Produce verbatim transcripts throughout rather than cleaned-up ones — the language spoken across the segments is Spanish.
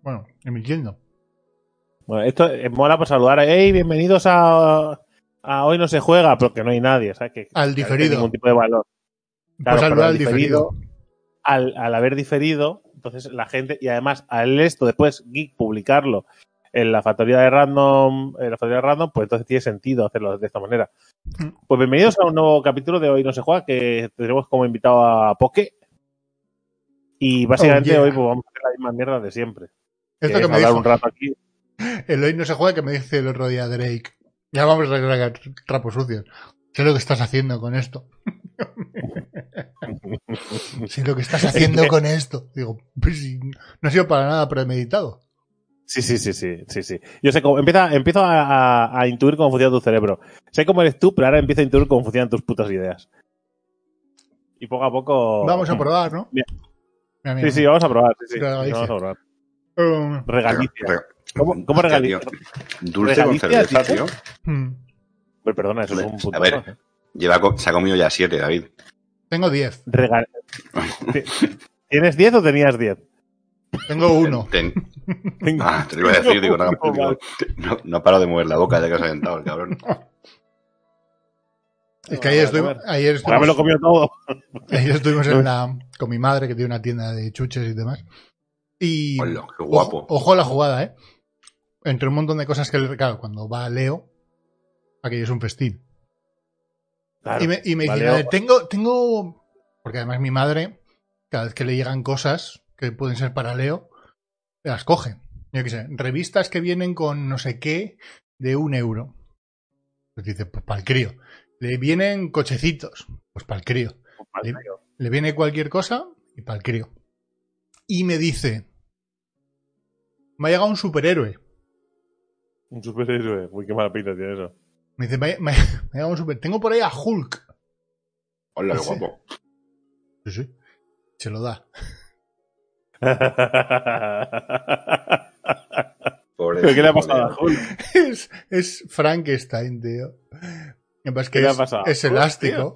Bueno, emitiendo. Bueno, esto es mola por saludar. ¡Ey, bienvenidos a, a Hoy No Se Juega! Porque no hay nadie, ¿sabes? Que, Al que diferido. No ningún tipo de valor. Claro, pues saludar al diferido. diferido al, al haber diferido, entonces la gente, y además al esto después Geek publicarlo en la factoría de Random, en la factoría de Random, pues entonces tiene sentido hacerlo de esta manera. Mm. Pues bienvenidos a un nuevo capítulo de Hoy No Se Juega, que tenemos como invitado a Poké. Y básicamente oh, yeah. hoy pues, vamos a hacer la misma mierda de siempre. Esto que, que me hablar dijo, un rato aquí. El Hoy No Se Juega que me dice el otro día Drake. Ya vamos a arreglar trapos sucios. Sé lo que estás haciendo con esto. Sé lo que estás haciendo con esto. Digo, pues no ha sido para nada premeditado. Sí, sí, sí, sí, sí, sí. Yo sé cómo, empieza, empiezo a, a, a intuir cómo funciona tu cerebro. Sé cómo eres tú, pero ahora empiezo a intuir cómo funcionan tus putas ideas. Y poco a poco... Vamos a probar, ¿no? Mira. Mira, mira, sí, sí, vamos a probar. Sí, sí, sí, vamos a probar. Um, Regalicia. ¿Cómo, cómo regalicia? Dulce regalicia, con cerveza, tío. Hmm. Pues perdona, eso es un punto. A ver, ¿eh? lleva, se ha comido ya siete, David. Tengo diez. Regal... ¿Tienes diez o tenías diez? Tentengo uno. Ten... Ah, te lo iba a decir, digo, no, digo, no, no paro de mover la boca de que se ha sentado el cabrón. Es que ayer estuvimos... Ayer estuvimos, me lo comió todo. Ayer estuvimos en la, con mi madre, que tiene una tienda de chuches y demás. Y... Hola, qué guapo. Ojo, ojo a la jugada, ¿eh? Entre un montón de cosas que... Claro, cuando va Leo, aquello es un festín. Claro, y me, y me dice, vale, tengo, tengo... Porque además mi madre, cada vez que le llegan cosas que pueden ser para Leo, las coge. Yo qué sé, revistas que vienen con no sé qué de un euro. Pues dice, pues para el crío. Le vienen cochecitos, pues para el crío. Le, le viene cualquier cosa y para el crío. Y me dice, me ha llegado un superhéroe. Un superhéroe, uy, qué mala pinta tiene eso. Me dice, me, me, me ha llegado un superhéroe. Tengo por ahí a Hulk. Hola, qué guapo. Sí, sí. Se lo da. ¿Pero qué le ha pasado a Hulk? Es, es Frankenstein, tío. Es que ¿Qué le es, ha pasado? es elástico.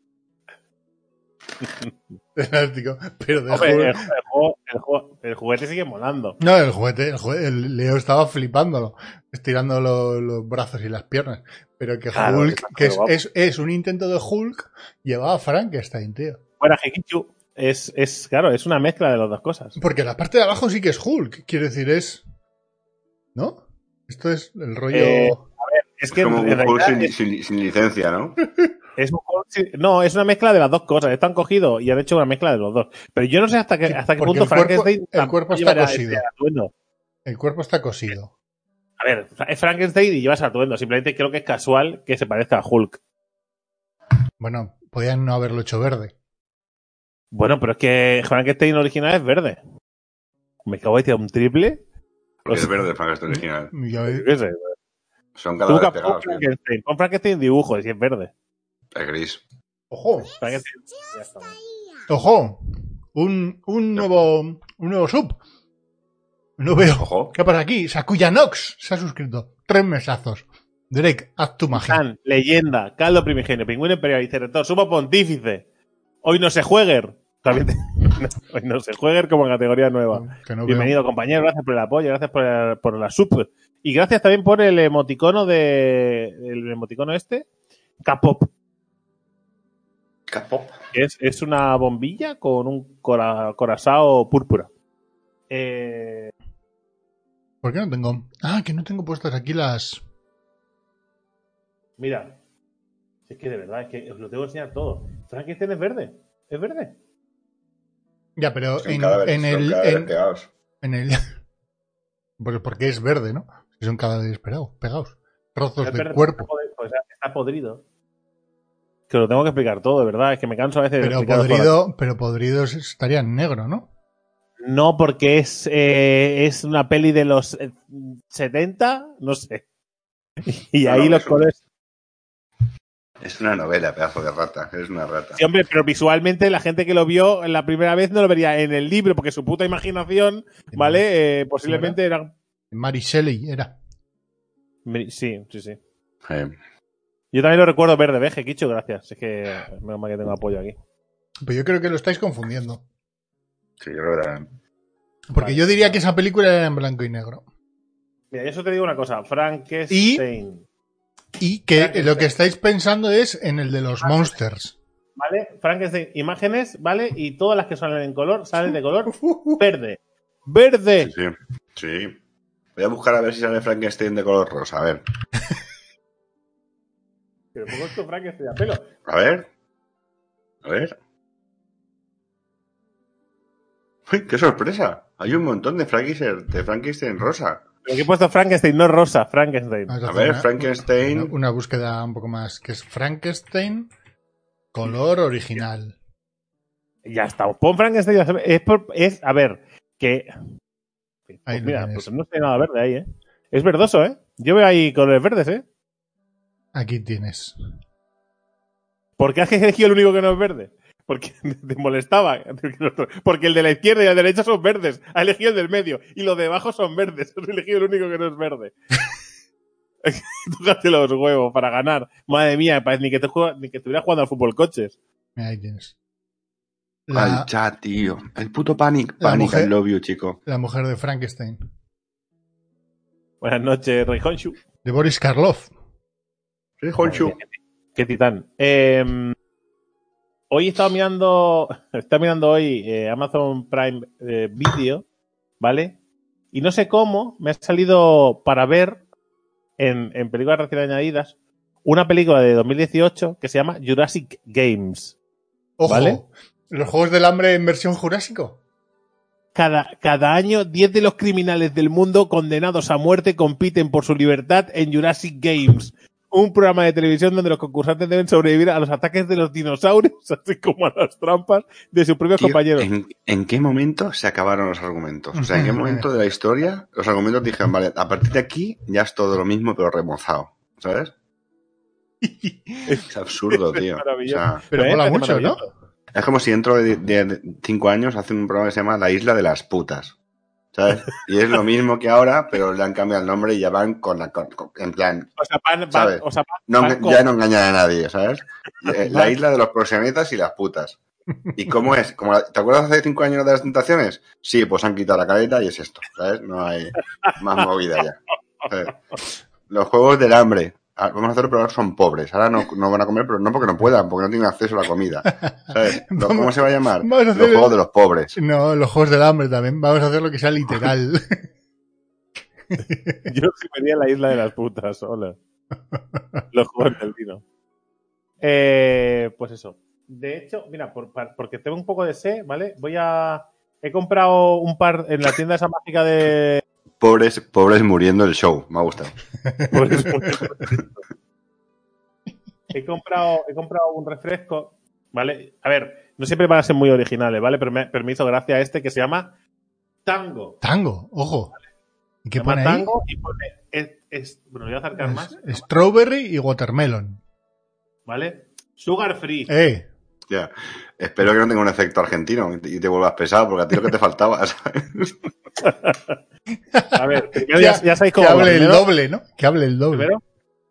Elástico. Pero de Hombre, Hulk... el, el, juego, el, juego, el juguete sigue molando. No, el juguete, el juguete, el Leo estaba flipándolo, estirando lo, los brazos y las piernas. Pero que claro, Hulk, que es, es, es un intento de Hulk, llevaba a Frankenstein, tío. Bueno, Hekichu es, es, claro, es una mezcla de las dos cosas. Porque la parte de abajo sí que es Hulk, quiero decir, es... ¿No? Esto es el rollo... Eh, a ver, es que... Es como un Hulk sin, es... sin, sin licencia, ¿no? Es un Hulk sin... No, es una mezcla de las dos cosas. Están cogidos y han hecho una mezcla de los dos. Pero yo no sé hasta qué, hasta qué punto el cuerpo, Frankenstein... El cuerpo está cosido. El cuerpo está cosido. A ver, es Frankenstein y llevas atuendo. Simplemente creo que es casual que se parezca a Hulk. Bueno, podían no haberlo hecho verde. Bueno, pero es que Frankenstein original es verde. Me cago en decir un triple. Porque es verde el Frankenstein original. ¿Qué sé? Son cada vez pegados. Frankenstein. Pon Frankenstein dibujo, si es verde. Es gris. Ojo. Ojo. Un, un nuevo un nuevo sub. No veo. Ojo. ¿Qué pasa aquí? Sakuya Nox se ha suscrito. Tres mesazos. Drake, haz tu magia. San, leyenda, caldo primigenio, pingüino imperial y cerretor, sumo pontífice. Hoy no se jueguer. También te... Hoy no se jueguer como categoría nueva. No Bienvenido, veo. compañero. Gracias por el apoyo, gracias por, el, por la sub. Y gracias también por el emoticono de. El emoticono este. K-pop. K-pop. Es, es una bombilla con un cora, corazao púrpura. Eh... ¿Por qué no tengo? Ah, que no tengo puestas aquí las. Mira. Es que de verdad, es que os lo tengo que enseñar todo. Frankenstein es verde. Es verde. Ya, pero son en, cadáveres, en el. Son en, pegados. en el. Pues porque es verde, ¿no? Si son cadáveres pegados. pegados. Trozos del cuerpo. Está podrido, pues está podrido. Que lo tengo que explicar todo, de verdad. Es que me canso a veces pero de podrido, pero podrido estaría en negro, ¿no? No, porque es, eh, es una peli de los setenta, no sé. Y no, ahí no, los colores. Es una novela, pedazo de rata. Es una rata. Sí, hombre, pero visualmente la gente que lo vio en la primera vez no lo vería en el libro, porque su puta imaginación, ¿vale? Eh, posiblemente era? era. Mary Shelley era. Sí, sí, sí. Eh. Yo también lo recuerdo verde, veje, Kicho, gracias. Es que menos mal que tengo apoyo aquí. Pero yo creo que lo estáis confundiendo. Sí, yo creo que también. Porque vale, yo diría vale. que esa película era en blanco y negro. Mira, yo eso te digo una cosa. Frankenstein. Y que Frankenstein. lo que estáis pensando es en el de los Ah, Monsters. ¿Vale? Frankenstein, imágenes, ¿vale? Y todas las que salen en color, salen de color verde. ¡Verde! Sí, sí. Sí. Voy a buscar a ver si sale Frankenstein de color rosa. A ver. Pero pongo esto Frankenstein a pelo. A ver. A ver. ¡Uy, qué sorpresa! Hay un montón de Frankenstein, de Frankenstein rosa. Pero que he puesto Frankenstein, no rosa, Frankenstein. Vamos A hacer ver, una- Frankenstein. Una, una búsqueda un poco más. Que es Frankenstein, color original. Ya está. Pon Frankenstein. Es, por- es a ver, que. Pues Ahí lo mira, tienes. pues no sé nada verde ahí, ¿eh? Es verdoso, ¿eh? Yo veo ahí colores verdes, ¿eh? Aquí tienes. ¿Por qué has elegido el único que no es verde? Porque te molestaba. Porque el de la izquierda y el de la derecha son verdes. Has elegido el del medio. Y los de abajo son verdes. Has elegido el único que no es verde. Tócate los huevos para ganar. Madre mía, parece ni que, te juega, ni que estuvieras jugando al fútbol coches. Mira, ahí tienes. Al La, chat, tío. El puto Panic. La Panic, mujer- I love you, chico. la mujer de Frankenstein. Buenas noches, Rey Honshu. De Boris Karloff. Sí, Honchu. Qué titán. Eh, hoy he estado mirando, he estado mirando hoy eh, Amazon Prime eh, Video, ¿vale? Y no sé cómo me ha salido para ver en, en películas recién añadidas una película de dos mil dieciocho que se llama Jurassic Games. Ojo. ¿Vale? Los Juegos del Hambre en versión Jurásico. Cada, cada año, diez de los criminales del mundo condenados a muerte compiten por su libertad en Jurassic Games. Un programa de televisión donde los concursantes deben sobrevivir a los ataques de los dinosaurios, así como a las trampas de sus propios Tío, compañeros. ¿en, ¿En qué momento se acabaron los argumentos? O sea, ¿en qué momento de la historia los argumentos dijeron, vale, a partir de aquí ya es todo lo mismo, pero remozado? ¿Sabes? Es absurdo, Es tío. O maravilloso. sea, Pero ¿eh? mola Parece mucho, ¿no? maravilloso. es como si dentro de, de- de cinco años hacen un programa que se llama La Isla de las Putas. ¿Sabes? Y es lo mismo que ahora, pero le han cambiado el nombre y ya van con la... con- con- en plan, O sea, van, van- ¿sabes? o sea, van- no, van con- ya no engañan a nadie, ¿sabes? Eh, La isla de los proxenetas y las putas. ¿Y cómo es? Como la- ¿Te acuerdas hace cinco años de las tentaciones? Sí, pues han quitado la careta y es esto, ¿sabes? No hay más movida ya. ¿Sabes? Los Juegos del Hambre. Ah, vamos a hacer, pero ahora son pobres. Ahora no, no van a comer, pero no porque no puedan, porque no tienen acceso a la comida. ¿Sabes? Lo- ¿Cómo se va a llamar? Vamos a Los hacer Juegos el- de los Pobres. No, los Juegos del Hambre también. Vamos a hacer lo que sea literal. Yo sí venía a la isla de las putas, hola. Los juegos del vino. Eh, pues eso. De hecho, mira, por- par- porque tengo un poco de sed, ¿vale? Voy a... He comprado un par en la tienda esa mágica de... Pobres, pobres muriendo el show. Me ha gustado. Pues, he comprado, he comprado un refresco, ¿vale? A ver, no siempre van a ser muy originales, ¿vale? Pero me, pero me hizo gracia este que se llama Tango. Tango, ojo. ¿Y qué Se llama pone ahí? Tango y pone... Es, es- bueno, voy a acercar más, Es- Strawberry y Watermelon. ¿vale? Sugar free. Eh, Ya. Espero que no tenga un efecto argentino y te vuelvas pesado, porque a ti lo que te faltaba, ¿sabes? A ver, primero ya, ya sabéis que cómo va. hable el Primero- doble, ¿no? Que hable el doble. primero,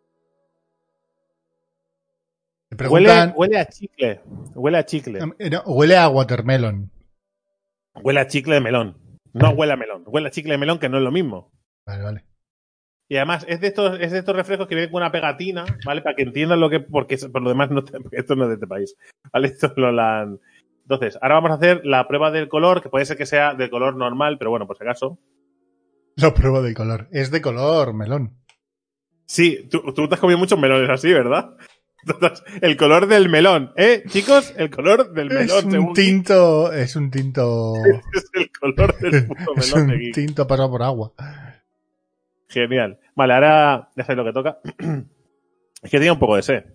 Te huele, preguntan, huele a chicle. Huele a chicle. eh, no, huele a Watermelon. Huele a chicle de melón. No huele a melón. Huele a chicle de melón, que no es lo mismo. Vale, vale. Y además es de estos, es de estos refrescos que vienen con una pegatina, ¿vale? Para que entiendan lo que... Porque por lo demás no te- esto no es de este país. ¿Vale? Esto no la han- Entonces, ahora vamos a hacer la prueba del color, que puede ser que sea de color normal, pero bueno, por si acaso. Lo pruebo de color. Es de color melón. Sí, tú, tú te has comido muchos melones así, ¿verdad? Entonces, el color del melón, ¿eh? Chicos, el color del melón. Es un según tinto. Es un tinto. Geek, es el color del puto Es melón de un Geek. tinto pasado por agua. Genial. Vale, ahora ya sabéis lo que toca. Es que tenía un poco de sed.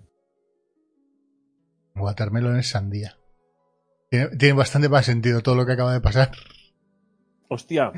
Watermelon es sandía. Tiene, tiene bastante más sentido todo lo que acaba de pasar. Hostia.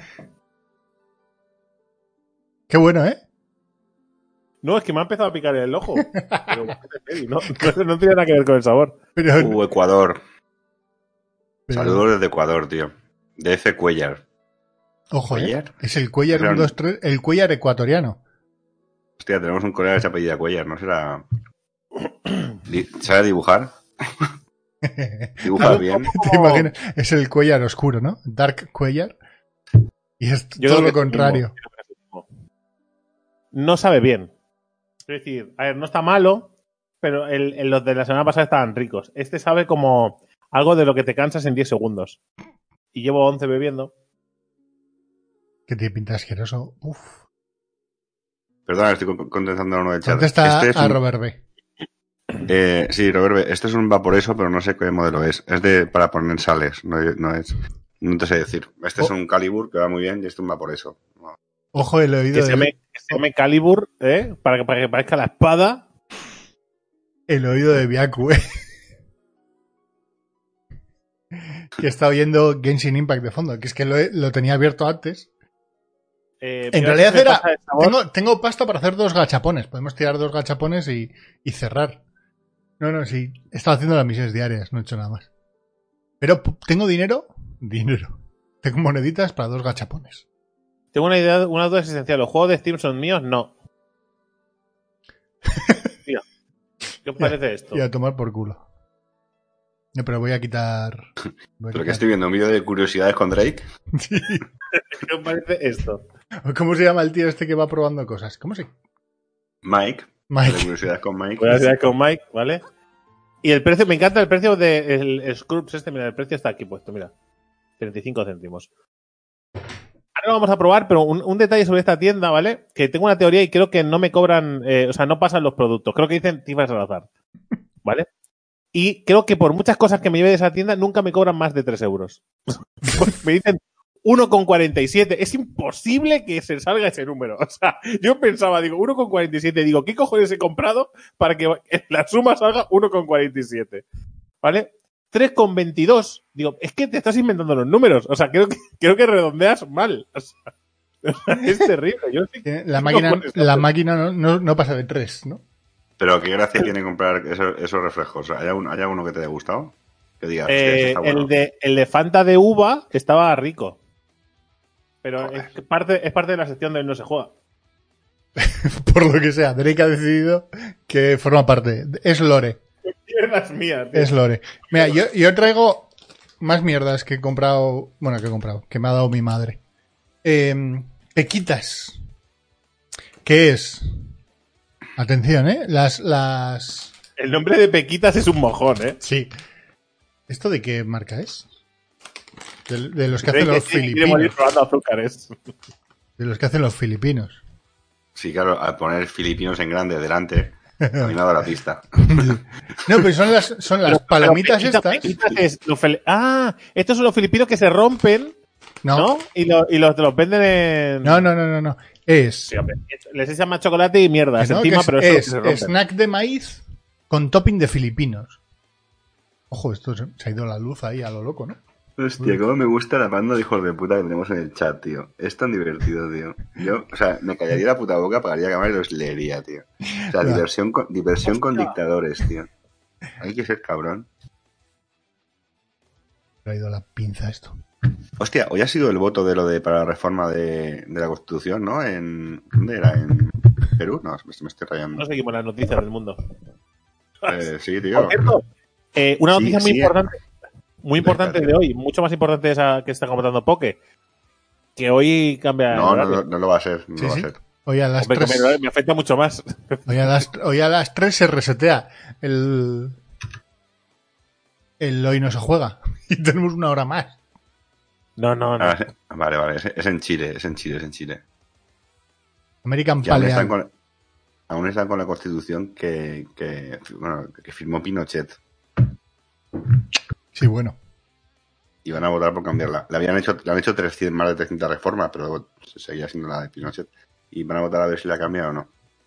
Qué bueno, ¿eh? No, es que me ha empezado a picar el ojo. Pero no, no, no tiene nada que ver con el sabor. Pero, Uh, Ecuador. pero- Saludos desde Ecuador, tío. De F. Cuellar. ojo, ¿eh? ¿Cuellar? Es el Cuellar Pero- uno, dos, tres. El Cuellar ecuatoriano. Hostia, tenemos un colega que se apellida Cuellar, ¿no será...? Di- ¿Sabe dibujar? ¿Dibujas bien? ¿Te imaginas? Es el Cuellar oscuro, ¿no? Dark Cuellar. Y es Yo todo lo contrario. Mismo. No sabe bien. Es decir, a ver, no está malo, pero el, el, los de la semana pasada estaban ricos. Este sabe como algo de lo que te cansas en diez segundos. Y llevo once bebiendo. Que tiene pinta asqueroso. Uf. Perdona, estoy contestando a uno del chat. Contesta este es a un... Robert B. Eh, sí, Robert B. Este es un Vaporeso, pero no sé qué modelo es. Es de para poner sales, no, no es... No te sé decir. Este oh. es un Calibur que va muy bien y este es un Vaporeso. No. Ojo, el oído que de... se llame, que se llame Calibur, ¿eh? Para que, para que parezca la espada. El oído de Byaku, ¿eh? Que está oyendo Genshin Impact de fondo, que es que lo, he, lo tenía abierto antes. Eh, en realidad era... Tengo, tengo pasta para hacer dos gachapones. Podemos tirar dos gachapones y, y cerrar. No, no, sí. He estado haciendo las misiones diarias, no he hecho nada más. Pero tengo dinero... Dinero. Tengo moneditas para dos gachapones. Tengo una idea, una duda existencial. ¿Los juegos de Steam son míos? No. Mira, ¿qué os parece ya, esto? Y a tomar por culo. No, pero voy a quitar... Voy a ¿Pero quitar... que estoy viendo? ¿Un vídeo de curiosidades con Drake? Sí. ¿Qué os parece esto? ¿Cómo se llama el tío este que va probando cosas? ¿Cómo se...? Mike. Mike. De curiosidades con Mike. Curiosidades con Mike, ¿vale? Y el precio, me encanta el precio del de Scrubs este. Mira, el precio está aquí puesto, mira. treinta y cinco céntimos. Ahora lo vamos a probar, pero un, un detalle sobre esta tienda, ¿vale? Que tengo una teoría y creo que no me cobran, eh, o sea, no pasan los productos. Creo que dicen Tifas al azar, ¿vale? Y creo que por muchas cosas que me lleve de esa tienda nunca me cobran más de tres euros. Me dicen uno con cuarenta y siete. Es imposible que se salga ese número. O sea, yo pensaba, digo, uno con cuarenta y siete. Digo, ¿qué cojones he comprado para que la suma salga uno con cuarenta y siete? ¿Vale? tres con veintidós. Digo, es que te estás inventando los números. O sea, creo que, creo que redondeas mal. O sea, es terrible. Yo sí, la máquina, la máquina no, no, no pasa de tres, ¿no? Pero qué gracia tiene comprar esos, esos reflejos. ¿Hay, algún, ¿Hay alguno que te haya gustado? Que digas, eh, está bueno. el, de, el de Fanta de uva estaba rico. Pero es parte, es parte de la sección de No se juega. Por lo que sea, Drake ha decidido que forma parte. Es lore. Mierdas mías. Tío. Es lore. Mira, yo, yo traigo más mierdas que he comprado. Bueno, que he comprado. Que me ha dado mi madre. Eh, pequitas. ¿Qué es? Atención, ¿eh? Las, las... El nombre de Pequitas es un mojón, ¿eh? Sí. ¿Esto de qué marca es? De, de los que hacen los filipinos. Azúcares. De los que hacen los filipinos. Sí, claro, al poner filipinos en grande delante, a mí me ha dado la pista. No, pero son las, son las pero, palomitas pero pequita, estas. Pequitas es lo fel... Ah, estos son los filipinos que se rompen, ¿no? ¿no? Y, lo, y los, los venden en... No, no, no, no, no. Es... Sí, les echan más chocolate y mierda no, encima, es, pero es, eso es snack de maíz con topping de filipinos. Ojo, esto se, se ha ido la luz ahí a lo loco, ¿no? Hostia, cómo me gusta la banda de hijos de puta que tenemos en el chat, tío. Es tan divertido, tío. Yo, o sea, me callaría la puta boca, pagaría cámara y los leería, tío. O sea, no. diversión, con, diversión con dictadores, tío. Hay que ser cabrón. Me ha ido la pinza esto. Hostia, hoy ha sido el voto de lo de para la reforma de, de la Constitución, ¿no? En, ¿dónde era? ¿En Perú? No, me, me estoy rayando. No seguimos las noticias del mundo. Eh, sí, tío. Por cierto, eh, una noticia sí, muy sí, importante. Muy importante de hoy, mucho más importante de esa que está comentando Poke. Que hoy cambia. No, no, no, no lo va a ser. No sí, lo va sí. a ser. Hoy a las Hombre, tres. Me, me afecta mucho más. Hoy a las, hoy a las tres se resetea el. El hoy no se juega. Y tenemos una hora más. No, no, no. Ah, vale, vale. Es, es en Chile, es en Chile, es en Chile. American y aún Paleal. están, con, aún están con la constitución que, que, bueno, que firmó Pinochet. Sí, bueno. Y van a votar por cambiarla. Le habían hecho, le han hecho trescientas, más de trescientas reformas, pero seguía siendo la de Pinochet. Y van a votar a ver si la cambia o no.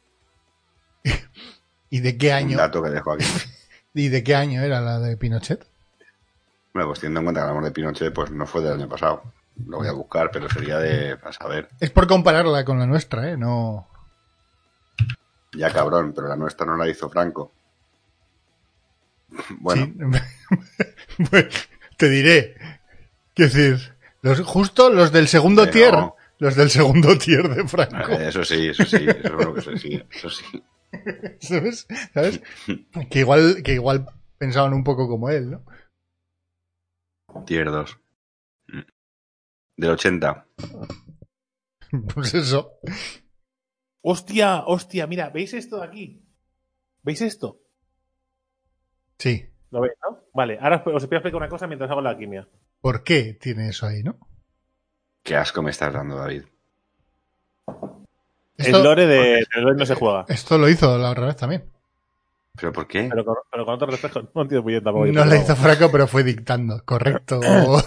¿Y de qué año? Un dato que dejo aquí. ¿Y de qué año era la de Pinochet? Bueno, pues teniendo en cuenta que hablamos de Pinochet, pues no fue del año pasado. Lo voy a buscar, pero sería de... a saber. Es por compararla con la nuestra, ¿eh? No... Ya cabrón, pero la nuestra no la hizo Franco. Bueno. Sí. Te diré. Quiero decir, los, justo los del segundo pero... tier. Los del segundo tier de Franco. Eso sí, eso sí, eso es lo que sí, eso sí. ¿Sabes? ¿Sabes? Que igual, que igual pensaban un poco como él, ¿no? Tier dos. Del ochenta. Pues eso. Hostia, hostia, mira, ¿veis esto de aquí? ¿Veis esto? Sí. ¿Lo veis, no? Vale, ahora os voy a explicar una cosa mientras hago la alquimia. ¿Por qué tiene eso ahí, no? Qué asco me estás dando, David. Esto, el lore de, de lore no se juega. Esto lo hizo la otra vez también. ¿Pero por qué? Pero con, pero con otros reflejos. No entiendo muy bien tampoco. No le hizo Franco, pero fue dictando. Correcto. No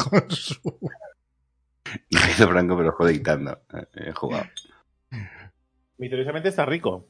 le hizo Franco, pero fue dictando. He jugado. Misteriosamente está rico.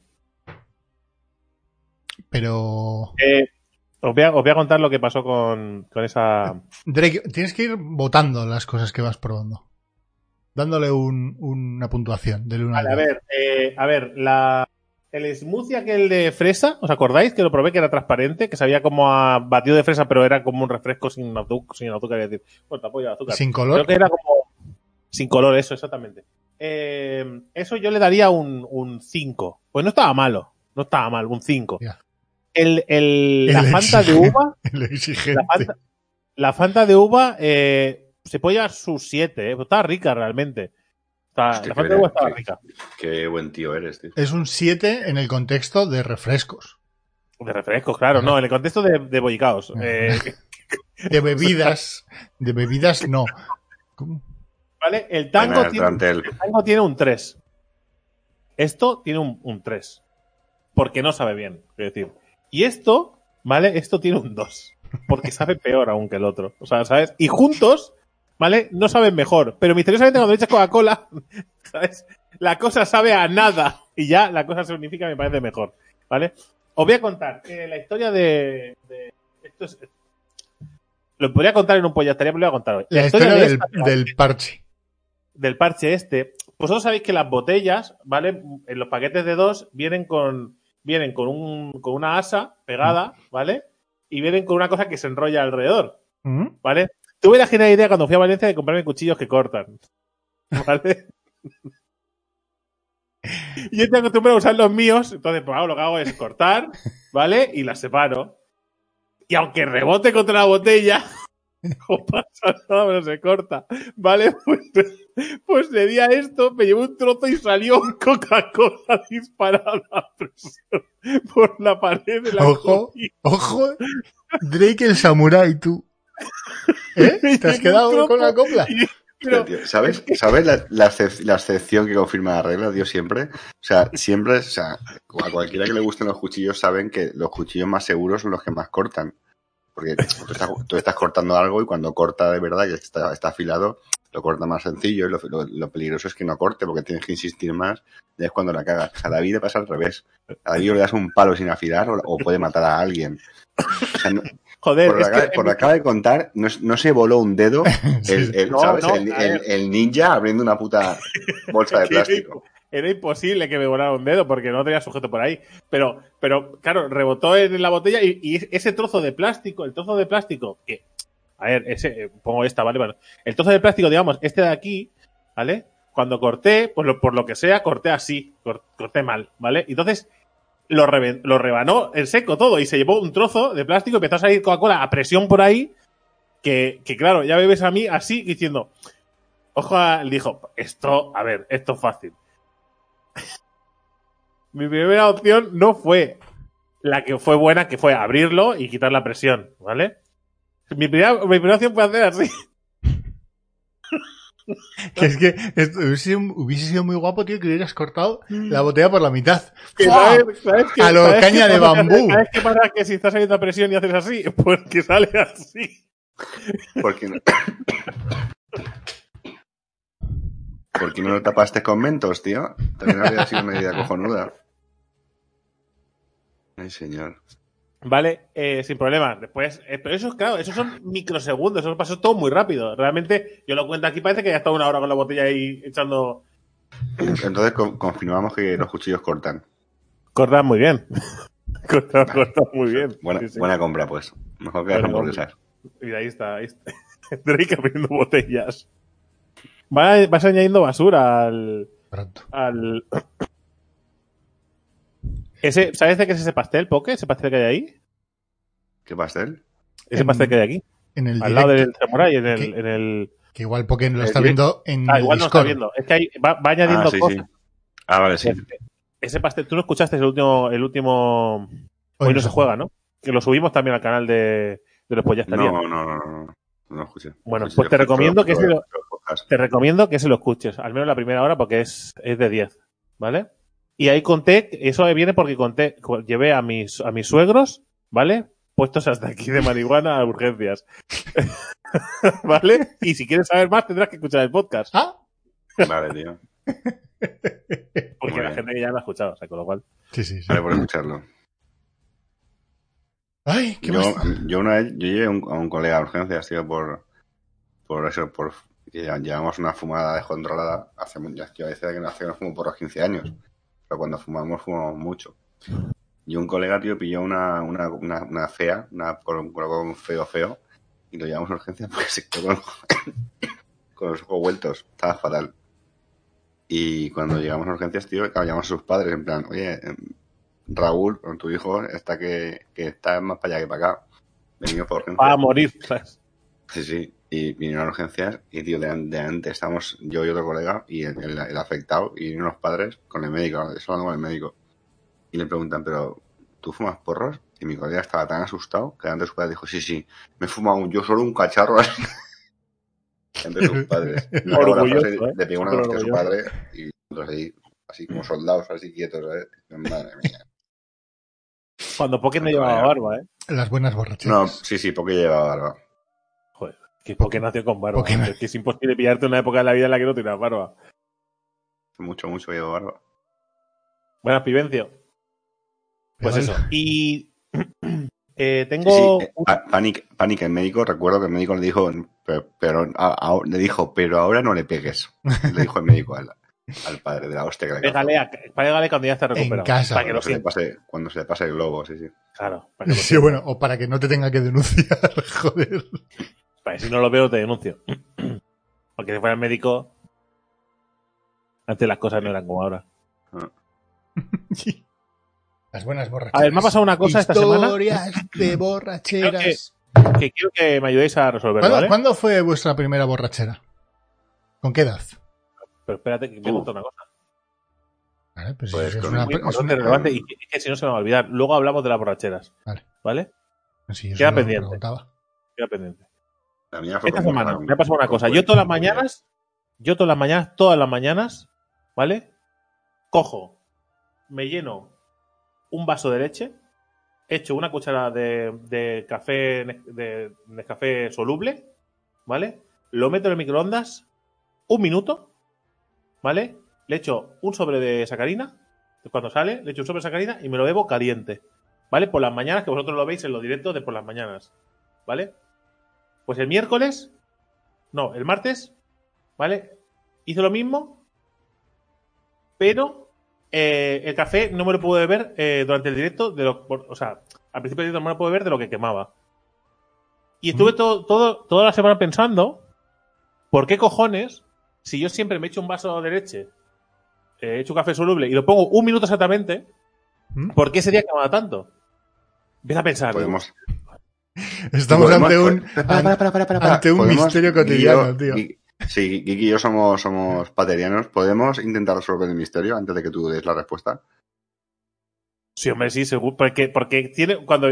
Pero... Eh, os, voy a, os voy a contar lo que pasó con, con esa... Drake, tienes que ir votando las cosas que vas probando. Dándole un, una puntuación del uno al Vale, a diez. ver, eh, a ver, la... El smoothie aquel de fresa, ¿os acordáis? Que lo probé, que era transparente, que sabía como a batido de fresa, pero era como un refresco sin azúcar, sin azúcar, es decir, bueno, tampoco lleva azúcar. ¿Sin color? Creo que era como sin color, eso, exactamente. Eh, eso yo le daría un, un cinco. Pues no estaba malo, no estaba mal, un cinco. Ya. El, el, El la Fanta exigente, de uva, el exigente. la Fanta, la Fanta de uva eh, se puede llevar sus siete, eh, estaba rica realmente. Está, Hostia, la Fanta qué, de uva estaba qué, rica. Qué buen tío eres, tío. Es un siete en el contexto de refrescos. De refrescos, claro, no, en el contexto de, de bollicaos. Eh, De bebidas. De bebidas no. ¿Cómo? ¿Vale? El tango, Venga, tiene, Trantel. el tango tiene un tres. Esto tiene un, un tres. Porque no sabe bien, quiero decir. Y esto, ¿vale? Esto tiene un dos. Porque sabe peor aún que el otro. O sea, ¿sabes? Y juntos, ¿vale? No saben mejor. Pero misteriosamente cuando le echas Coca-Cola, ¿sabes? La cosa sabe a nada. Y ya la cosa se unifica y me parece mejor. ¿Vale? Os voy a contar eh, la historia de... de esto es, lo podría contar en un pollo, estaría, pero lo voy a contar hoy. La, la historia, historia de del, esta, del parche. Del parche este. Vosotros sabéis que las botellas, ¿vale? En los paquetes de dos vienen con vienen con un con una asa pegada, ¿vale? Y vienen con una cosa que se enrolla alrededor, ¿vale? Tuve la genial idea cuando fui a Valencia de comprarme cuchillos que cortan, ¿vale? Y yo estoy acostumbrado a usar los míos, entonces pues, lo que hago es cortar, ¿vale? Y las separo. Y aunque rebote contra la botella, no pasa nada, pero se corta, ¿vale? Pues, pues le di a esto, me llevó un trozo y salió Coca-Cola disparada a presión por la pared de la Ojo, comida. Ojo, Drake el samurái, tú. ¿Eh? ¿Te has quedado con la copla? Y, pero, tío, ¿Sabes, ¿sabes la, la, la excepción que confirma la regla, tío? Siempre. O sea, siempre, o sea, a cualquiera que le gusten los cuchillos saben que los cuchillos más seguros son los que más cortan. Porque tú estás, tú estás cortando algo y cuando corta de verdad, que está, está afilado, lo corta más sencillo y lo, lo, lo peligroso es que no corte porque tienes que insistir más y es cuando la cagas. O sea, a David le pasa al revés. A David le das un palo sin afilar o, o puede matar a alguien. O sea, no, Joder, por, es la, que... por lo que acaba de contar, no, no se voló un dedo el, el, no, ¿sabes? no, el, el, el ninja abriendo una puta bolsa de plástico. Era imposible que me volara un dedo porque no tenía sujeto por ahí. Pero, pero claro, rebotó en la botella y, y ese trozo de plástico, el trozo de plástico, que, a ver, ese, pongo esta, ¿vale? Bueno, el trozo de plástico, digamos, este de aquí, ¿vale? Cuando corté, pues lo, por lo que sea, corté así, corté mal, ¿vale? Entonces, lo, re, lo rebanó en seco todo y se llevó un trozo de plástico y empezó a salir Coca-Cola a presión por ahí, que, que claro, ya me ves a mí así diciendo, ojo, él dijo, esto, a ver, esto es fácil. Mi primera opción no fue la que fue buena, que fue abrirlo y quitar la presión, ¿vale? Mi primera, mi primera opción fue hacer así. Que es que esto, hubiese, sido, hubiese sido muy guapo, tío, que hubieras cortado la botella por la mitad. ¿Sabes, sabes que, a lo ¿sabes caña de bambú. ¿Sabes qué pasa? Que si estás saliendo a presión y haces así, pues que sale así. ¿Por qué no? ¿Por qué no lo tapaste con Mentos, tío? También habría sido una idea cojonuda. Ay, señor. Vale, eh, sin problema. Después, eh, pero eso, claro, esos son microsegundos, eso pasó todo muy rápido. Realmente, yo lo cuento aquí, parece que ya está una hora con la botella ahí echando. Entonces con, confirmamos que los cuchillos cortan. Cortan muy bien. cortan, cortan muy bien. Buena, sí, sí. buena compra, pues. Mejor que las hamburguesas. Y ahí está, ahí está. Drake abriendo botellas. Vas, vas añadiendo basura al. Pronto. al ese, ¿Sabes de qué es ese pastel, Poke? ¿Ese pastel que hay ahí? ¿Qué pastel? Ese En, pastel que hay aquí. En el al directo. lado del samurai, en el, ¿Qué? en el. Que igual porque lo está viendo en Ah, igual no lo está Discord. viendo. Es que hay, va, va añadiendo Ah, sí, cosas. sí. Ah, vale, sí. Ese, ese pastel, tú no escuchaste el último, el último. Hoy, Hoy no se juega, ¿no? Que lo subimos también al canal de, de los Pollastaría. No, no, no, no, no, no lo escuché. Bueno, No sé si pues te recomiendo que se lo, te recomiendo que se lo escuches, al menos la primera hora, porque es, es de diez, ¿vale? Y ahí conté, eso viene porque conté, llevé a mis, a mis suegros, ¿vale? Puestos hasta aquí de marihuana a urgencias. ¿Vale? Y si quieres saber más, tendrás que escuchar el podcast. ¿Ah? Vale, tío. Porque Muy la bien. gente ya lo ha escuchado, o sea, con lo cual. Sí, sí, sí. Vale, por escucharlo. Ay, ¿qué Yo, más? yo una vez, yo llevé a un, a un colega a urgencias, tío, por, por eso, por que ya llevamos una fumada descontrolada. Hace, ya, yo decía que no hace que no fumo por los quince años, pero cuando fumamos, fumamos mucho. Y un colega, tío, pilló una, una, una, una fea, una con, con un feo feo, y lo llevamos a urgencias porque se quedó con, con los ojos vueltos. Estaba fatal. Y cuando llegamos a urgencias, tío, claro, llamamos a sus padres, en plan, oye, Raúl, con tu hijo, está que, que está más para allá que para acá. Venimos por urgencias. Va a morir, ¿sabes? Sí, sí. Y vinieron a urgencias y, tío, de, de antes estábamos yo y otro colega y el, el, el afectado y vinieron los padres con el médico, eso hablando con el médico. Y le preguntan, pero, ¿tú fumas porros? Y mi colega estaba tan asustado que antes su padre dijo, sí, sí, me he fumado yo solo un cacharro así. Entre sus padres. No acabó la frase, ¿eh? Le pegó una hostia a su padre y nosotros ahí, así como soldados, así quietos, ¿sabes? Madre mía. Cuando Poké no llevaba barba, ¿eh? Las buenas borracheras. No, sí, sí, Poké llevaba barba. Joder, que Poké nació con barba. Poké... Es que es imposible pillarte una época de la vida en la que no tienes barba. Mucho, mucho lleva barba. Buenas, Pivencio. Pues eso. Y eh, tengo... Sí, sí. Eh, Panic, Panic, el médico, recuerdo que el médico le dijo, pero, pero a, a, le dijo, pero ahora no le pegues. Le dijo el médico al, al padre de la hostia que le pégale, a, pégale cuando ya esté recuperado. En casa. Para que cuando, lo se le pase, cuando se le pase el globo, sí, sí. Claro. Para que sí, bueno, o para que no te tenga que denunciar, joder. Para que si no lo veo te denuncio. Porque si fuera el médico, antes las cosas no eran como ahora. Sí. Las buenas borracheras. A ver, me ha pasado una cosa esta semana. Historias de borracheras. Que, que quiero que me ayudéis a resolverlo, ¿Cuándo, ¿vale? ¿Cuándo fue vuestra primera borrachera? ¿Con qué edad? Pero espérate, que me gusta uh. una cosa. Vale, pues pues es con una, muy es una... relevante y que, que si no se me va a olvidar. Luego hablamos de las borracheras. Vale. ¿Vale? Sí, Queda pendiente. Preguntaba. Queda pendiente. La mía fue esta con semana con, me ha pasado una cosa. Yo todas las mañanas, yo todas las mañanas, todas las mañanas, ¿vale? Cojo, me lleno un vaso de leche, echo una cucharada de, de café de, de café soluble, ¿vale? Lo meto en el microondas un minuto, ¿vale? Le echo un sobre de sacarina, cuando sale, le echo un sobre de sacarina y me lo bebo caliente, ¿vale? Por las mañanas, que vosotros lo veis en los directos de por las mañanas, ¿vale? Pues el miércoles, no, el martes, ¿vale? Hice lo mismo, pero eh, el café no me lo pude beber eh, durante el directo, de lo, o sea, al principio del directo no me lo pude beber de lo que quemaba. Y estuve todo, todo, toda la semana pensando, ¿por qué cojones, si yo siempre me echo un vaso de leche, he eh, hecho un café soluble y lo pongo un minuto exactamente, ¿Mm? ¿por qué ese día quemaba tanto? Empieza a pensar. Podemos... Estamos ¿Podemos? ante un, para, para, para, para, para. ante un misterio cotidiano, tío. Sí, Kiki y yo somos, somos paterianos. ¿Podemos intentar resolver el misterio antes de que tú des la respuesta? Sí, hombre, sí, seguro. Porque, porque tiene. Cuando.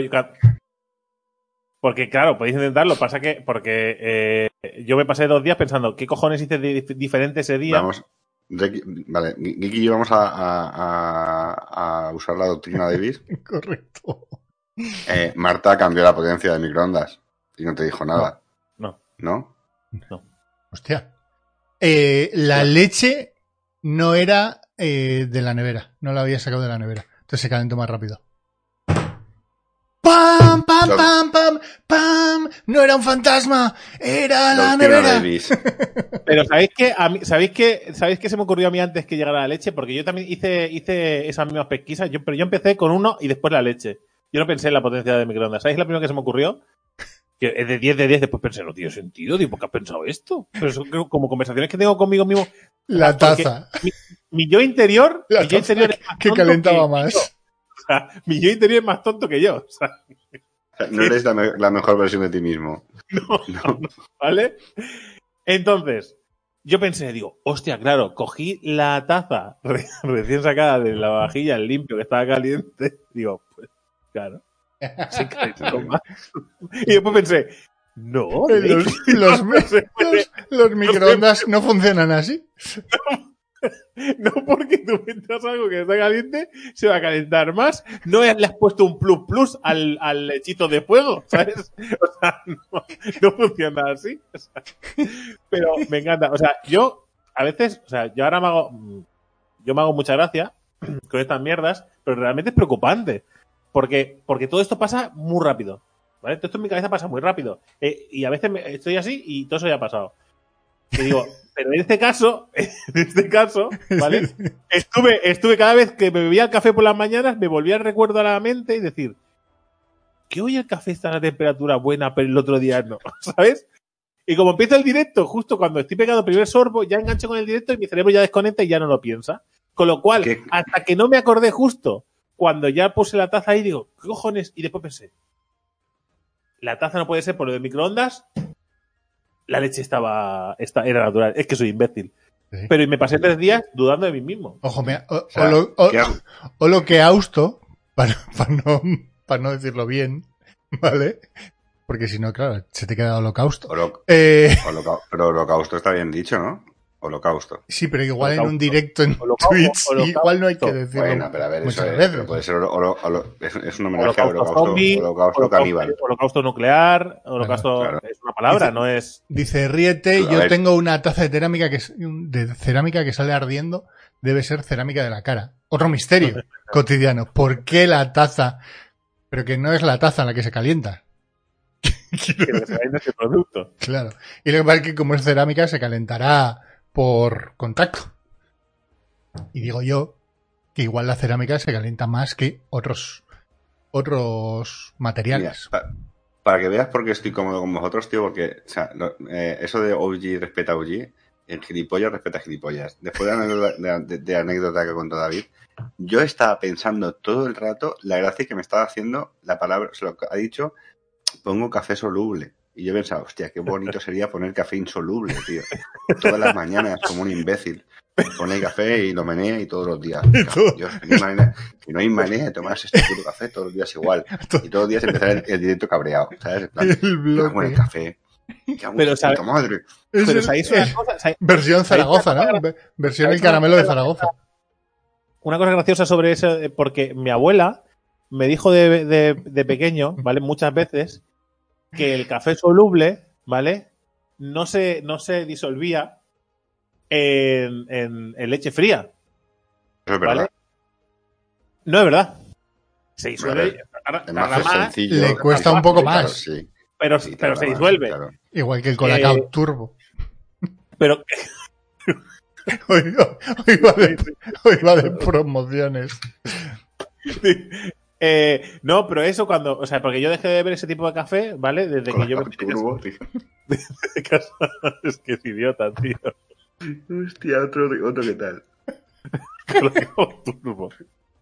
Porque, claro, podéis intentarlo. Pasa que. Porque eh, yo me pasé dos días pensando, ¿qué cojones hice de, de, diferente ese día? Vamos. De, vale, Kiki y yo vamos a, a, a, a usar la doctrina Davis. Correcto. Eh, Marta cambió la potencia de microondas y no te dijo nada. No. ¿No? No. Hostia. Eh, la sí. leche no era eh, de la nevera. No la había sacado de la nevera. Entonces se calentó más rápido. ¡Pam, pam, pam, pam, pam! No era un fantasma, era la nevera. Pero ¿sabéis qué? A mí, ¿sabéis qué? ¿Sabéis qué se me ocurrió a mí antes que llegara la leche? Porque yo también hice, hice esas mismas pesquisas, yo, pero yo empecé con uno y después la leche. Yo no pensé en la potencia de microondas. ¿Sabéis la primera que se me ocurrió? Que es de diez de diez, después pensé, no tiene sentido, digo, ¿por qué has pensado esto? Pero son como conversaciones que tengo conmigo mismo. La taza. Mi, mi yo interior, la mi yo interior es más que calentaba que más. Yo. O sea, mi yo interior es más tonto que yo. O sea, no eres la, me la mejor versión de ti mismo. No, no. ¿Vale? Entonces, yo pensé, digo, hostia, claro, cogí la taza re- recién sacada de la vajilla, el limpio que estaba caliente. Digo, pues, claro, se calentó más. Y después pensé, no, Los, leche, los, no se puede. los- los microondas no funcionan así. No porque tú metas algo que está caliente, se va a calentar más. No le has puesto un plus plus al, al lechito de fuego, ¿sabes? O sea, no, no funciona así. O sea, pero me encanta. O sea, yo a veces, o sea, yo ahora me hago, yo me hago mucha gracia con estas mierdas, pero realmente es preocupante. Porque, porque todo esto pasa muy rápido. ¿Vale? Todo esto en mi cabeza pasa muy rápido. Eh, y a veces me, estoy así y todo eso ya ha pasado. Y digo, pero en este caso, en este caso, ¿vale? Estuve, estuve cada vez que me bebía el café por las mañanas, me volvía el recuerdo a la mente y decir, que hoy el café está a una temperatura buena, pero el otro día no, ¿sabes? Y como empieza el directo, justo cuando estoy pegando el primer sorbo, ya engancho con el directo y mi cerebro ya desconecta y ya no lo piensa. Con lo cual, ¿Qué? hasta que no me acordé justo, cuando ya puse la taza ahí, digo, ¿qué cojones? Y después pensé, la taza no puede ser por lo de microondas. La leche estaba, esta, era natural. Es que soy imbécil. Sí. Pero me pasé tres días dudando de mí mismo. Ojo, mira, o, O sea, o lo, o- ¿qué hago? o lo que austo, para, para, no, para no decirlo bien, ¿vale? Porque si no, claro, se te queda holocausto. Holo- Eh, holoca- pero holocausto está bien dicho, ¿no? Holocausto. sí, pero igual en Holocausto. un directo en Holocausto, Twitch, holocausto. igual no hay que decirlo Bueno, pero a ver, eso muchas es, veces. pero puede ser holo- holo- holo- es, es un homenaje al Holocausto holocausto, zombie, holocausto holocausto, caníbal. holocausto nuclear, holocausto Claro. es una palabra, Dice- no es... Dice, ríete, A yo ver. tengo una taza de cerámica que es- de cerámica que sale ardiendo, debe ser cerámica de la cara. Otro misterio cotidiano. ¿Por qué la taza? Pero que no es la taza en la que se calienta. que se venda ese producto. Claro. Y lo que pasa es que como es cerámica se calentará por contacto. Y digo yo que igual la cerámica se calienta más que otros otros Mira, materiales. pa- para que veas por qué estoy cómodo con vosotros, tío, porque o sea, lo- eh, eso de O G respeta a O G, el gilipollas respeta a gilipollas. Después de la anécdota, de, de- de la anécdota que contó David, yo estaba pensando todo el rato la gracia que me estaba haciendo la palabra, se lo ha dicho, pongo café soluble. Y yo pensaba, hostia, qué bonito sería poner café insoluble, tío. Todas las mañanas, como un imbécil. Pone café y lo menea y todos los días. todo. Dios, que no hay manera, que no hay manera de tomarse este puto café todos los días igual. Y todos los días empezar el, el directo cabreado, ¿sabes? En plan, El qué hago bloque. con el café. ¿Qué hago Pero, con ¿sabe- puta madre? Es Pero el- ¿sabéis eh, una cosa? ¿Sabéis- versión Zaragoza, ¿sabéis ¿no? una Ve- Versión ¿sabéis el caramelo una de cosa Zaragoza. Una cosa graciosa sobre eso, eh, porque mi abuela me dijo de, de, de pequeño, ¿vale? Muchas veces, que el café soluble, ¿vale? No se, no se disolvía en, en, en leche fría, Eso es ¿vale? verdad. No es verdad. Se A disuelve, ver, tarda- Es más tarda más, sencillo. le cuesta un poco Claro, más. sí, pero, sí, pero tarda se más, disuelve. claro. Igual que el Colacao Eh, Turbo. Pero Hoy, hoy va de, hoy va de promociones. eh, no, pero eso cuando, o sea, porque yo dejé de beber ese tipo de café, ¿vale? Desde que yo me Colacao turbo, tío. de casa. Es que es idiota, tío. Hostia, otro, otro que tal. Colacao turbo.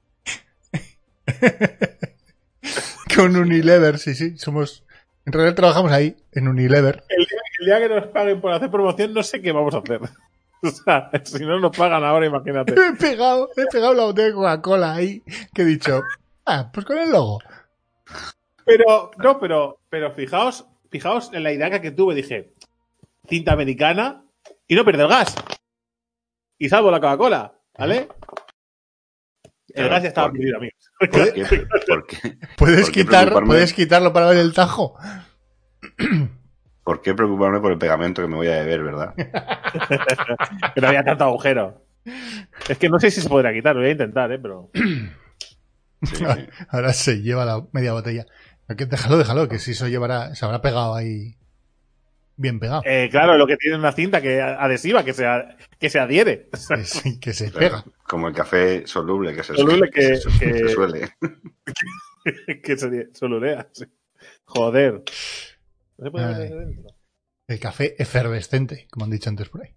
Con Unilever, sí, sí. Somos. En realidad trabajamos ahí, en Unilever. El día, el día que nos paguen por hacer promoción, no sé qué vamos a hacer. O sea, si no nos pagan ahora, imagínate. He pegado, he pegado la botella de Coca-Cola ahí, que he dicho, ah, pues con el logo. Pero, no, pero, pero fijaos, fijaos en la idea que tuve. Dije, cinta americana y no pierde el gas. Y salvo la Coca-Cola, ¿vale? El Claro, gas ya estaba por- perdido, amigos. ¿Por qué? ¿Por qué? Puedes ¿Por qué quitar, preocuparme? puedes quitarlo para ver el tajo. ¿Por qué preocuparme por el pegamento que me voy a beber, verdad? Que no había tanto agujero. Es que no sé si se podrá quitar, lo voy a intentar, ¿eh? Pero... Sí, sí. Ahora se lleva la media botella. Que déjalo, déjalo, que si eso llevará, se habrá pegado ahí bien pegado. Eh, claro, lo que tiene una cinta que adhesiva, que se, a- que se adhiere. Que, sí, que se Claro, pega. como el café soluble que se, Soluble que, que- se, que- se suele. que se solulea. Sí. Joder. ¿No se puede Ay. meter dentro? El café efervescente, como han dicho antes por ahí.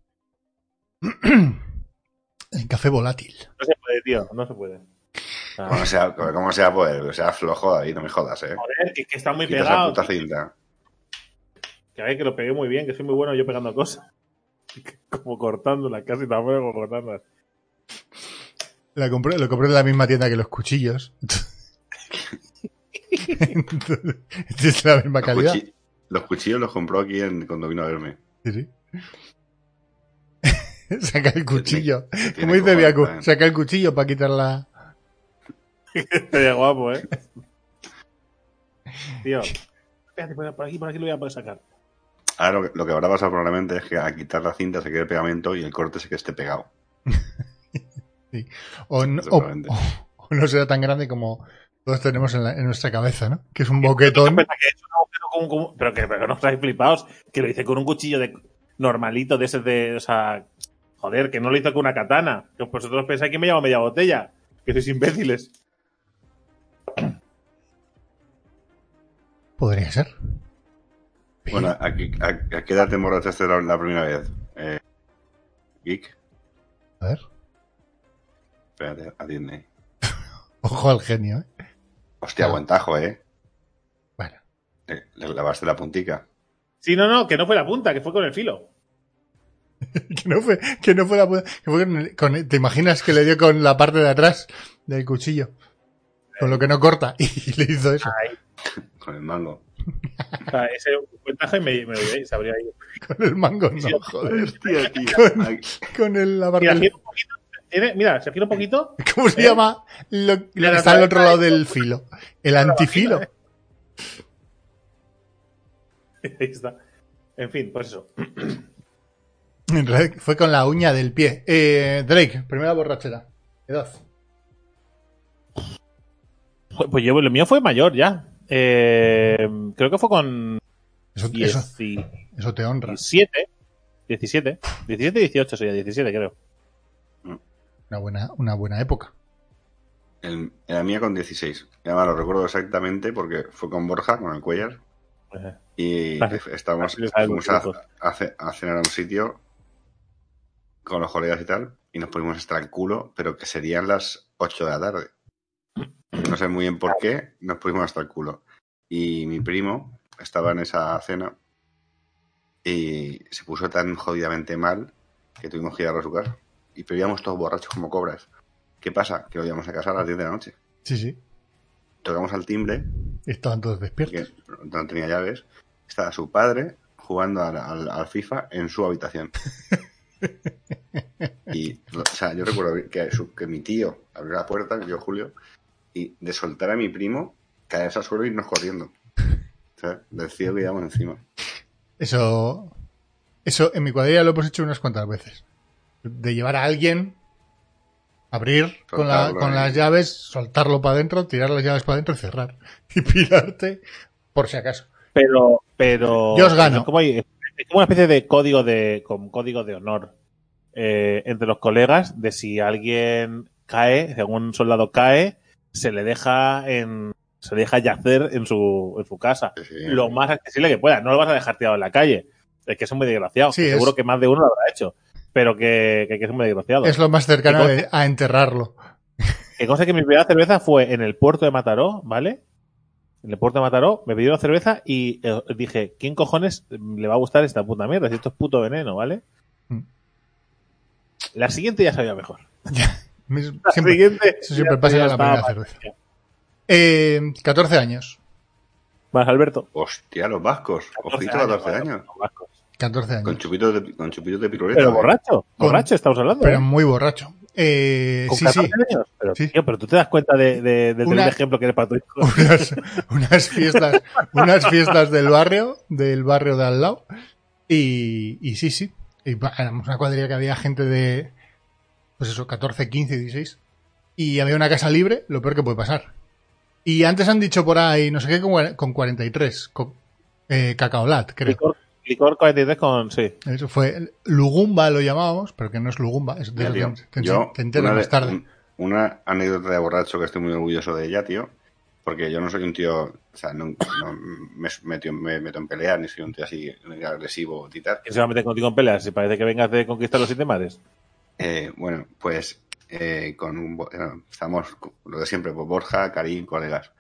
El café volátil. No se puede, tío, no se puede. Ah, Como sea, como sea, pues, o sea flojo, David, no me jodas, ¿eh? joder, que, que está muy Quita esa pegado. puta cinta. Que a ver, que lo pegué muy bien, que soy muy bueno yo pegando cosas. Como cortándola, casi tan bueno como cortándola. La compré, lo compré en la misma tienda que los cuchillos. Entonces, es la misma Los, calidad. cuchi- los cuchillos los compró aquí en, cuando vino a verme. Sí, sí. Saca el cuchillo. Que tiene Como dice cojones Biaku, también. saca el cuchillo para quitar la... Estaría guapo, ¿eh? Tío, espérate, por aquí, por aquí lo voy a poder sacar. Ahora lo que, lo que habrá pasado probablemente es que al quitar la cinta se quede el pegamento y el corte se que esté pegado. Sí. O, no, o, o, o no será tan grande como todos tenemos en, la, en nuestra cabeza, ¿no? Que es un boquetón. Que es un agujero como, como, pero que pero no os habéis flipados, que lo hice con un cuchillo de normalito de ese de, o sea, joder, que no lo hizo con una katana. Que vosotros pensáis que me llamo media botella, que sois imbéciles. Podría ser. Bueno, ¿a, a, a qué edad te emborrachaste la, la primera vez? Eh, Geek. A ver. Espérate, atiende. Ojo al genio, ¿eh? Hostia, Ah. buen tajo, ¿eh? Bueno. Le, le lavaste la puntica. Sí, no, no, que no fue la punta, que fue con el filo. que no fue, que no fue la que fue con, el, con el, ¿te imaginas que le dio con la parte de atrás del cuchillo? Con lo que no corta. Y le hizo eso. Ay. Con el mango. O sea, ese ventaja y me, me lo se habría ido. Con el mango no, Sí, joder. Hostia, tío. Con, Ay, con el, la parte Mira, del- gira un poquito, tiene- mira, se gira un poquito. ¿Cómo se ¿Eh? llama lo, lo que está al otro lado del filo? El antifilo. Ahí está. En fin, pues eso. En realidad fue con la uña del pie. Eh, Drake, primera borrachera. Edad. Pues yo, lo mío fue mayor ya. Eh, creo que fue con Eso, eso, diecisiete, eso te honra. diecisiete, diecisiete, dieciocho sería, diecisiete creo. Una buena, una buena época. el, la mía con dieciséis. Y además lo recuerdo exactamente porque fue con Borja, con el Cuellar. Eh, Y Vale. estábamos, Así lo saben fuimos los a, chicos. a, ce- a cenar a un sitio con los colegas y tal, y nos pusimos hasta el culo, pero que serían las ocho de la tarde. No sé muy bien por qué, nos pusimos hasta el culo. Y mi primo estaba en esa cena y se puso tan jodidamente mal que tuvimos que ir a su casa. Y pero íbamos todos borrachos como cobras. ¿Qué pasa? Que lo íbamos a casa a las diez de la noche. Sí, sí. Tocamos al timbre, Estaban todos despiertos. porque no tenía llaves. Estaba su padre jugando al, al, al FIFA en su habitación. Y, o sea, yo recuerdo que, su, que mi tío abrió la puerta, yo Julio, y de soltar a mi primo, caerse al suelo y irnos corriendo. O sea, del cielo que íbamos encima. Eso, eso en mi cuadrilla lo hemos hecho unas cuantas veces. De llevar a alguien, abrir con, la, con las llaves, soltarlo para adentro, tirar las llaves para adentro y cerrar. Y pirarte por si acaso. Pero, pero. Yo os gano. Es como, hay- es como una especie de código de, con código de honor eh, entre los colegas de si alguien cae, si algún soldado cae, se le deja en. Se le deja yacer en su, en su casa. Sí, sí. Lo más accesible que pueda. No lo vas a dejar tirado en la calle. Es que son muy desgraciados. Sí, que es- seguro que más de uno lo habrá hecho. Pero que, que, que son muy desgraciados. Es lo más cercano ¿Qué a, a enterrarlo. Que cosa que mi primera cerveza fue en el puerto de Mataró, ¿vale? En el puerto de Mataró me pidieron cerveza y eh, dije, ¿quién cojones le va a gustar esta puta mierda? Si esto es puto veneno, ¿vale? Mm. La siguiente ya sabía mejor. Mis- La siempre, siguiente eso siempre ya- pasa ya en la estaba primera mal. cerveza. Eh, catorce años. Más Alberto. Hostia, los vascos. Ojito, catorce años. bueno, vascos. catorce Con años. chupitos de, con chupitos de piruleta. Pero ¿eh? borracho. Con- Borracho estamos hablando. Pero ¿eh? muy borracho. Eh, Con sí, catorce sí. años. Pero, Sí. tío, pero tú te das cuenta de, de, de Una- del ejemplo que eres para tu hijo. Unas, unas fiestas, unas fiestas del barrio, del barrio de al lado. Y, y sí, sí. Y va- éramos una cuadrilla que había gente de, pues eso, catorce, quince, dieciséis. Y había una casa libre, lo peor que puede pasar. Y antes han dicho por ahí, no sé qué, con, con cuarenta y tres, con, eh, cacaolat, creo. Licor, licor cuarenta y tres con, sí. Eso fue Lugumba, lo llamábamos, pero que no es Lugumba. Es de Mira, eso tío, te, te, yo, te enteras una, más de- tarde. un- una anécdota de borracho que estoy muy orgulloso de ella, tío. Porque yo no soy un tío, o sea, no, no me, meto, me meto en peleas, ni soy un tío así agresivo o titar. ¿Quién se va a meter contigo en peleas? Si parece que vengas de conquistar los siete mares. Eh, bueno, pues eh, con un, bo- eh, estamos con lo de siempre, pues Borja, Karim, colegas.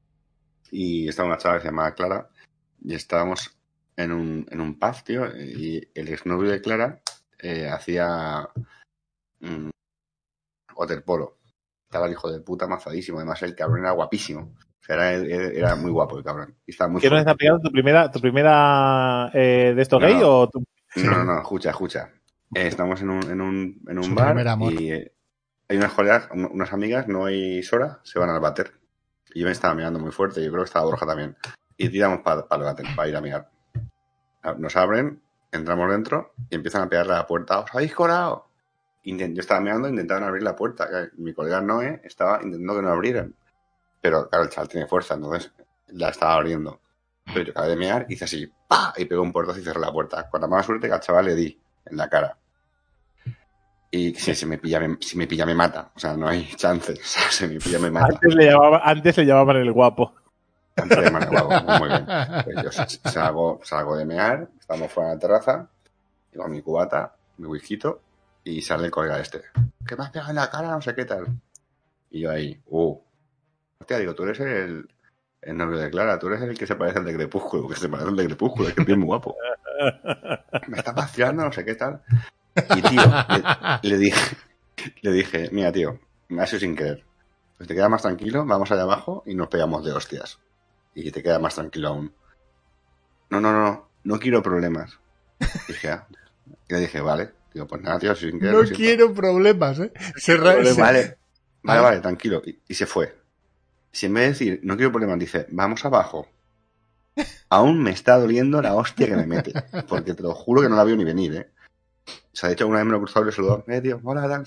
Y estaba una chava que se llamaba Clara y estábamos en un, en un pub, tío, y el exnovio de Clara eh, hacía mmm, waterpolo. Estaba el hijo de puta mazadísimo. Además, el cabrón era guapísimo. O sea, era, era, era muy guapo el cabrón. Y estaba muy ¿Qué nos está pegando tu primera, tu primera eh, de estos no, gay no, o tu... No, no, no, escucha, escucha. Eh, estamos en un, en un, en un Su bar primer amor. y eh, hay unas colegas, unas amigas, no hay Sora, se van al váter. Y yo me estaba mirando muy fuerte, yo creo que estaba Borja también. Y tiramos para pa el váter, para ir a mirar. Nos abren, entramos dentro y empiezan a pegarle a la puerta. ¿Os habéis colado? Intent- yo estaba mirando, intentaban abrir la puerta. Mi colega Noé estaba intentando que no abrieran. Pero claro, el chaval tiene fuerza, entonces la estaba abriendo. Pero yo acabé de mear, hice así, ¡pah! Y pegó un puertazo y cerré la puerta. Con la mala suerte que al chaval le di en la cara. Y si, si, me pilla, me, si me pilla, me mata. O sea, no hay chance. O sea, si me pilla, me mata. Antes le, llamaba, antes le llamaban el guapo. Antes le llamaban el guapo. Muy bien. Pues yo salgo, salgo de mear, estamos fuera de la terraza, llevo mi cubata, mi whisky, y sale el colega este. ¿Qué me has pegado en la cara? No sé qué tal. Y yo ahí, uh. Hostia, digo, tú eres el, el novio de Clara, tú eres el que se parece al de Crepúsculo, que se parece al de Crepúsculo, es que es bien muy guapo. Me está vacilando, no sé qué tal. Y tío, le, le dije, le dije, mira tío, me ha sido sin querer. Pues te quedas más tranquilo, vamos allá abajo y nos pegamos de hostias. Y te queda más tranquilo aún. No, no, no, no quiero problemas. Y dije, ah. Y le dije, vale. Digo, pues nada, tío, sin querer. No quiero problemas, ¿eh? Se ra- Vale, se- vale, vale, vale, tranquilo. Y, y se fue. Si en vez de decir, no quiero problemas, dice, vamos abajo. Aún me está doliendo la hostia que me mete. Porque te lo juro que no la veo ni venir, ¿eh? O sea, de hecho, una vez me lo he cruzado y le saludó. Eh, tío, hola, Dan.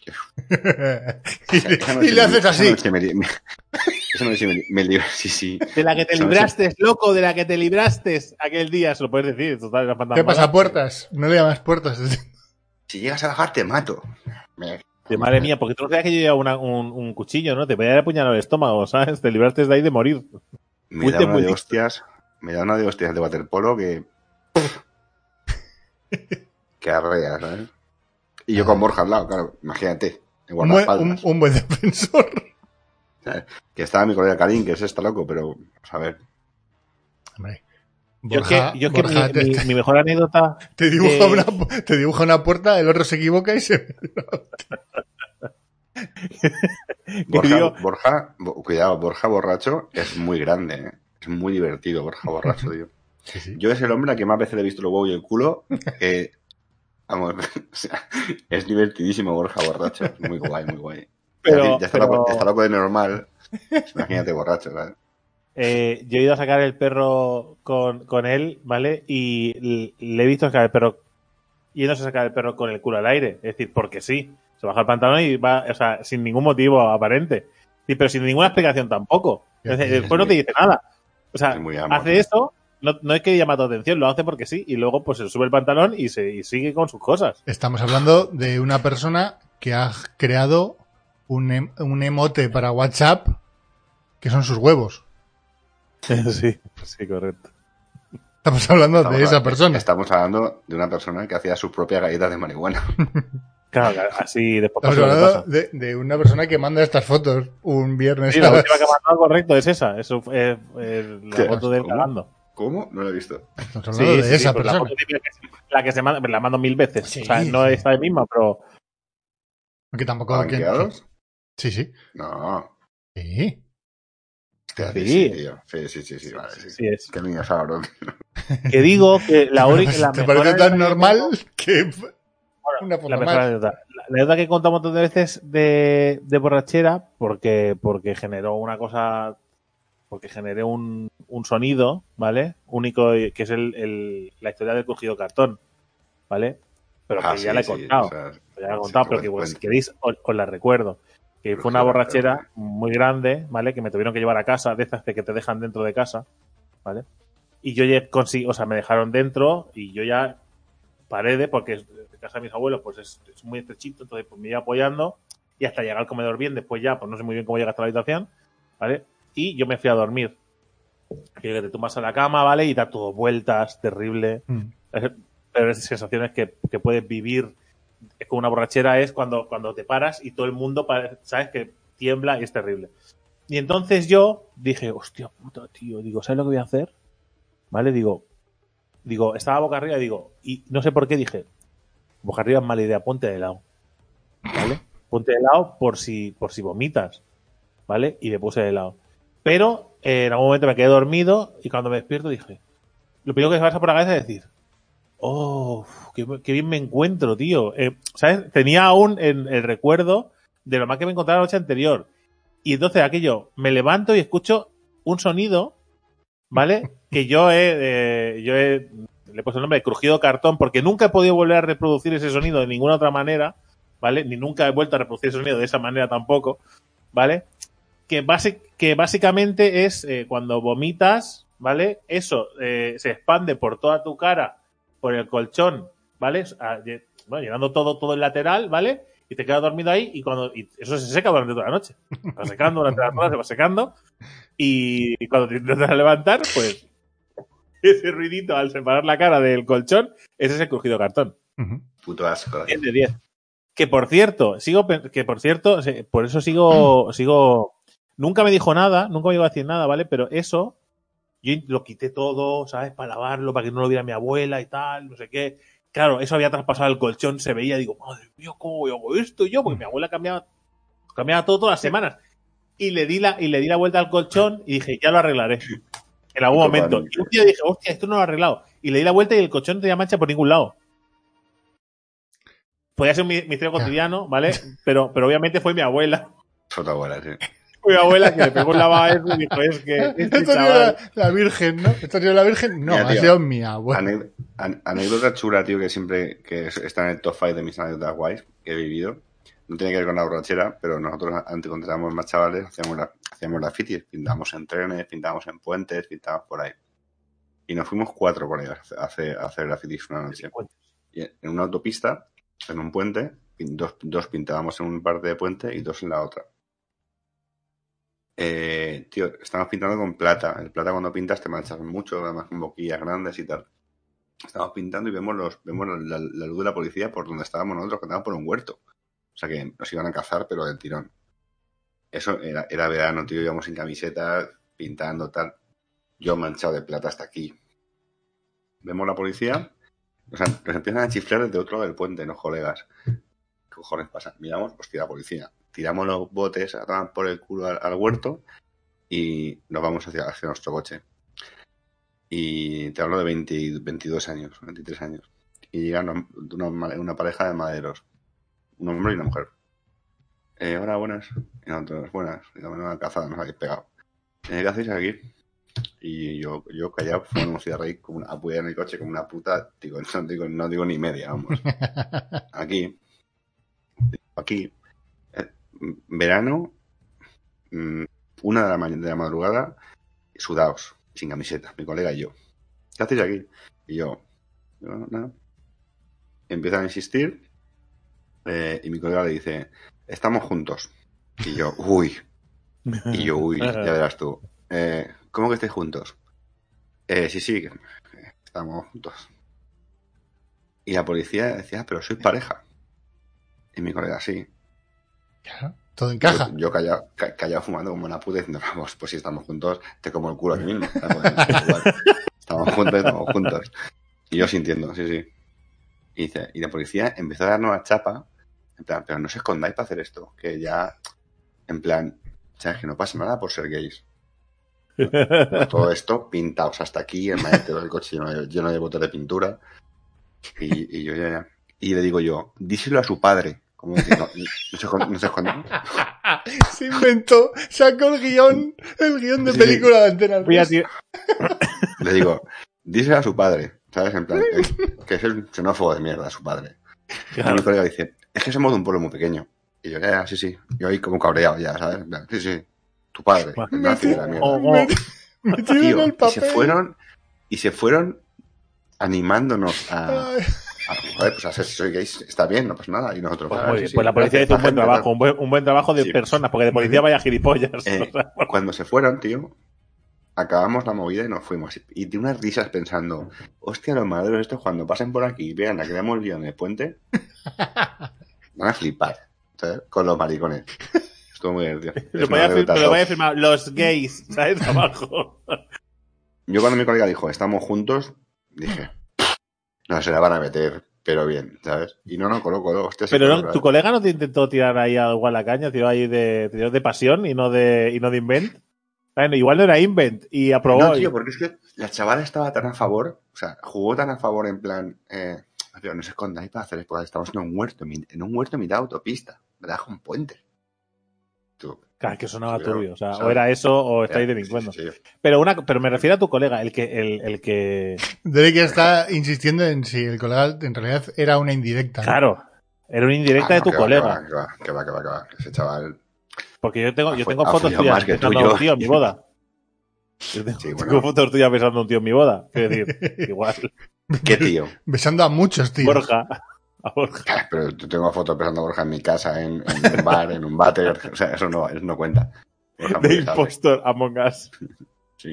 y, le, y le haces así. Esa noche me, esa noche me, me libré, sí, sí. De la que te libraste, loco, de la que te libraste aquel día, se lo puedes decir. Total, era ¿Qué pasa, puertas? No le llamas puertas. Si llegas a bajar, te mato. Me... De madre mía, porque tú no sabías que yo llevaba una, un, un cuchillo, ¿no? Te podía apuñalar el estómago, ¿sabes? Te libraste de ahí de morir. Me Fuiste da una muy de listo. hostias, me da una de hostias de waterpolo que... que arrea, ¿sabes? Y yo con Borja al lado, claro, imagínate. En Un buen, un, guardaespaldas. un buen defensor. ¿Sabes? Que estaba mi colega Karim, que es esta loco, pero... Vamos a ver. Hombre, Yo es Borja, que, yo es que Borja mi, te, mi, mi mejor anécdota... te dibuja que- una, te dibuja una puerta, el otro se equivoca y se... Borja, digo- Borja, bo- cuidado, Borja borracho es muy grande, ¿eh? Es muy divertido, Borja borracho, tío. Sí, sí. Yo es el hombre a que más veces le he visto el huevo y el culo. Que, vamos, o sea, es divertidísimo Borja borracho. Es muy guay, muy guay. Pero- ya, ya está, pero- loco, ya está loco de normal. Imagínate borracho, ¿sabes? Eh, yo he ido a sacar el perro con, con él, ¿vale? Y l- le he visto sacar el perro yéndose a sacar el perro con el culo al aire. Es decir, porque sí. Se baja el pantalón y va, o sea, sin ningún motivo aparente. Sí, pero sin ninguna explicación tampoco. Es decir, después no te dice nada. O sea, Es muy amo, hace tío. eso, no, no es que llama tu atención, lo hace porque sí. Y luego pues se sube el pantalón y, se, y sigue con sus cosas. Estamos hablando de una persona que ha creado un, em- un emote para WhatsApp que son sus huevos. Sí, sí, correcto. Estamos hablando Estamos de esa hablando- persona. Estamos hablando de una persona que hacía sus propias galletas de marihuana. Claro, así después Estamos pasa lo que hablando pasa. de, de una persona que manda estas fotos un viernes Sí, a la las- última que ha mandado, correcto, es esa. Eso es eh, la ¿Qué? foto de él ¿Cómo? cagando. ¿Cómo? No lo he visto. Estamos hablando de esa pues la, persona. foto típica que se- la que se manda, me la mando mil veces. Sí, o sea, no sí. es esta misma, pero Que tampoco... que- ¿Banqueados? sí, sí. No. Sí. Hostia, Sí. sí, tío. Sí, sí, sí, sí, vale, sí. sí es. Qué niño sabro. Que digo que la única. Te La parece mejor tan anécdota normal que que... tengo- bueno, una foto la mejor más. anécdota. La, la anécdota que he contado un montón de veces de, de borrachera, porque, porque generó una cosa. Porque generé un, un sonido, ¿vale? Único, que es el, el- la historia del cogido cartón, ¿vale? Pero que Ah, ya sí, la he sí, contado. o sea, Ya la he sí, contado, pero cuenta, que bueno, si cuenta. queréis os, os la recuerdo. Que fue una Cogido borrachera cartón, muy grande, ¿vale? Que me tuvieron que llevar a casa, de estas de que te dejan dentro de casa, ¿vale? Y yo ya conseguí, o sea, me dejaron dentro y yo ya paré de, porque es- de casa de mis abuelos pues es, es muy estrechito, entonces pues me iba apoyando y hasta llegar al comedor bien, después ya, pues no sé muy bien cómo llegas hasta la habitación, ¿vale? Y yo me fui a dormir. Que te tumbas a la cama, ¿vale? Y da todo vueltas, terrible. Mm. Pero esas sensaciones que, que puedes vivir con una borrachera es cuando, cuando te paras y todo el mundo, pare- ¿sabes? Que tiembla y es terrible. Y entonces yo dije, hostia puta, tío, digo, ¿sabes lo que voy a hacer? ¿Vale? Digo, digo, estaba boca arriba y digo, y no sé por qué dije, boca arriba es mala idea, ponte de lado, ¿vale? Ponte de lado por si, por si vomitas, ¿vale? Y me puse de lado. Pero eh, en algún momento me quedé dormido y cuando me despierto dije, lo primero que me pasa por la cabeza es decir, oh, qué, qué bien me encuentro, tío. Eh, ¿Sabes? Tenía aún el, el recuerdo de lo mal que me encontraba la noche anterior. Y entonces aquello, me levanto y escucho un sonido, ¿vale? Que yo he, eh, yo he, le he puesto el nombre de crujido cartón porque nunca he podido volver a reproducir ese sonido de ninguna otra manera, ¿vale? Ni nunca he vuelto a reproducir ese sonido de esa manera tampoco, ¿vale? Que, base, que básicamente es eh, cuando vomitas, ¿vale? Eso eh, se expande por toda tu cara, por el colchón, ¿vale? Bueno, llenando todo, todo el lateral, ¿vale? Y te quedas dormido ahí y cuando y eso se seca durante toda la noche. Se va secando durante las horas, se va secando y, y cuando te intentas levantar, pues ese ruidito al separar la cara del colchón, ese es el crujido cartón. Uh-huh. Puto asco. diez de diez. Que por cierto, sigo que por cierto, por eso sigo sigo nunca me dijo nada, nunca me iba a decir nada, ¿vale? Pero eso yo lo quité todo, ¿sabes? Para lavarlo, para que no lo viera mi abuela y tal, no sé qué. Claro, eso había traspasado el colchón, se veía, digo, madre mía, ¿cómo hago esto yo? Porque mi abuela cambiaba, cambiaba todo todas las semanas. Y le di la, y le di la vuelta al colchón y dije, ya lo arreglaré. En algún momento. Y un día dije, hostia, esto no lo he arreglado. Y le di la vuelta y el colchón no tenía mancha por ningún lado. Podía ser un misterio cotidiano, ¿vale? Pero, pero obviamente fue mi abuela. Fue tu abuela, sí. Fue mi abuela que le pegó el lavado y dijo, es que este Esto chaval... la, la Virgen, ¿no? Esto es la Virgen. No, Mira, tío, ha sido mi abuela. Anécdota, an, anécdota chula, tío, que siempre que está en el top cinco de mis anécdotas guays que he vivido. No tiene que ver con la borrachera, pero nosotros antes cuando éramos más chavales hacíamos la, hacíamos la fitis, pintábamos en trenes, pintábamos en puentes, pintábamos por ahí. Y nos fuimos cuatro por ahí a hacer, a hacer la fitis una noche. Y en una autopista, en un puente, dos, dos pintábamos en una parte de puente y dos en la otra. Eh, tío, estamos pintando con plata. El plata cuando pintas te manchas mucho, además con boquillas grandes y tal. Estamos pintando y vemos los vemos la, la luz de la policía por donde estábamos nosotros, que estábamos por un huerto. O sea que nos iban a cazar, pero del tirón. Eso era, era verano, tío, íbamos sin camiseta, pintando, tal. Yo manchado de plata hasta aquí. Vemos la policía, o sea, nos empiezan a chiflar desde otro lado del puente, ¿no, colegas? ¿Qué cojones pasa? Miramos, hostia, la policía. Tiramos los botes a tomar por el culo al, al huerto y nos vamos hacia, hacia nuestro coche. Y te hablo de veinte, veintidós años, veintitrés años. Y llega una, una, una pareja de maderos. Un hombre y una mujer. Eh, hola, buenas. Y nosotros, buenas. Y también una cazada, nos habéis pegado. Eh, ¿Qué hacéis aquí? Y yo, yo callado, fuimos a reír como una apoyada en el coche como una puta. Digo, no digo, no digo ni media, vamos. Aquí. Aquí. Eh, verano. Una de la, mañana, de la madrugada. Sudados. Sin camiseta. Mi colega y yo. ¿Qué hacéis aquí? Y yo. No, nada. Empiezan a insistir. Eh, y mi colega le dice, estamos juntos. Y yo, uy. Y yo, uy, ya verás tú. Eh, ¿Cómo que estáis juntos? Eh, sí, sí, estamos juntos. Y la policía decía, pero sois pareja. Y mi colega, sí. Claro, todo encaja. Yo, yo callado, callado fumando como una puta diciendo, vamos, pues si estamos juntos, te como el culo aquí mismo. Estamos juntos, estamos juntos. Y yo sintiendo, sí, sí. Y dice, y la policía empezó a darnos la chapa. En plan, pero no os escondáis para hacer esto. Que ya, en plan, ¿sabes? Que no pasa nada por ser gays. Pues todo esto, pintados hasta aquí, el maletero del coche lleno de, lleno de botes de pintura. Y, y yo ya, ya. Y le digo yo, díselo a su padre. Como que no, no, se, no se esconde. Se inventó, sacó el guión, el guión de sí, película de Antena tres. Le digo, díselo a su padre. ¿Sabes? En plan, que, que es el xenófobo de mierda, su padre. Claro. Y mi colega dice, es que somos de un pueblo muy pequeño. Y yo, ya, ya, sí, sí. Yo ahí como cabreado ya, ¿sabes? Sí, sí. Tu padre, el nazi de la mierda. Oh, oh. Tío, el papel. Y se fueron, y se fueron animándonos a, a, joder, pues a ser si soy gay, está bien, no pasa nada. Y nosotros, pues, ah, oye, sí, pues sí, la policía hizo un buen trabajo, un buen, un buen trabajo de sí, personas, porque de policía vaya gilipollas. Eh, o sea, cuando se fueron, tío, acabamos la movida y nos fuimos. Y de unas risas pensando, hostia, los maderos estos cuando pasen por aquí y vean la que hemos liado en el puente, van a flipar, ¿sabes? Con los maricones. Estuvo muy divertido. Lo voy a firmar, los gays, ¿sabes? Abajo. Yo cuando mi colega dijo, estamos juntos, dije, no, se la van a meter pero bien, ¿sabes? Y no, no, coló, coló. Hostia, pero coló, no, ¿sabes? tu colega no te intentó tirar ahí algo a la caña, tiró ahí de, tiró de pasión y no de, y no de invent. Bueno, igual no era invent y aprobó. No, tío, y... porque es que la chavala estaba tan a favor, o sea, jugó tan a favor en plan, eh, tío, no se escondáis para hacer esto, estamos en un huerto, en un huerto mitad autopista, ¿verdad? Con puente. Tú, Claro, que sonaba claro, turbio, o sea, ¿sabes? o era eso o estáis Ya, delincuendo. sí, sí, sí. Pero una, pero me refiero a tu colega, el que, el, el que. Derek está insistiendo en si el colega en realidad era una indirecta, ¿no? Claro, era una indirecta Ah, de no, tu que va, colega. que va, que va, que va, que va, que ese chaval. Porque yo tengo, yo Ha fu- tengo ha fotos follado tuyas más que tú besando y a yo. un tío en mi boda. Yo tengo, Sí, bueno. tengo fotos tuyas besando a un tío en mi boda. Quiero decir, igual. ¿Qué tío? Besando a muchos tíos. Borja. A Borja. Pero yo tengo fotos empezando Borja en mi casa, en, en un bar, en un váter, o sea, eso no, eso no cuenta. Borja De muy estable. impostor Among Us. Sí.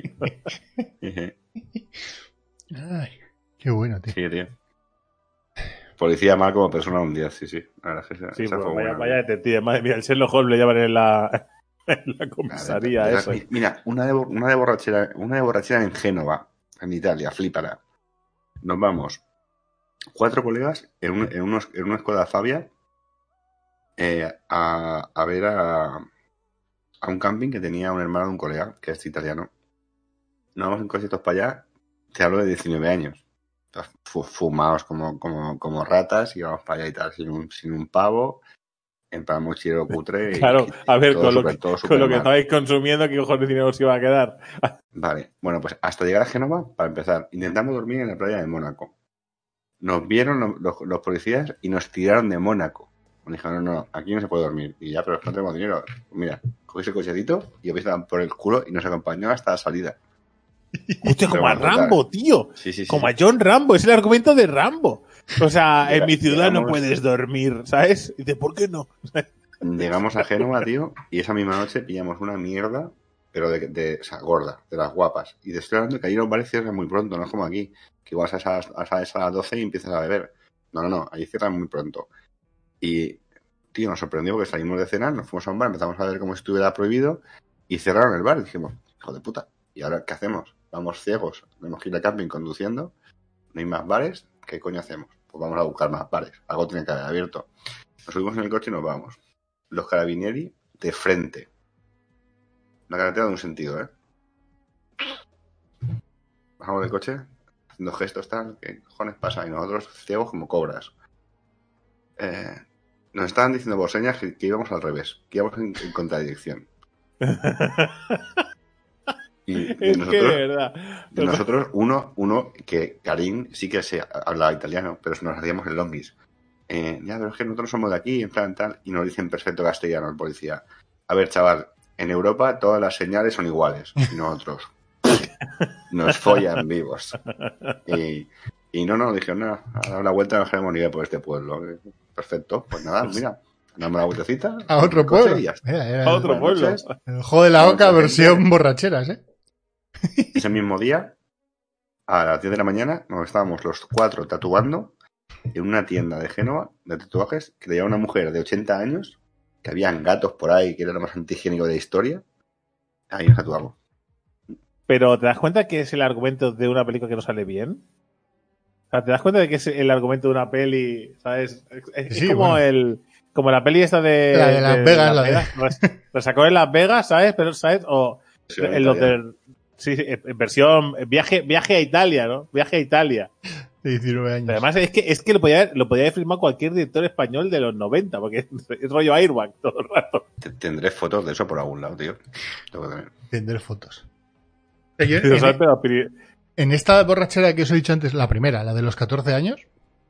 Ay, qué bueno, tío. Sí, tío. Policía mal como persona un diez, sí, sí. La verdad es que esa, Sí, esa pues fue vaya, buena. vaya detective. Madre mía, el Sherlock Holmes le llaman en la, en la comisaría. Mira, Eso. mira, una de, una de borrachera, una de borrachera en Génova, en Italia, flípala. Nos vamos cuatro colegas en, un, en, unos, en una Skoda Fabia eh, a, a ver a, a un camping que tenía un hermano de un colega, que es italiano. Nos vamos en cochecitos para allá, te hablo de diecinueve años. Fumados como, como, como ratas y vamos para allá y tal, sin un, sin un pavo, en plan mochilero cutre. Claro, y, a ver, todo con, super, lo todo que, con lo que mal. estabais consumiendo, ¿qué cojones de dinero os iba a quedar? Vale, bueno, pues hasta llegar a Génova, para empezar, intentamos dormir en la playa de Mónaco. Nos vieron los, los, los policías y nos tiraron de Mónaco. Me dijeron, no, no, aquí no se puede dormir. Y ya, pero no tenemos dinero. Mira, cogéis el cochecito y os vais a dar por el culo y nos acompañó hasta la salida. Hostia, como a Total. Rambo, tío. Sí, sí, sí. Como a John Rambo, es el argumento de Rambo. O sea, Llega, en mi ciudad llegamos, no puedes dormir, ¿sabes? Y dice, ¿por qué no? Llegamos a Génova, tío, y esa misma noche pillamos una mierda, pero de, de o sea, gorda, de las guapas. Y te estoy hablando que ahí los bares cierran muy pronto, no es como aquí, que igual sales a las, a las doce y empiezas a beber. No, no, no, ahí cierran muy pronto. Y, tío, nos sorprendió porque salimos de cenar, nos fuimos a un bar, empezamos a ver como si estuviera prohibido y cerraron el bar. Y dijimos, hijo de puta, ¿y ahora qué hacemos? Vamos ciegos, tenemos que ir al camping conduciendo, no hay más bares, ¿qué coño hacemos? Pues vamos a buscar más bares, algo tiene que haber abierto. Nos subimos en el coche y nos vamos. Los carabinieri de frente. Una carretera de un sentido, ¿eh? Bajamos del coche, haciendo gestos tal, ¿qué cojones pasa? Y nosotros ciegos como cobras. Eh, nos estaban diciendo por señas que, que íbamos al revés, que íbamos en, en contradirección. Y de Es nosotros, que de verdad. de nosotros uno, uno que Karim sí que se hablaba italiano, pero nos hacíamos el longis. Eh, ya, pero es que nosotros somos de aquí, en plan tal, y nos dicen perfecto castellano el policía. A ver, chaval, en Europa todas las señales son iguales, y nosotros nos follan vivos. Y, y no, no, dijeron, no, a dar la vuelta no queremos ni ver por este pueblo. Perfecto, pues nada, mira, damos la vueltecita. A otro pueblo. Y ya está. Era, era A otro el, pueblo. Noches, el juego de la oca versión borracheras, ¿eh? ese mismo día, a las diez de la mañana, nos estábamos los cuatro tatuando en una tienda de Génova de tatuajes que tenía una mujer de ochenta años, que habían gatos por ahí, que era lo más antihigiénico de la historia. Ahí nos tatuamos. Pero ¿te das cuenta que es el argumento de una película que no sale bien? O sea, ¿te das cuenta de que es el argumento de una peli, ¿sabes? Es, Sí, es como bueno. el como la peli esta de La de Las de, Vegas, Las la de- Vegas. Pues, lo sacó en Las Vegas, ¿sabes? Pero ¿sabes? O Sí, en los italiano. de sí, sí, en versión viaje viaje a Italia, ¿no? Viaje a Italia. De diecinueve años. Pero además es que es que lo podía haber, lo podía haber filmado cualquier director español de los noventa, porque es, es rollo Airbag todo el rato. Tendré fotos de eso por algún lado, tío. Tengo que tener. Tendré fotos. Yo, Pero, ¿sabes? en, Pero, pero- en esta borrachera que os he dicho antes, la primera, la de los catorce años,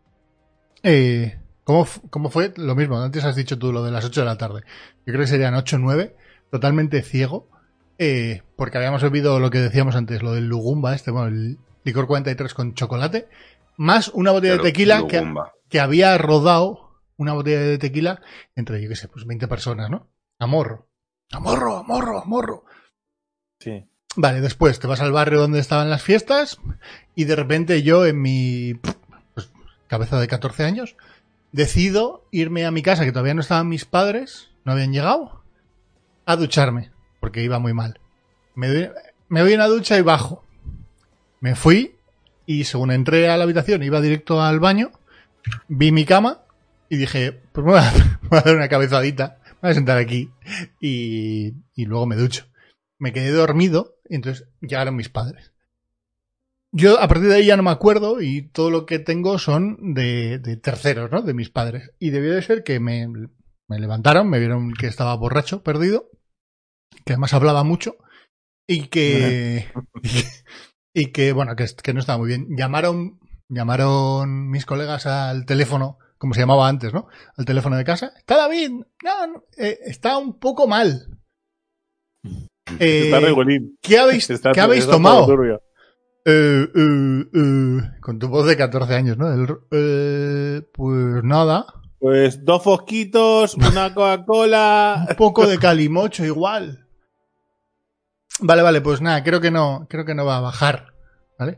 eh, ¿cómo, f- ¿cómo fue? Lo mismo, antes has dicho tú lo de las ocho de la tarde. Yo creo que serían ocho o nueve, totalmente ciego, eh, porque habíamos bebido lo que decíamos antes, lo del Lugumba, este, bueno, el licor cuarenta y tres con chocolate, más una botella Pero, de tequila que, Lugumba. que había rodado una botella de tequila entre, yo qué sé, pues veinte personas, ¿no? A morro. A morro, a morro, a morro. sí. Vale, después te vas al barrio donde estaban las fiestas y de repente yo en mi pues, cabeza de catorce años decido irme a mi casa, que todavía no estaban mis padres, no habían llegado, a ducharme, porque iba muy mal. Me doy, me doy una ducha y bajo. Me fui y según entré a la habitación iba directo al baño, vi mi cama y dije, pues me voy a, me voy a dar una cabezadita, me voy a sentar aquí y, y luego me ducho. Me quedé dormido y entonces llegaron mis padres. Yo a partir de ahí ya no me acuerdo y todo lo que tengo son de, de terceros, ¿no? De mis padres. Y debió de ser que me, me levantaron, me vieron que estaba borracho, perdido, que además hablaba mucho y que, y que, y que bueno, que, que no estaba muy bien. Llamaron, llamaron mis colegas al teléfono, como se llamaba antes, ¿no? Al teléfono de casa. ¿Está David? No, no eh, está un poco mal. Eh, está regulín. ¿Qué habéis, está, ¿qué habéis tomado? Eh, eh, eh, con tu voz de catorce años, ¿no? El, eh, pues nada. Pues dos fosquitos, una Coca-Cola. Un poco de calimocho igual. Vale, vale, pues nada, creo que no, creo que no va a bajar, ¿vale?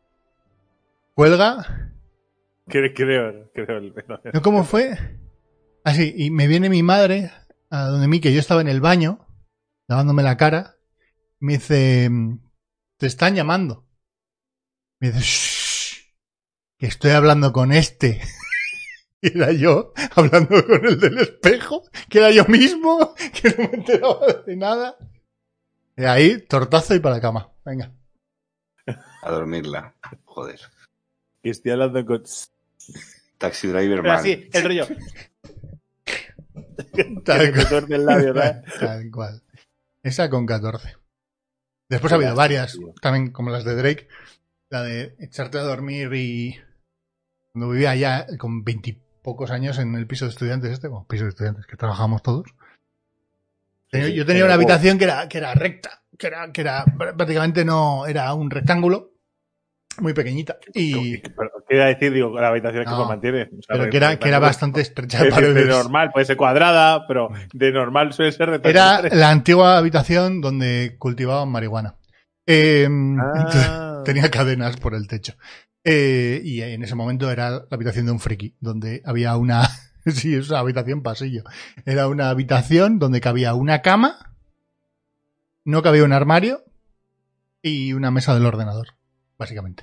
Cuelga. Creo, creo. creo ¿No cómo fue? Así, y me viene mi madre a donde mí, que yo estaba en el baño, lavándome la cara, me dice, te están llamando. Me dice, shh, que estoy hablando con este. Y era yo, hablando con el del espejo, que era yo mismo, que no me enteraba de nada. Y ahí, tortazo y para la cama. Venga. A dormirla. Joder. Que estoy hablando con... Taxi Driver Pero Man. así, el rollo. Tal que te el labio, ¿verdad? Tal cual. Esa con catorce. Después ha habido varias, también como las de Drake. La de echarte a dormir y... Cuando vivía ya con veintipocos años en el piso de estudiantes este, bueno, piso de estudiantes que trabajamos todos. Sí, sí, yo tenía una habitación que era, que era recta, que era, que era prácticamente no, era un rectángulo muy pequeñita. Y ¿Qué iba a decir? Digo, la habitación no, que se mantiene. O sea, pero que era, que era bastante estrecha. De, de, de normal, puede ser cuadrada, pero de normal suele ser rectangular. Era la antigua habitación donde cultivaban marihuana. Eh, ah. Tenía cadenas por el techo. Eh, y en ese momento era la habitación de un friki, donde había una... sí, es una habitación pasillo. Era una habitación donde cabía una cama, no cabía un armario y una mesa del ordenador, básicamente.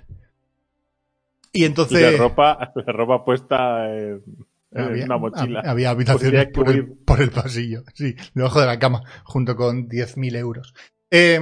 Y entonces... Y la ropa, la ropa puesta en, había, en una mochila. Había habitaciones por el, por el pasillo, sí, debajo de la cama, junto con diez mil euros. Eh,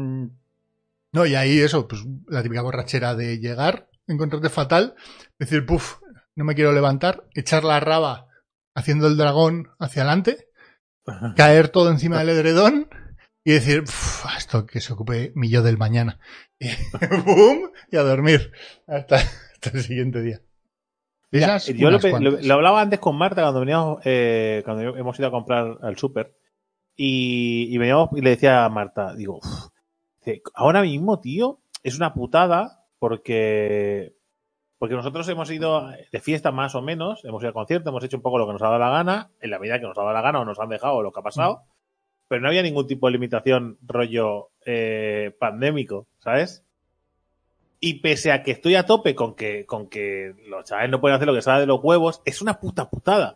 no, y ahí eso, pues la típica borrachera de llegar, encontrarte fatal, decir, puf, no me quiero levantar, echar la raba haciendo el dragón hacia adelante, caer todo encima del edredón y decir, esto que se ocupe mi yo del mañana. Y, ¡boom! Y a dormir hasta, hasta el siguiente día. Mira, yo lo, lo, lo hablaba antes con Marta cuando veníamos, eh, cuando hemos ido a comprar al súper y, y veníamos y le decía a Marta, digo, uff, ahora mismo, tío, es una putada porque... Porque nosotros hemos ido de fiesta más o menos, hemos ido a concierto, hemos hecho un poco lo que nos ha dado la gana, en la medida que nos ha dado la gana o nos han dejado lo que ha pasado, mm. pero no había ningún tipo de limitación rollo eh, pandémico, ¿sabes? Y pese a que estoy a tope con que, con que los chavales no pueden hacer lo que sale de los huevos, es una puta putada.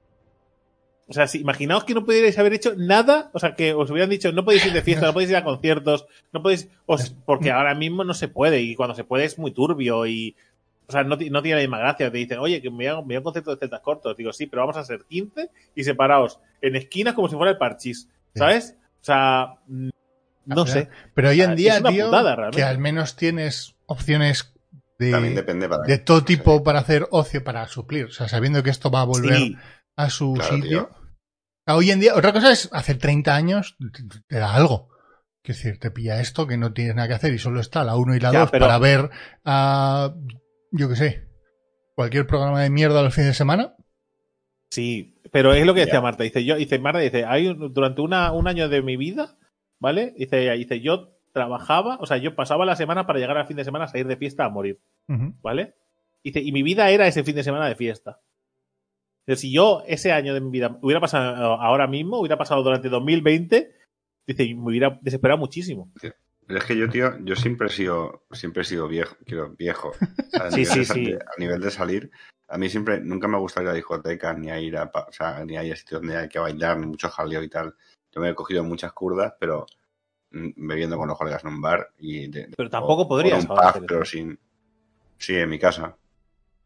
O sea, si imaginaos que no pudierais haber hecho nada, o sea, que os hubieran dicho, no podéis ir de fiesta, no podéis ir a conciertos, no podéis, os, porque ahora mismo no se puede, y cuando se puede es muy turbio y... O sea, no, no tiene la misma gracia. Te dicen, oye, que me voy a, me voy a un concierto de celtas cortos. Digo, sí, pero vamos a ser quince y separados en esquinas como si fuera el parchís. ¿Sabes? Sí. O sea, no sé. Pero hoy en día, tío, putada, que al menos tienes opciones de, También depende para de todo tipo sí. para hacer ocio, para suplir. O sea, sabiendo que esto va a volver sí. a su claro, sitio. Tío. Hoy en día, otra cosa es, hace treinta años te da algo. Es decir, te pilla esto que no tienes nada que hacer y solo está la uno y la dos pero... para ver a... Uh, yo qué sé, cualquier programa de mierda los fines de semana. Sí, pero es lo que decía Marta. Dice, yo, dice, Marta dice, hay durante una, un año de mi vida, ¿vale? Dice, dice, yo trabajaba, o sea, yo pasaba la semana para llegar al fin de semana a salir de fiesta a morir, uh-huh. ¿vale? Dice, y mi vida era ese fin de semana de fiesta. Dice, si yo ese año de mi vida hubiera pasado ahora mismo, hubiera pasado durante dos mil veinte, dice, me hubiera desesperado muchísimo. Sí. Pero es que yo, tío, yo siempre he sido, siempre he sido viejo, quiero, viejo. A sí, nivel sí, de, sí. A nivel de salir, a mí siempre, nunca me gusta ir a discotecas, ni a ir a, o sea, ni a ir a sitios donde hay que bailar, ni mucho jaleo y tal. Yo me he cogido muchas curdas, pero mm, bebiendo con los colegas en un bar y de, pero tampoco podrías un pub, pero sin, sí, en mi casa.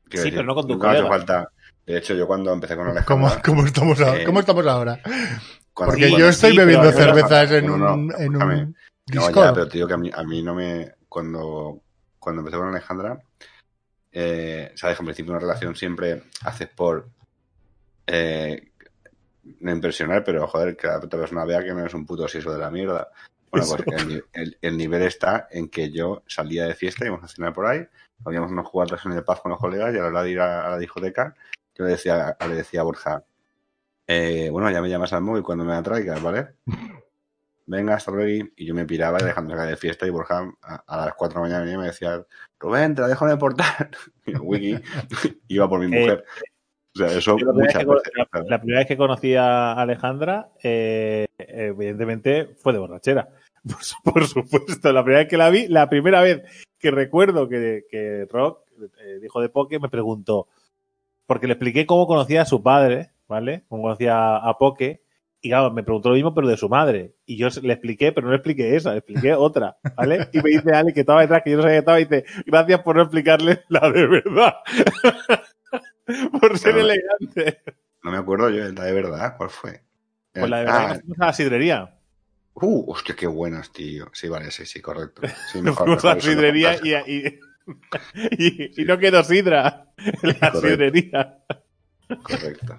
Sí, decir, pero no con tu nunca colega. hace falta. De hecho, yo cuando empecé con Alejandra... ¿Cómo, cómo, estamos, ahora? Eh, ¿Cómo estamos ahora? Porque sí, yo estoy sí, bebiendo cervezas en, no, no, un, no, en un Discord. No, ya, pero te digo que a mí, a mí no me... Cuando, cuando empecé con Alejandra, eh, sabes que en principio una relación siempre haces por... Eh, no impresionar, pero joder, que la otra persona vea que no es un puto siso de la mierda. Bueno, pues el, el, el nivel está en que yo salía de fiesta, íbamos a cenar por ahí, habíamos unos jugadas en el pub con los colegas y a la hora de ir a, a la discoteca, yo le decía, le decía a Borja, eh, bueno, ya me llamas al móvil cuando me la traigas, ¿vale? Venga, hasta luego. Y yo me piraba dejando de de fiesta y Borja a, a las cuatro de la mañana venía y me decía, Rubén, te la dejo en el portal. Y yo, Wiki, iba por mi mujer. Eh, O sea, eso la muchas primera veces. La, la primera vez que conocí a Alejandra, eh, evidentemente, fue de borrachera. Por, por supuesto, la primera vez que la vi, la primera vez que recuerdo que, que Rock, eh, hijo de Poke, me preguntó, porque le expliqué cómo conocía a su padre, ¿vale? Cómo conocía a Poke, y claro, me preguntó lo mismo, pero de su madre. Y yo le expliqué, pero no le expliqué esa, le expliqué otra, ¿vale? Y me dice Ale, que estaba detrás, que yo no sabía que estaba, y dice, gracias por no explicarle la de verdad. Por ser pero elegante. No me acuerdo yo, la de verdad, ¿cuál fue? Pues la de verdad ah, que nos fuimos a la sidrería. Uh, hostia, qué buenas, tío. Sí, vale, sí, sí, correcto. Sí, nos fuimos a la sidrería y, y, y, sí. y no quedó sidra en la correcto. sidrería. Correcto.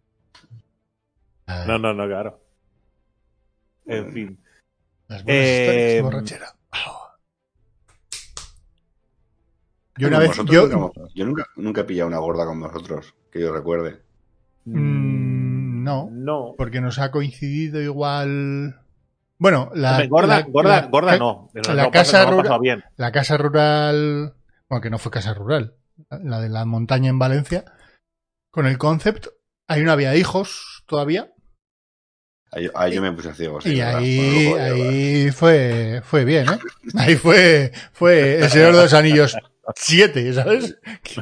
No, no, no, claro. En bueno, fin. Las buenas eh, historias de borrachera. Oh. Yo una vez, yo, nunca, yo nunca, nunca he pillado una gorda con vosotros, que yo recuerde. Mm, no, no, porque nos ha coincidido igual. Bueno, la Hombre, gorda, la, gorda, la, gorda no. La, la no casa pasa, no rural, bien. la casa rural, bueno, que no fue casa rural, la de la montaña en Valencia, con el concept, ahí no había hijos todavía. Ahí, ahí yo me puse ciego. Sí, y ahí, bueno, ahí fue, fue bien, ¿eh? Ahí fue, fue el Señor de los Anillos siete, ¿sabes?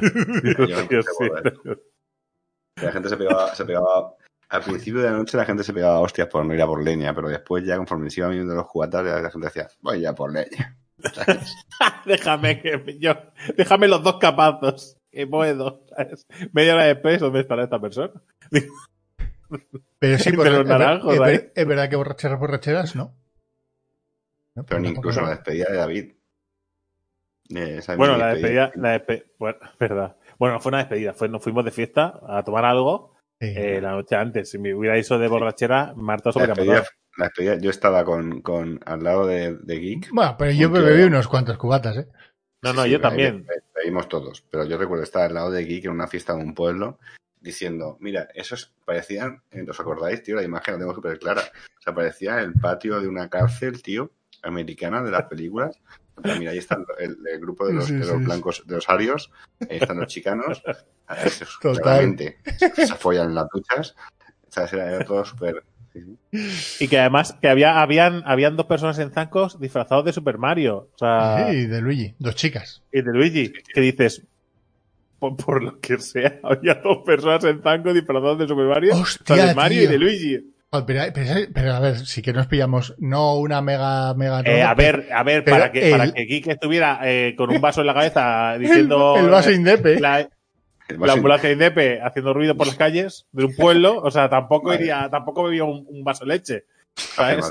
La gente se pegaba, se pegaba, al principio de la noche la gente se pegaba hostias por no ir a por leña, pero después ya conforme se iban viendo los cubatas, la gente decía, voy ya por leña. déjame que yo, déjame los dos capazos, que puedo, ¿sabes? Media hora después, ¿dónde estará esta persona? Pero sí, por, los es, naranjos, es, ¿sabes? es verdad que borracheras, borracheras, ¿no? no pero ni incluso la despedida de David. Eh, bueno, la despedida, la despedida, bueno, verdad. Bueno, no fue una despedida, fue, nos fuimos de fiesta a tomar algo sí, eh, la noche antes. Si me hubiera ido de borrachera, Marta se hubiera matado. La despedida, yo estaba con, con al lado de, de Geek. Bueno, pero yo me bebí unos cuantos cubatas, ¿eh? No, no, sí, yo sí, también. Bebimos todos, pero yo recuerdo estar al lado de Geek en una fiesta de un pueblo diciendo, mira, esos parecían, ¿os acordáis, tío? La imagen la tengo súper clara. O sea, parecía el patio de una cárcel, tío, americana de las películas. Mira, ahí está el, el grupo de los, sí, de los sí, blancos, de los arios, ahí están los chicanos, esos, claramente se follan en las duchas, o sea, era, era todo súper... Sí, sí. Y que además que había habían habían dos personas en zancos disfrazados de Super Mario, o sea, sí, de Luigi, dos chicas. Y de Luigi, que dices, por, por lo que sea, había dos personas en zancos disfrazados de Super Mario, hostia, o sea, de Mario tío. y de Luigi. Pero, pero, pero a ver, sí que nos pillamos, no una mega, mega... Eh, a ver, a ver, para que, el, para que Geek estuviera eh, con un vaso en la cabeza diciendo... El, el vaso Indepe. La, el vaso la ambulancia Indepe haciendo ruido por las calles de un pueblo, o sea, tampoco vale. iría, tampoco bebía un, un vaso de leche. ¿Sabes?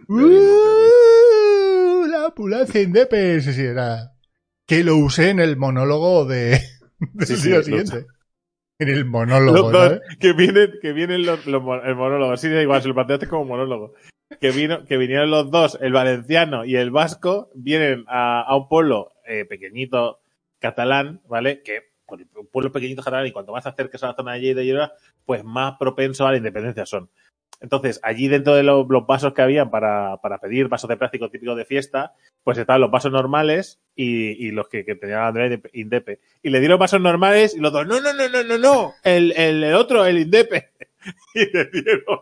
Uh, la ambulancia Indepe, sí, sí, era... Que lo usé en el monólogo de... del sí, día sí, siguiente. En el monólogo, los dos, ¿sabes? Que vienen, que vienen los, los, el monólogo. Sí, da igual, se lo planteaste como monólogo. Que vino, que vinieron los dos, el valenciano y el vasco, vienen a, a un pueblo eh, pequeñito catalán, ¿vale? Que un pueblo pequeñito catalán y cuanto más acerques a la zona de allí de Girona, pues más propenso a la independencia son. Entonces, allí dentro de los, los vasos que habían para, para pedir vasos de plástico típicos de fiesta, pues estaban los vasos normales y, y los que, que tenían Andrea Indepe. Y le dieron vasos normales y los dos, no, no, no, no, no, no, el, el, el otro, el Indepe. Y le dieron.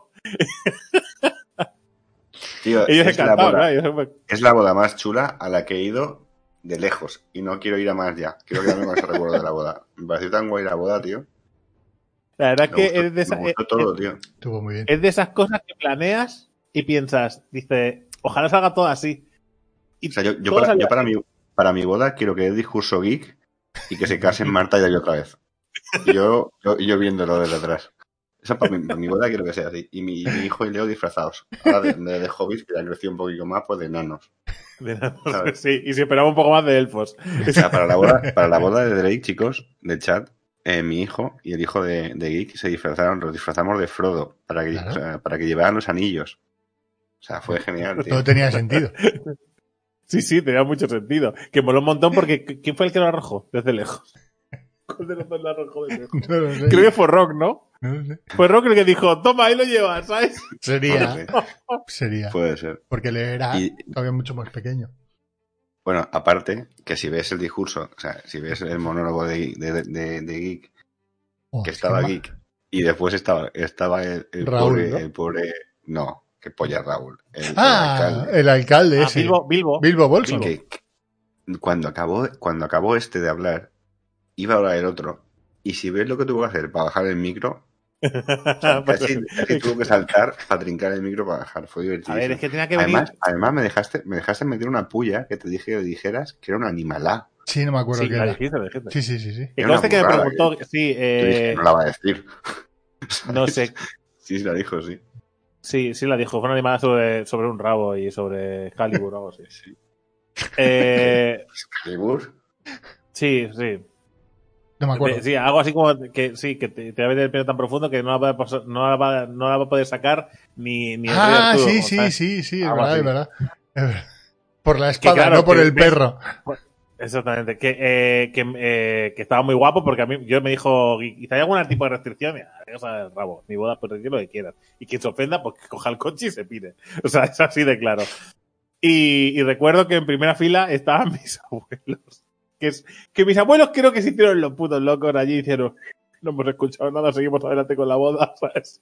Tío, ellos es, la boda, ¿no? es la boda más chula a la que he ido de lejos. Y no quiero ir a más ya. Quiero quedarme con ese recuerdo de la boda. Me pareció tan guay la boda, tío. La verdad me que gustó, es de esa, me gustó es, todo, es, tío. Estuvo muy bien. Es de esas cosas que planeas y piensas, dice, ojalá salga todo así. Y o sea, yo, yo, para, yo para, mi, para mi boda quiero que el discurso geek y que se casen Marta y David otra vez. Y yo, yo, yo viéndolo desde atrás. Esa para mi, para mi boda quiero que sea así. Y mi, mi hijo y Leo disfrazados. Ahora de, de, de hobbits, que ya han crecido un poquito más, pues de enanos. De enanos, ¿sabes? Sí, y si esperaba un poco más de elfos. O sea, para la boda, para la boda de Drake, chicos, del chat, eh, mi hijo y el hijo de, de Geek se disfrazaron, los disfrazamos de Frodo para que, claro. o sea, para que llevaran los anillos. O sea, fue genial, tío. Todo tenía sentido. Sí, sí, tenía mucho sentido. Que moló un montón porque ¿quién fue el que lo arrojó desde lejos? ¿Cuál de los dos lo arrojó desde lejos? No lo sé. Creo que fue Rock, ¿no? No lo sé. Fue Rock el que dijo, toma, ahí lo llevas, ¿sabes? Sería. Sería. Puede ser. Porque él era y, todavía mucho más pequeño. Bueno, aparte, que si ves el discurso, o sea, si ves el monólogo de, de, de, de Geek, oh, que estaba sí, Geek, y después estaba, estaba el, el Raúl, pobre, ¿no? el pobre, no, que polla Raúl. El, ah, el alcalde, el alcalde ah, ese. Bilbo, Bilbo. Bilbo Bolson. Que, que, cuando acabó, cuando acabó este de hablar, iba a hablar el otro, y si ves lo que tuvo que hacer para bajar el micro, o sea, casi, casi tuvo que saltar para trincar el micro para bajar. Fue divertido. A ver, es que tenía que venir. Además, además me dejaste, me dejaste meter una pulla que te dije que dijeras que era un animalá. Sí, no me acuerdo sí, qué la era. Dijiste, la dijiste. Sí, sí, sí, sí. Y conste que me preguntó, que, sí, eh... dije, no la va a decir. No sé. Sí, sí la dijo, sí. Sí, sí la dijo. Fue una animada sobre, sobre un rabo y sobre Excalibur o algo así. Sí. Eh... ¿Excalibur? Sí, sí. No me acuerdo. Sí, algo así como que sí, que te, te va a meter el pelo tan profundo que no la va a, pasar, no la va, no la va a poder sacar ni, ni el Ah, Arturo, sí, ¿no? sí, ¿sabes? sí, sí, es Algo verdad, así. es verdad, es verdad. Por la espada, claro, no por que el ves, perro. Exactamente. Que, eh, que, eh, que estaba muy guapo porque a mí yo me dijo, quizá hay algún tipo de restricción. O sea, el rabo, mi boda, pues decir lo que quieras. Y quien se ofenda, pues que coja el coche y se pire. O sea, es así de claro. Y, y recuerdo que en primera fila estaban mis abuelos. Que, es, que mis abuelos creo que se hicieron los putos locos allí y hicieron, no hemos escuchado nada, seguimos adelante con la boda, ¿sabes?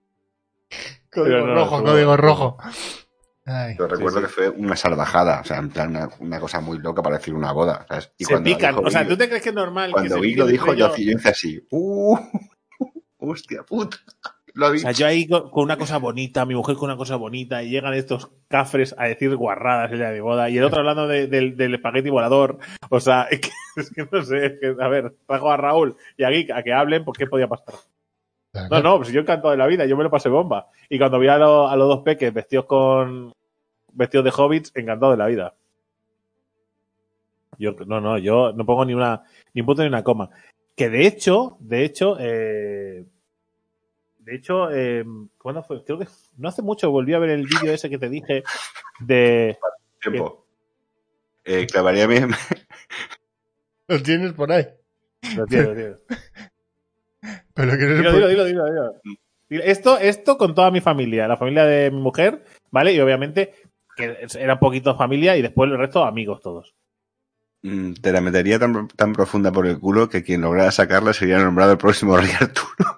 Código no, rojo, código rojo. Ay, Yo recuerdo sí, sí. que fue una salvajada, o sea, en plan una, una cosa muy loca para decir una boda, ¿sabes? Y se pican, o sea, ¿tú te crees que es normal? Cuando que Vic lo dijo, yo, yo hice así, ¡uh! ¡Hostia puta! Lo o sea, yo ahí con, con una cosa bonita, mi mujer con una cosa bonita, y llegan estos cafres a decir guarradas el día de mi boda, y el otro hablando de, de, del espagueti volador. O sea, es que, es que no sé, es que, a ver, trajo a Raúl y a Geek a que hablen, pues ¿qué podía pasar? No, no, pues yo encantado de la vida, yo me lo pasé bomba. Y cuando vi a, lo, a los dos peques vestidos con vestidos de hobbits, encantado de la vida. Yo, no, no, yo no pongo ni una, ni un punto ni una coma. Que de hecho, de hecho, eh, de hecho, eh, ¿cuándo fue? Creo que no hace mucho volví a ver el vídeo ese que te dije de... Tiempo. Eh, clavaría mi... ¿Lo tienes por ahí? Lo tienes, lo tienes. Pero que no dilo, dilo, dilo, dilo, dilo. Esto, esto con toda mi familia, la familia de mi mujer, ¿vale? Y obviamente que era poquito familia y después el resto amigos todos. Mm, te la metería tan, tan profunda por el culo que quien lograra sacarla sería nombrado el próximo Rey Arturo.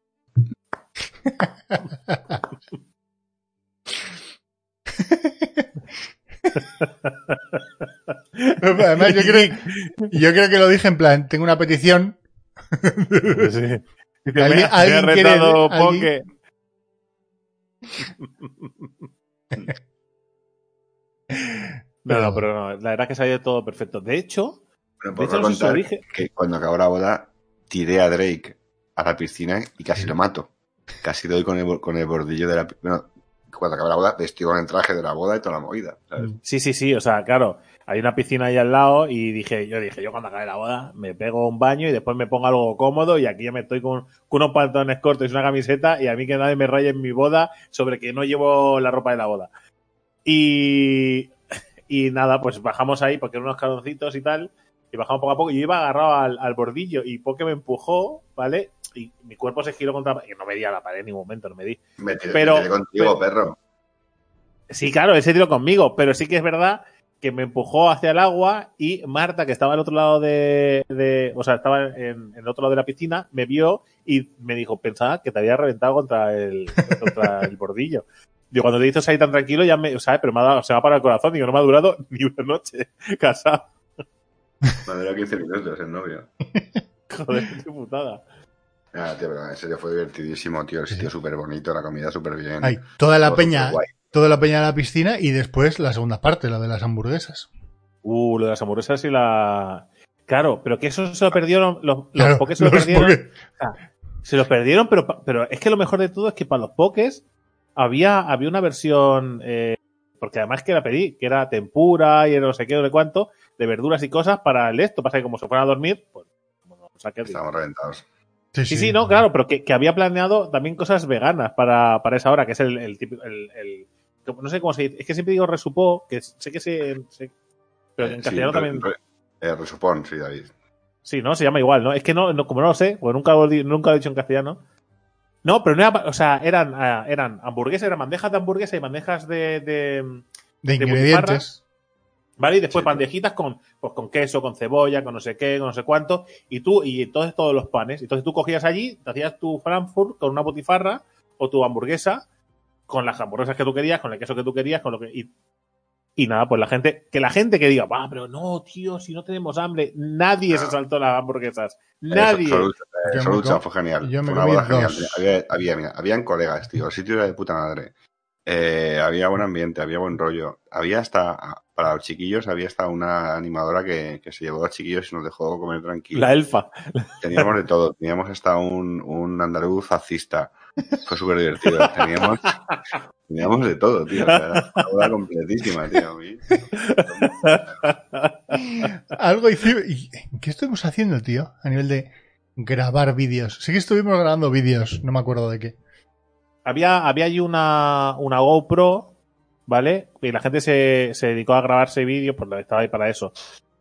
Además, yo creo, yo creo que lo dije en plan, tengo una petición. Sí. Dice, ¿Alguien, ¿alguien quiere ¿alguien? No, no, pero no, la verdad es que salió todo perfecto. De hecho, bueno, de hecho no sé si dije... que cuando acabó la boda tiré a Drake a la piscina y casi lo mato. Casi doy con el, con el bordillo de la... Bueno, cuando acabó la boda, vestido con el traje de la boda y toda la movida, ¿sabes? Sí, sí, sí, o sea, claro, hay una piscina ahí al lado y dije, yo dije, yo cuando acabe la boda me pego un baño y después me pongo algo cómodo y aquí ya me estoy con, con unos pantalones cortos y una camiseta y a mí que nadie me raye en mi boda sobre que no llevo la ropa de la boda. Y, y nada, pues bajamos ahí porque eran unos caloncitos y tal, y bajamos poco a poco y yo iba agarrado al, al bordillo y porque me empujó, ¿vale? Y mi cuerpo se giró contra... que no me di a la pared en ningún momento, no me di. Me tiré, pero, me tiré contigo, pero, perro. Sí, claro, él se tiró conmigo, pero sí que es verdad que me empujó hacia el agua y Marta, que estaba al otro lado de... de o sea, estaba en, en el otro lado de la piscina, me vio y me dijo, pensaba que te había reventado contra el, contra el bordillo. Digo, cuando te hizo salir tan tranquilo, ya me... ¿sabes? Pero me ha dado, se me ha parado el corazón. Digo, no me ha durado ni una noche casado. Me ha durado quince minutos el novio. Joder, qué putada. Ah, tío, pero en serio fue divertidísimo, tío. El sitio súper bonito, la comida súper bien. Ay, toda la peña, toda la peña de la piscina y después la segunda parte, la de las hamburguesas. Uh, lo de las hamburguesas y la... Claro, pero que eso se lo perdieron, los, los Claro, pokés se lo los perdieron. Poké. O sea, se los perdieron, pero, pero es que lo mejor de todo es que para los pokés había, había una versión, eh, porque además que la pedí, que era tempura y era no sé qué, no sé cuánto, de verduras y cosas para el esto. Pasa que como se fueran a dormir, pues, como no saqué. Estamos reventados. Sí, Sí, sí, no, claro, pero que, que había planeado también cosas veganas para, para esa hora, que es el, el típico, el, el, no sé cómo se dice, es que siempre digo resupó, que sé que se, se pero en Eh, castellano sí, re, también. Re, eh, resupón, sí, David. Sí, ¿no? Se llama igual, ¿no? Es que no, no como no lo sé, pues nunca lo, nunca lo he dicho en castellano. No, pero no era, o sea, eran, uh, eran hamburguesas, eran bandejas de hamburguesa y bandejas de, de, de ingredientes. ¿Vale? Y después Sí, bandejitas con, pues, con queso, con cebolla, con no sé qué, con no sé cuánto. Y tú, y entonces todos los panes. Entonces tú cogías allí, te hacías tu Frankfurt con una botifarra o tu hamburguesa con las hamburguesas que tú querías, con el queso que tú querías, con lo que. Y, y nada, pues la gente, que la gente que diga, va, pero no, tío, si no tenemos hambre, nadie no. se saltó las hamburguesas. Nadie. Solucha, eh, Solucha fue genial. Yo me fue una boda dos. genial. Había, había, mira, habían colegas, tío. El sitio era de puta madre. Eh, había buen ambiente, había buen rollo. Había hasta, para los chiquillos, había hasta una animadora que, que se llevó a los chiquillos y nos dejó comer tranquilo. La elfa. Teníamos de todo. Teníamos hasta un, un andaluz fascista. Fue súper divertido. Teníamos, teníamos de todo, tío. O sea, era una boda completísima, tío. Algo hicimos. ¿Qué estuvimos haciendo, tío? A nivel de grabar vídeos. Sí que estuvimos grabando vídeos, no me acuerdo de qué. Había, había allí una, una GoPro, ¿vale? Y la gente se, se dedicó a grabarse vídeos, pues estaba ahí para eso.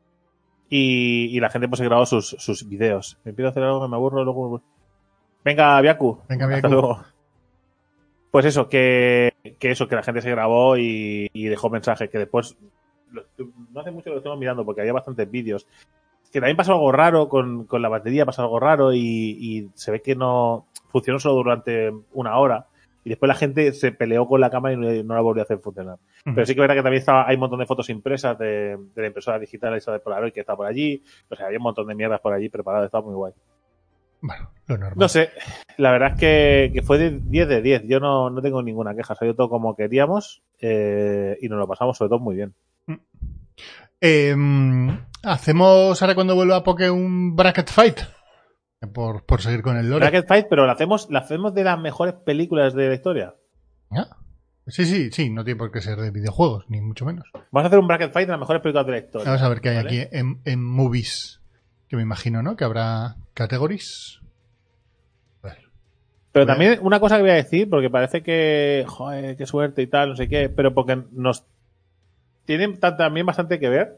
Y, y la gente pues se grabó sus, sus vídeos. Me empiezo a hacer algo que me aburro, luego... Venga, Biaku. Venga, Biaku. Hasta luego. Pues eso, que, que eso, que la gente se grabó y, y dejó mensajes, que después... No hace mucho que lo estamos mirando porque había bastantes vídeos. Que también pasó algo raro con, con la batería, pasó algo raro y, y se ve que no funcionó solo durante una hora. Y después la gente se peleó con la cámara y no, no la volvió a hacer funcionar. Uh-huh. Pero sí que es verdad que también estaba, hay un montón de fotos impresas de, de la impresora digital esa de Polaroid que está por allí. O sea, había un montón de mierdas por allí preparadas, estaba muy guay. Bueno, lo normal. No sé, la verdad es que, que fue de diez de diez. Yo no, no tengo ninguna queja. Salió todo como queríamos eh, y nos lo pasamos sobre todo muy bien. Eh, ¿Hacemos ahora cuando vuelva a Poké un bracket fight? Por, por seguir con el lore. Bracket fight, pero lo hacemos, lo hacemos de las mejores películas de la historia. ¿Ah? Sí, sí, sí, no tiene por qué ser de videojuegos, ni mucho menos. Vamos a hacer un bracket fight de las mejores películas de la historia. Vamos a ver qué hay, ¿vale?, aquí en, en movies. Que me imagino, ¿no? Que habrá categories. A ver. Pero también una cosa que voy a decir, porque parece que, joder, qué suerte y tal, no sé qué, pero porque nos tienen también bastante que ver.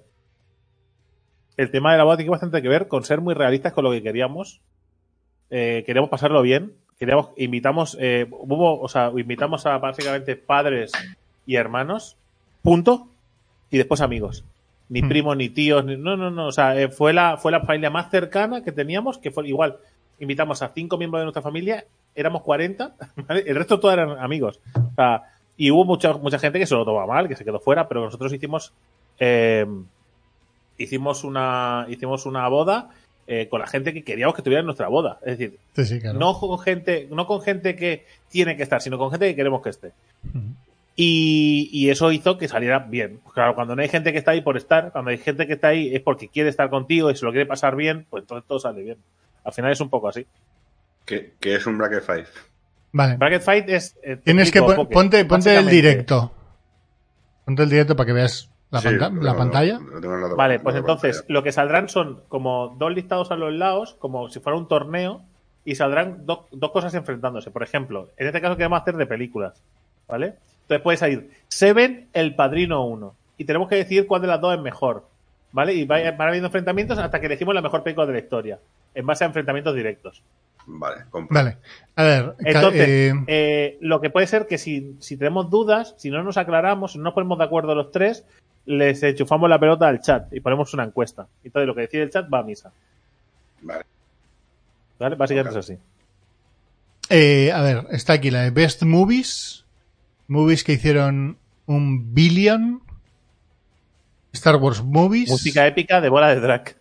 El tema de la boda tiene bastante que ver con ser muy realistas con lo que queríamos. Eh, queríamos pasarlo bien. Queríamos, invitamos, eh, hubo, o sea, invitamos a básicamente padres y hermanos, punto, y después amigos. Ni hmm. primos, ni tíos, ni, no, no, no. O sea, eh, fue la, fue la familia más cercana que teníamos, que fue igual. Invitamos a cinco miembros de nuestra familia, éramos cuarenta, ¿vale? El resto todos eran amigos. O sea, y hubo mucha, mucha gente que se lo tomó mal, que se quedó fuera, pero nosotros hicimos, eh, hicimos una, hicimos una boda eh, con la gente que queríamos que estuviera en nuestra boda. Es decir, sí, sí, claro. no con gente, no con gente que tiene que estar, sino con gente que queremos que esté. Uh-huh. Y, y eso hizo que saliera bien. Claro, cuando no hay gente que está ahí por estar, cuando hay gente que está ahí es porque quiere estar contigo y se lo quiere pasar bien, pues entonces todo sale bien. Al final es un poco así. ¿Qué, qué es un bracket fight? Vale. Bracket fight es... Eh, Tienes que pon, ponte, ponte el directo. Ponte el directo para que veas la, sí, panta la pantalla. Lo, lo la, vale, pues entonces pantalla. Lo que saldrán son como dos listados a los lados, como si fuera un torneo, y saldrán do, dos cosas enfrentándose. Por ejemplo, en este caso queremos hacer de películas, ¿vale? Entonces puede salir Seven, El Padrino uno. Y tenemos que decidir cuál de las dos es mejor, ¿vale? Y van habiendo enfrentamientos hasta que elegimos la mejor película de la historia, en base a enfrentamientos directos. Vale, compro. Vale. A ver, entonces, eh... Eh, lo que puede ser que si, si tenemos dudas, si no nos aclaramos, si no nos ponemos de acuerdo los tres, les enchufamos la pelota al chat y ponemos una encuesta. Y entonces lo que decide el chat va a misa. Vale. ¿Vale? Básicamente okay. es así. Eh, a ver, está aquí la de Best Movies. Movies que hicieron un billion. Star Wars Movies. Música épica de bola de drag.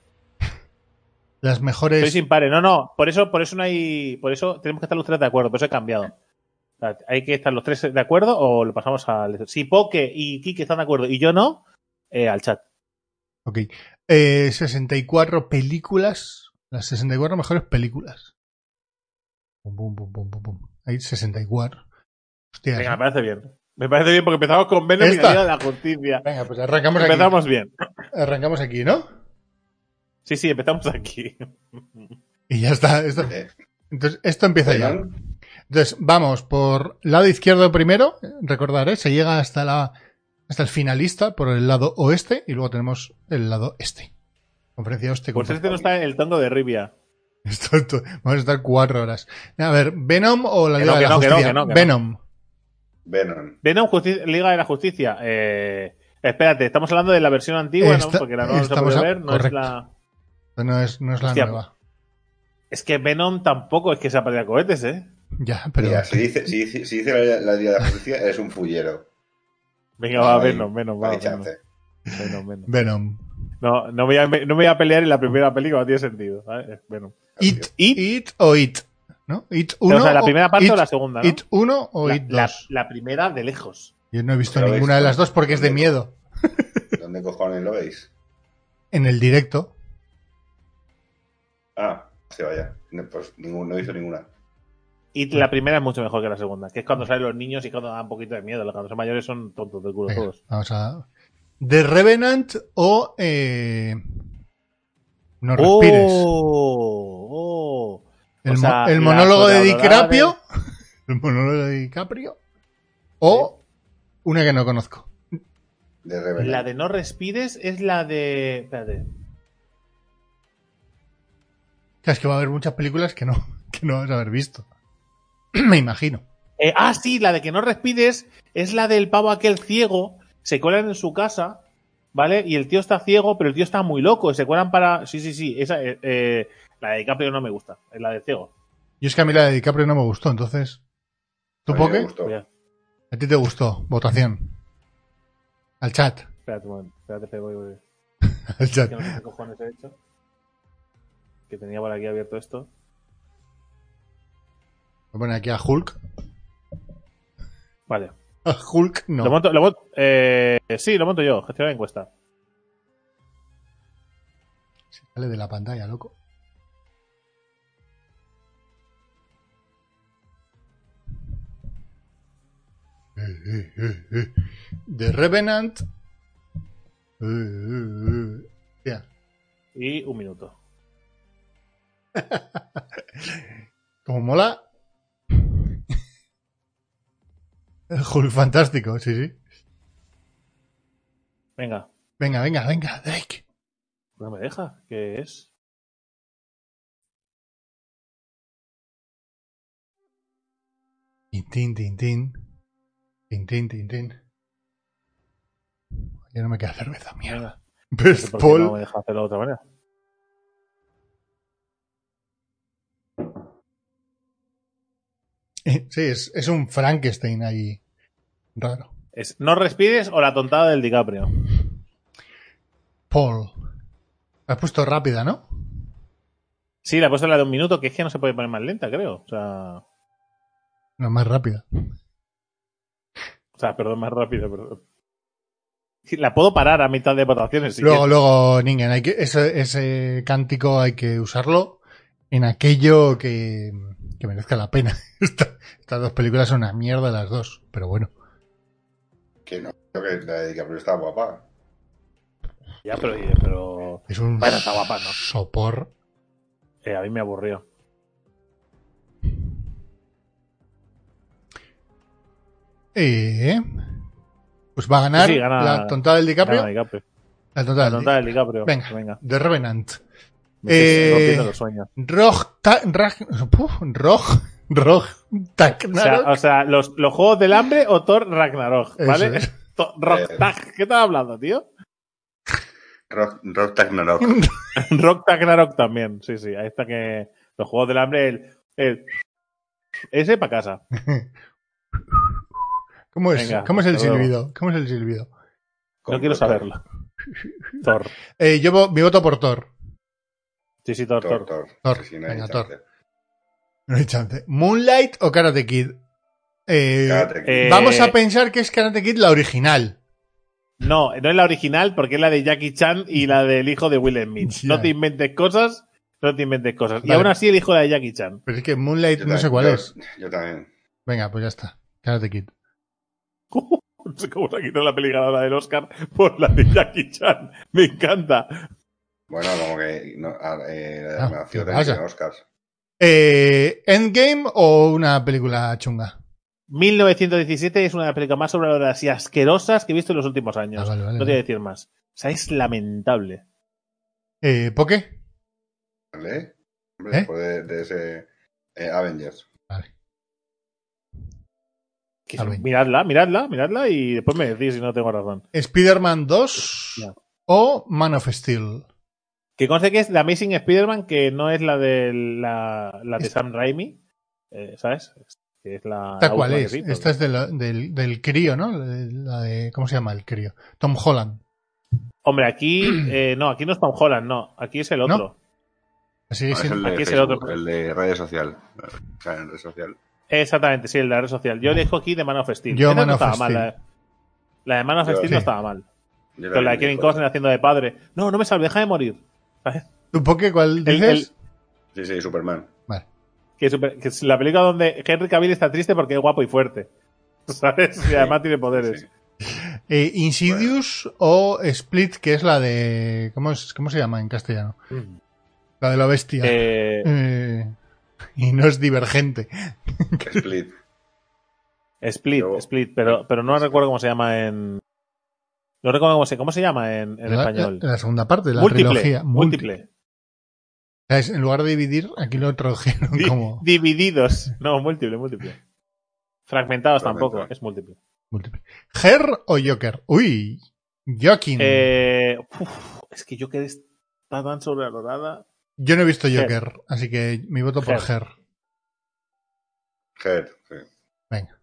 Las mejores. Soy sin pares. No, no. Por eso, por eso no hay. Por eso tenemos que estar los tres de acuerdo. Por eso he cambiado. O sea, hay que estar los tres de acuerdo o lo pasamos al. Si Poke y Kike están de acuerdo y yo no, eh, al chat. Ok. Eh, sesenta y cuatro películas. Las sesenta y cuatro mejores películas. Pum, pum, pum, pum, pum, pum. Hay sesenta y cuatro. Hostia. Venga, me parece bien. Me parece bien porque empezamos con Venom y la Liga de la Justicia. Venga, pues arrancamos empezamos aquí. Empezamos bien. Arrancamos aquí, ¿no? Sí, sí, empezamos aquí. Y ya está. Esto... Entonces, esto empieza ya. Entonces, vamos por lado izquierdo primero. Recordar, ¿eh? Se llega hasta la hasta el finalista por el lado oeste y luego tenemos el lado este. Conferencia oeste. Pues este no está en el tongo de Rivia. Esto, esto, vamos a estar cuatro horas. A ver, ¿Venom o la Que Liga no, de que la no, que Justicia? no, que no, que Venom. Venom. Venom, Justi- Liga de la Justicia. Eh, espérate, estamos hablando de la versión antigua, Esta- ¿no? Porque la nueva no se estamos puede a- ver, no correcto. es la... No es, no es la Hostia, nueva. Es que Venom tampoco es que sea para cohetes, ¿eh? Ya, pero... Mira, si dice, si dice, si dice la, la Liga de la Justicia, eres un fullero. Venga, No va, hay- Venom, Venom, no va. hay Venom. chance. Venom, Venom. Venom. No, no me, voy a, no me voy a pelear en la primera película, no tiene sentido. ¿Vale? Es Venom. It, It. It o It. ¿No? It uno O sea, la primera parte It, o la segunda, ¿no? It uno o La, It la, dos. la primera de lejos. Yo no he visto ¿Lo ninguna veis? de las dos porque es de miedo. ¿Dónde cojones lo veis? En el directo. Ah, se vaya. No, pues ningún, no he visto ninguna. Y la primera es mucho mejor que la segunda, que es cuando salen los niños y cuando da un poquito de miedo. Los cuando son mayores son tontos del culo Venga, todos. vamos a... The Revenant o... Eh... No ¡Oh! respires. ¡Oh! El, O sea, mo- el la monólogo de sobrevalorada DiCaprio. El monólogo de DiCaprio. O una que no conozco. De Revenant. La de No respires es la de... Espérate. O sea, es que va a haber muchas películas que no, que no vas a haber visto. Me imagino. Eh, ah, sí, la de que no respires es la del pavo aquel ciego. Se cuelan en su casa, ¿vale? Y el tío está ciego, pero el tío está muy loco. Y se cuelan para... Sí, sí, sí. Esa, eh, eh, la de DiCaprio no me gusta. Es la del ciego. Y es que a mí la de DiCaprio no me gustó, entonces... ¿Tú, A mí me Poké? gustó. Voy a- ¿A ti te gustó? Votación. Al chat. Espérate un momento. Espérate, espérate, voy, voy. Al chat. Que no sé qué cojones he hecho. Que tenía por aquí abierto esto. Voy a poner aquí a Hulk. Vale. A Hulk Lo no. monto, lo monto- eh, sí, lo monto yo. Gestionar la encuesta. Se sale de la pantalla, loco. Eh, eh, eh, eh. The Revenant. Eh, eh, eh. Ya. Y un minuto. Como mola. El Hulk fantástico, sí, sí. Venga. Venga, venga, venga, Drake. No me deja. ¿Qué es? Tin, tin, tin, tin. Tin, tin, tin, tin. Ya no me queda cerveza, mierda. Venga. No sé Best por qué Paul. no me deja hacerlo de otra manera. Eh, Sí, es, es un Frankenstein ahí. Raro. Es No respires o la tontada del DiCaprio. Paul. La has puesto rápida, ¿no? Sí, la he puesto la de un minuto, que es que no se puede poner más lenta, creo. O sea, No, más rápida. o sea perdón, más rápido, perdón. Sí, la puedo parar a mitad de votaciones. Si Luego, quieres. luego, Ningen, hay que, ese, ese cántico hay que usarlo en aquello que, que merezca la pena. Esta- estas dos películas son una mierda las dos, pero bueno. Que no, creo que la de DiCaprio está guapa. Ya, pero, pero Es un Bueno, está guapa, ¿no? sopor. eh, a mí me aburrió. Eh, pues va a ganar Sí, sí, gana- la tontada del DiCaprio. Gana DiCaprio. La tontada La del tontada del DiCaprio. Venga, Venga. The Revenant. Me estoy Eh, rompiendo los sueños. Rog, ta, Rag- puf, Rog, Rog, O sea, Tagnarok. o sea los, los Juegos del Hambre o Thor Ragnarok, ¿vale? Eso es. To- Rock-Tag. ¿Qué estás hablando, tío? Rock, Rock Ragnarok. Rock Ragnarok también. Sí, sí. Ahí está que los Juegos del Hambre, el, el ese para casa. ¿Cómo es? Venga, ¿Cómo es el hasta luego. silbido? ¿Cómo es el silbido? No quiero saberlo. Thor. Eh, yo vo- mi voto por Thor. Sí, sí, Thor, Thor, Thor. Thor. Thor. Sí, sí, no hay Venga, chance. Thor. No hay chance. ¿Moonlight o Karate Kid? Eh, Karate Kid. Eh, Vamos a pensar que es Karate Kid la original. No, no es la original porque es la de Jackie Chan y la del hijo de Will Smith. Ya. No te inventes cosas, no te inventes cosas. Vale. Y aún así elijo la de Jackie Chan. Pero es que Moonlight Yo no sé también, cuál yo- es. Yo también. Venga, pues ya está. Karate Kid. No sé cómo se ha quitado la peli ganadora del Oscar por la de Jackie Chan. Me encanta. Bueno, como que no, ah, eh, la de Ah, animación ¿qué también pasa? tiene Oscars. Eh, ¿Endgame o una película chunga? mil novecientos diecisiete es una de las películas más sobrevaloradas y asquerosas que he visto en los últimos años. Ah, vale, vale, no te voy a vale. decir más. O sea, es lamentable. Eh, ¿Poké? ¿Vale? Hombre, ¿Eh? después de, de ese eh, Avengers. Vale. Que A es- ver. miradla, miradla, miradla y después me decís si no tengo razón. ¿Spider-Man dos Ya. o Man of Steel? Que conste que es The Amazing Spider-Man, que no es la de la, la de Es- Sam Raimi, eh, ¿sabes? Que es la, ¿Esta la cuál última que es? se hizo. Esta es de la- del, del crío, ¿no? La de, la de- ¿cómo se llama el crío? Tom Holland. Hombre, aquí eh, no, aquí no es Tom Holland, no, aquí es el ¿No? otro. Así No, que es sí. el de Aquí es el Facebook, otro. el de redes social. O sea, en red social. Exactamente, sí, el de la red social. Yo elijo aquí de Man of Steel. Yo Esa Man no of estaba Steel. mal. La, la de Man of Yo- Steel sí. no estaba mal. Yo Con la de también Kevin elijo Costner haciendo de padre. No, no me salve, deja de morir. ¿Sabes? ¿Tu Poké cuál El- dices? Sí, sí, Superman. Vale. Que, es super- que es la película donde Henry Cavill está triste porque es guapo y fuerte. ¿Sabes? Y además tiene poderes. Sí, sí. Eh, ¿Insidious o Split, que es la de... ¿Cómo, es, ¿Cómo se llama en castellano? Mm. La de la bestia. Eh, Eh, y no es divergente. Split. Split, Yo- Split, pero, pero no recuerdo cómo se llama en. No recuerdo cómo se, cómo se llama en, en la, español. la- la segunda parte, la múltiple, trilogía. múltiple. O sea, es- en lugar de dividir, aquí lo tradujeron Di- como Divididos. No, múltiple, múltiple. Fragmentados tampoco, Fragmentado. es múltiple. múltiple. ¿Her o Joker? Uy, Joaquin. Eh, uf, es que yo que está tan sobrevalorada. Yo no he visto Her. Joker, así que mi voto por Her. Her. Head, sí. Venga.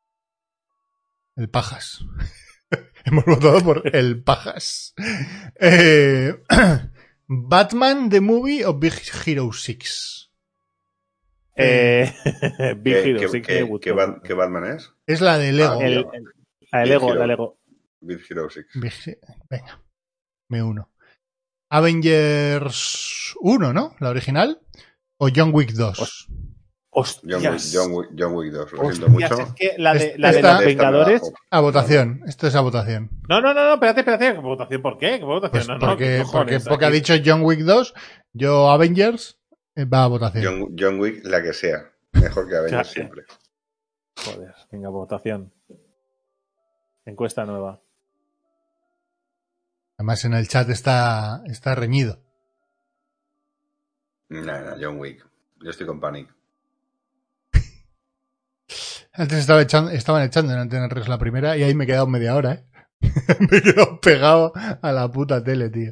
El Pajas. Hemos votado por el Pajas. Eh, ¿Batman The Movie o Big Hero seis? Eh, Big ¿Qué, Hero, qué- sí, qué- que me gustó. qué Bat- qué Batman es? Es la de Lego. Ah, El, el- la de Lego, Big Hero. la de Lego. Big Hero seis. Big- Venga, me uno. Avengers uno, ¿no? La original. ¿O John Wick dos? John, Hostias. Wick, John, Wick, John Wick dos. Lo siento Hostias, mucho. es que la de, la de Esta- los Esta me da Vengadores. hope. A votación. Esto es a votación. No, no, no, no, espérate, espérate. ¿Qué votación? ¿Por qué? ¿Qué votación? Pues no, no, porque, ¿qué porque cojones? porque ha Aquí- dicho John Wick dos, yo Avengers eh, va a votación. John, John Wick, la que sea. Mejor que Avengers Ya. siempre. Joder, venga, votación. Encuesta nueva. Además en el chat está, está reñido. Nah, nah, John Wick. Yo estoy con Panic. Antes estaba echando, estaban echando en Antena tres la primera y ahí me he quedado media hora, ¿eh? Me he quedado pegado a la puta tele, tío.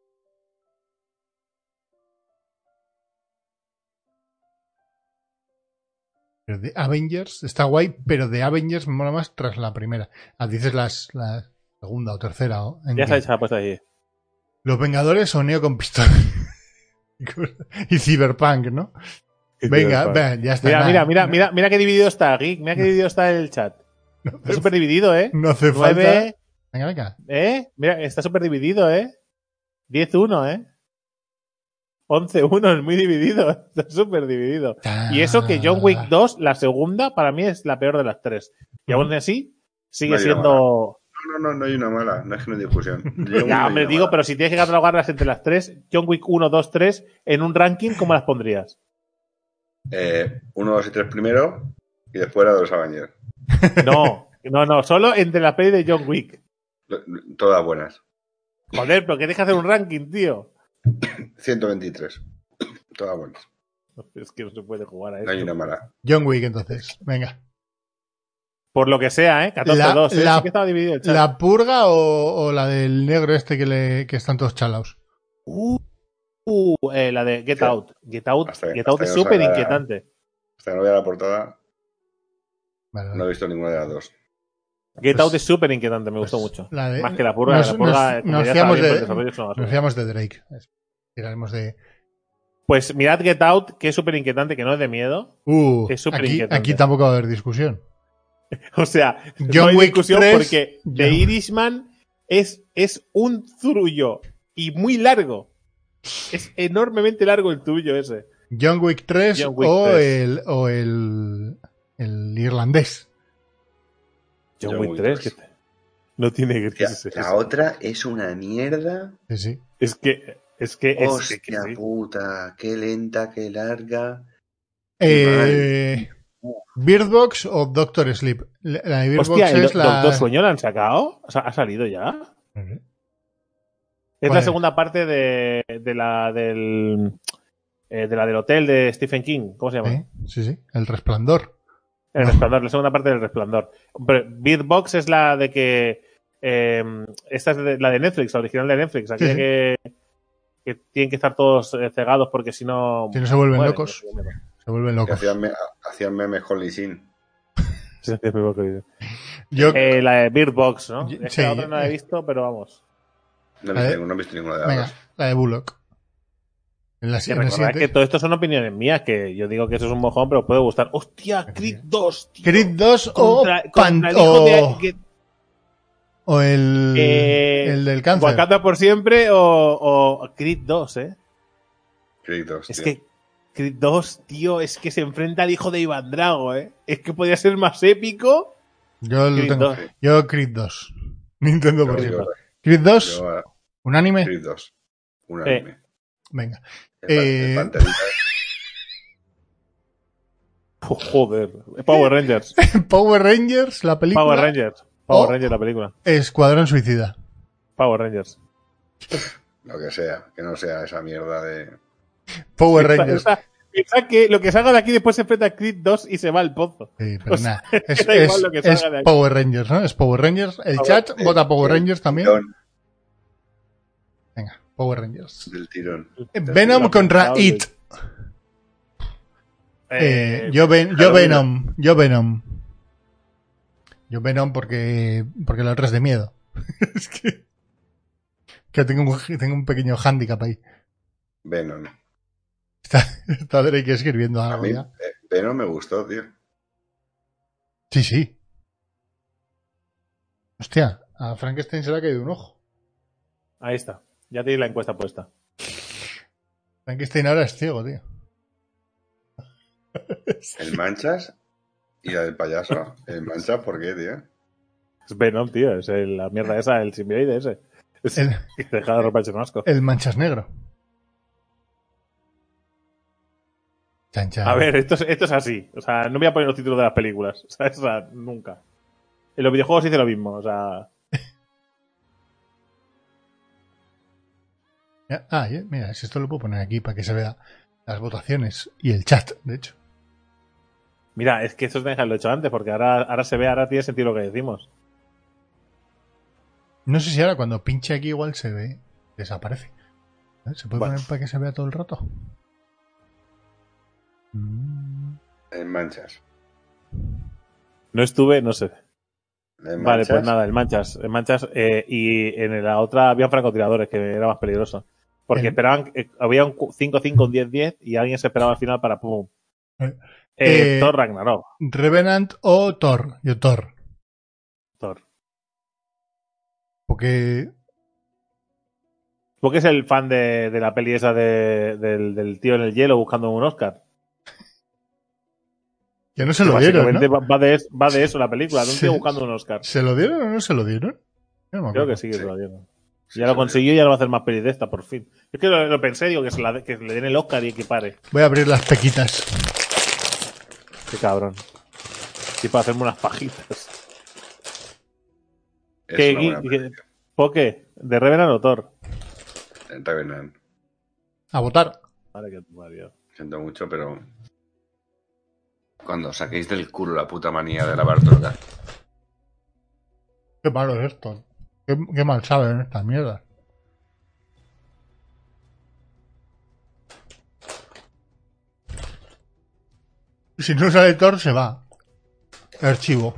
Pero de Avengers está guay, pero de Avengers me mola más tras la primera. Ah, dices las, la segunda o tercera. O Ya se ha hecho la puesta ahí. Los Vengadores o Neo con pistola. Y Cyberpunk, ¿no? Venga, venga, ya está. Mira, nada. mira, mira, mira, mira qué dividido está, Geek. Mira qué dividido está el chat. Está súper dividido, ¿eh? No hace falta. nueve, Venga, venga. ¿eh? Mira, está súper dividido, ¿eh? diez uno, ¿eh? once uno, es muy dividido. Está súper dividido. Y eso que John Wick dos, la segunda, para mí es la peor de las tres. Y aún así, sigue No hay una siendo... No, no, no, no hay una mala. No es que no hay discusión. John Wick no Ya, hay hombre, una digo, mala. pero si tienes que catalogarlas entre las tres, John Wick uno, dos, tres, en un ranking, ¿cómo las pondrías? Eh, uno, dos y tres primero. Y después la de los Avengers. No, no, no, solo entre las pelis de John Wick. Lo- Todas buenas. Joder, pero que dejas hacer un ranking, tío. ciento veintitrés. Todas buenas. Es que no se puede jugar a No hay eso. una mala. John Wick, entonces. Venga. Por lo que sea, ¿eh? catorce dos, ¿eh? La- Sí que estaba dividido el chat. ¿La purga o, o la del negro este que, le, que están todos chalaos? Uh, uh, eh, la de Get Sí. Out. Get Out, Hasta- Get hasta Out que es no súper salga- inquietante. Hasta que no vea la portada, Vale, vale. no he visto ninguna de las dos. Get Pues- Out es súper inquietante, me gustó pues mucho. la de- Más que la purga. nos- la purga, nos- como nos ya fiamos estaba bien, de- pero el desarrollo es una basura. Nos fiamos de Drake. Tiraremos de. Pues mirad Get Out, que es súper inquietante, que no es de miedo. Uh, Es súper aquí, inquietante. aquí tampoco va a haber discusión. O sea, John no hay Wick discusión tres, porque The John- Irishman es, es un zurullo y muy largo. Es enormemente largo el tuyo ese. John Wick tres John Wick o, tres. El, o el, el irlandés. John, John Wick Wick tres. tres. Que no tiene que Hostia, ser. la otra es una mierda. Sí, sí. Es que es que es Hostia que, que sí. puta, qué lenta, qué larga. Eh, Bird Box o Doctor Sleep. La de Bird Hostia, Box ¿el es Do- la. Doctor Sueño la han sacado? ¿Ha ha salido ya? No sé. Es ¿Cuál la es? segunda parte de, de la del eh, de la del hotel de Stephen King. ¿Cómo se llama? Sí, sí, sí. El Resplandor. El No. Resplandor, la segunda parte del Resplandor. Hombre, Bird Box es la de que eh, esta es de- la de Netflix, la original de Netflix, aquella Sí, sí. que, que tienen que estar todos eh, cegados porque si no Si no se vuelven mueren. locos. Se vuelven Que locos. hacían, me- hacían memes con Lee Sin. Yo, Eh, la de Bird Box, ¿no? Yo- Es sí, que la otra no la he eh. visto, pero vamos. No he A visto, ver. ninguna, no he visto ninguna de las venga, dos. la de Bullock. En la, Que en la recordad siguiente. que todo esto son opiniones mías, que yo digo que eso es un mojón, pero puede gustar. ¡Hostia! Creed dos, tío. Creed dos o, Contra, Pan- contra el hijo de... o, que- o el, eh, el del cáncer. Wakanda por siempre o, o Creed dos, ¿eh? Creed dos, Es tío. que Creed dos, tío, es que se enfrenta al hijo de Iván Drago, ¿eh? Es que podría ser más épico. Yo lo Creed tengo. dos. Yo Creed dos. Nintendo por Yo- siempre. yo- Creed dos, yo, eh, un anime. Creed dos. Un Eh. anime. Venga. El, pa- Eh. el Panterita. Oh, joder. Power Rangers. Power Rangers, la película. Power Rangers. Power Oh. Rangers, la película. Escuadrón Suicida. Power Rangers. Lo que sea, que no sea esa mierda de. Power Piensa- Rangers. piensa- piensa que lo que salga de aquí después se enfrenta a Creed dos y se va al pozo. Sí, pero O sea, nada. Es, da igual es- lo que es salga de aquí. Power Rangers, ¿no? Es Power Rangers. El Power- chat eh, vota Power eh, Rangers también. Tirón, Venga, Power Rangers. del tirón. Eh, Venom contra It. Eh, yo, ven, yo Venom. Yo Venom. Yo Venom porque, porque la otra es de miedo. Es que, que tengo, un, tengo un pequeño hándicap ahí. Venom. Está, está Drake escribiendo A algo mí, ya. eh, Venom me gustó, tío. Sí, sí. Hostia, a Frankenstein se le ha caído un ojo. Ahí está. Ya tenéis la encuesta puesta. Frankenstein ahora es ciego, tío. El Manchas y la del payaso. El Manchas, ¿por qué, tío? Es Venom, tío. Es el- la mierda esa, el simbioide ese. Es, El, que te deja de romper el asco. el manchas negro. Chan, chan. A ver, esto es, esto es así. O sea, no voy a poner los títulos de las películas. O sea, o sea, nunca. En los videojuegos hice lo mismo. O sea, Ya- Ah, ya, mira, si esto lo puedo poner aquí para que se vea las votaciones y el chat, de hecho. mira, es que esto es de dejarlo hecho antes, porque ahora, ahora se ve, ahora tiene sentido lo que decimos. No sé si ahora cuando pinche aquí igual se ve, desaparece. ¿Eh? ¿Se puede Bueno. poner para que se vea todo el rato? Mm. El Manchas. No estuve, no sé. El Vale, Manchas, pues nada, el Manchas. El Manchas eh, y en la otra había francotiradores, que era más peligroso. Porque El- esperaban, eh, había un cinco cinco, un diez diez y alguien se esperaba al final para pum. Eh, Eh, eh, Thor Ragnarok. Revenant o Thor. Yo Thor. Thor. Porque ¿Por qué es el fan de, de la peli esa de- del, del tío en el hielo buscando un Oscar? ya no se Que lo dieron, básicamente ¿no? va, va de, es- va de eso la película, de un Sí. tío buscando un Oscar. ¿Se lo dieron o no se lo dieron? Yo no me Creo acuerdo. que sí que Sí. se lo dieron. Sí, Ya lo sí, consiguió y ya no va a hacer más pelis de esta, por fin. Es que lo, lo pensé, digo, que, se la, que le den el Oscar y equipare. Voy a abrir las pequitas. Qué cabrón. Y para hacerme unas pajitas. Es ¿Qué, una buena qué- peli. ¿Por qué? ¿De Revenant o Thor? El Revenant. A votar. Vale, que tu Mario. Siento mucho, pero. Cuando saquéis del culo la puta manía de lavar droga. Qué malo es esto. Qué, qué mal saben estas mierdas. Si no sale Thor, se va. Archivo.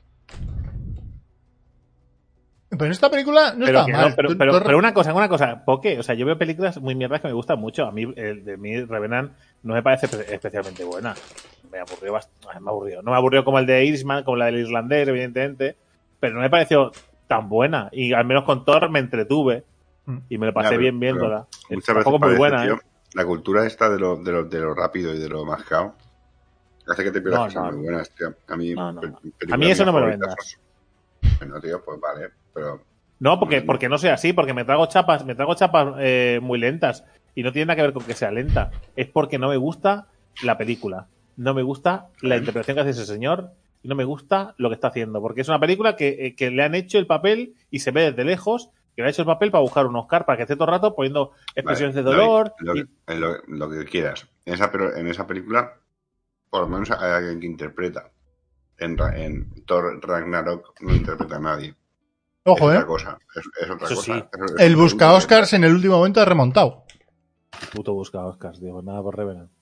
Pero en esta película no Pero, está que mal. no, pero, Thor- pero, Thor- pero una cosa, una cosa, ¿por qué? O sea, yo veo películas muy mierdas que me gustan mucho. A mí, el de mí, Revenant, no me parece espe- especialmente buena. Me aburrió bastante. Me aburrió. No me aburrió como el de Irishman, como la del irlandés, evidentemente. Pero no me pareció tan buena. Y al menos con Thor me entretuve. Y me lo pasé ya, pero, bien viéndola. Muchas veces parece, muy buena, tío, ¿eh? La cultura esta de lo, de, lo, de lo rápido y de lo mascado hace que te pierdas no, cosas no, muy buenas, tío. A mí, no, no. A mí eso no me lo vendas. Son... Bueno, tío, pues vale, pero... No, porque, porque no sea así, porque me trago chapas, me trago chapas eh, muy lentas. Y no tiene nada que ver con que sea lenta. Es porque no me gusta la película. No me gusta la interpretación que hace ese señor. Y no me gusta lo que está haciendo. Porque es una película que, que le han hecho el papel y se ve desde lejos que le ha hecho el papel para buscar un Oscar, para que esté todo el rato poniendo expresiones vale, de dolor. Lo, y... lo, lo que quieras. En esa, pero en esa película, por lo menos hay alguien que interpreta. En, en Thor Ragnarok no interpreta a nadie. Ojo, es ¿eh? Otra cosa. Es, es otra Eso cosa. Sí. Es, es el busca Oscars en el último momento ha remontado. Puto busca Oscars, digo, nada por Revenant.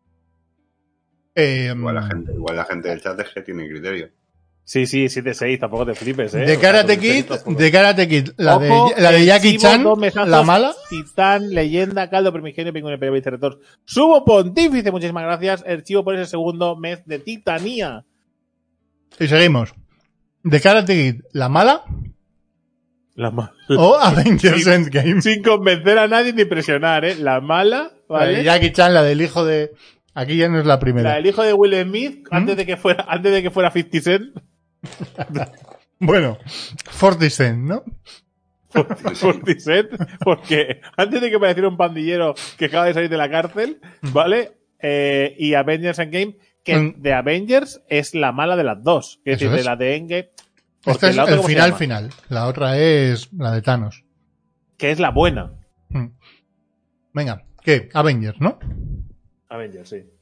Eh, igual, la gente, igual la gente del chat es que tiene criterio. Sí, sí, siete seis, tampoco te flipes, ¿eh? De Karate Kid, de Karate Kid, la Ojo, de, la de Jackie Chan, la mala. Titán, Leyenda, Caldo, Primigenio, Pingüino, Imperio, Vicerrector. Subo Pontífice, muchísimas gracias, el chivo por ese segundo mes de Titanía. Y seguimos. De Karate Kid, la mala. La mala. O Avengers sin, Endgame. Sin convencer a nadie ni presionar, ¿eh? La mala, ¿vale? La de Jackie Chan, la del hijo de... Aquí ya no es la primera. La del hijo de Will Smith, ¿Mm? antes de que fuera, antes de que fuera cincuenta Cent. Bueno, cuarenta Cent, ¿no? cuarenta Cent, porque antes de que pareciera un pandillero que acaba de salir de la cárcel, ¿vale? Eh, y Avengers Endgame, que mm. de Avengers es la mala de las dos. Es decir, es. de la de Endgame. Este es la otra, el final final. La otra es la de Thanos. Que es la buena. Mm. Venga, ¿qué? Avengers, ¿no? Avengers, sí.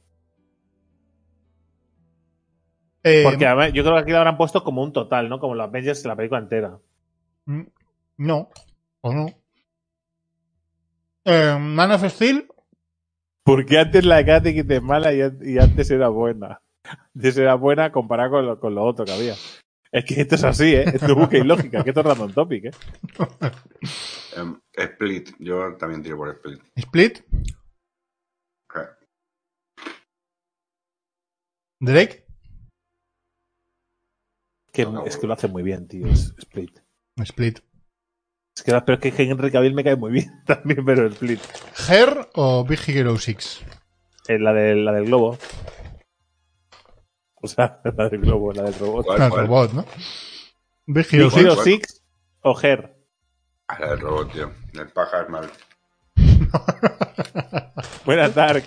Eh, Porque además, yo creo que aquí lo habrán puesto como un total, ¿no? Como los Avengers de la película entera. No, o no. Eh, Man of Steel. Porque antes la de Karate Kid es mala y, y antes era buena. Antes era buena comparada con lo, con lo otro que había. Es que esto es así, ¿eh? Esto es busca y lógica, que esto es random topic, ¿eh? um, Split, yo también tiro por Split. ¿Split? Okay. ¿Drake? Que, es que lo hace muy bien, tío. Es Split. Split. Es que, pero es que Henry Cavill me cae muy bien también, pero Split. ¿Her o Big Hero seis? Eh, la, de, la del globo. O sea, la del globo, la del robot. ¿Cuál, cuál? El robot, ¿no? Big Hero Big Hero seis o Her. Ah, la del robot, tío. El paja es mal. Buenas, Dark.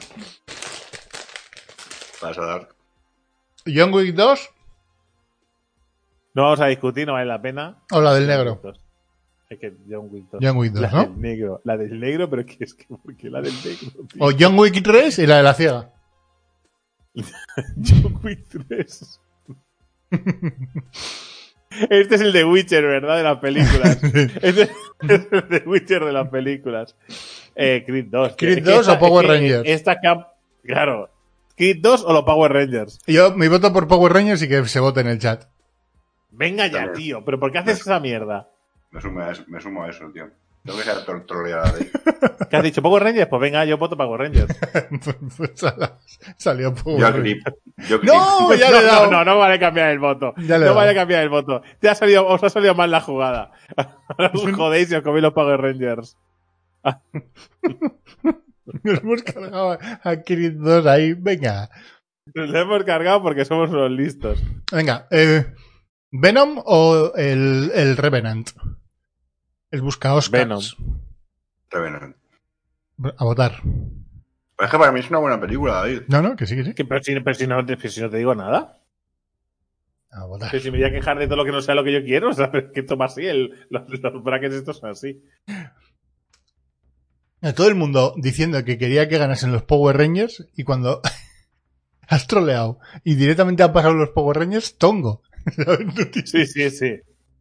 Pasa, Dark. ¿John Wick dos? No vamos a discutir, no vale la pena. ¿O la del negro? Es que John Wick dos. John Wick dos, la ¿no? Del negro. La del negro, pero que es que ¿por qué la del negro, tío? O John Wick tres y la de la ciega. John Wick tres. Este es el de Witcher, ¿verdad? De las películas. Este es el de Witcher de las películas. Eh, Creed dos. Creed es dos esta, o Power es Rangers. Esta cam... Claro. Creed dos o los Power Rangers. Yo me voto por Power Rangers y que se vote en el chat. Venga ya, También. Tío. ¿Pero por qué haces esa mierda? Me sumo a eso, me sumo a eso tío. Tengo que ser tro troleada de ahí. ¿Qué has dicho? ¿Power Rangers? Pues venga, yo voto Power Rangers. Pues salió Power yo Rangers. Yo no, ya no, le he dado. No, no, no vale cambiar el voto. Ya no vale cambiar el voto. Te ha salido, os ha salido mal la jugada. Ahora os jodéis y os coméis los Power Rangers. Nos hemos cargado a Creed dos ahí. Venga. Nos lo hemos cargado porque somos unos listos. Venga, eh, ¿Venom o el, el Revenant? El busca Oscars. Venom. Revenant. A votar. Pero es que para mí es una buena película, David. No, no, que sí, que sí. ¿Que, pero, si, pero, si no, pero si no te digo nada. A votar. Pero si me voy a quejar de todo lo que no sea lo que yo quiero, o sea, que esto va así, el, los, los brackets estos son así. A todo el mundo diciendo que quería que ganasen los Power Rangers y cuando has troleado y directamente han pasado los Power Rangers, tongo. Sí, sí, sí.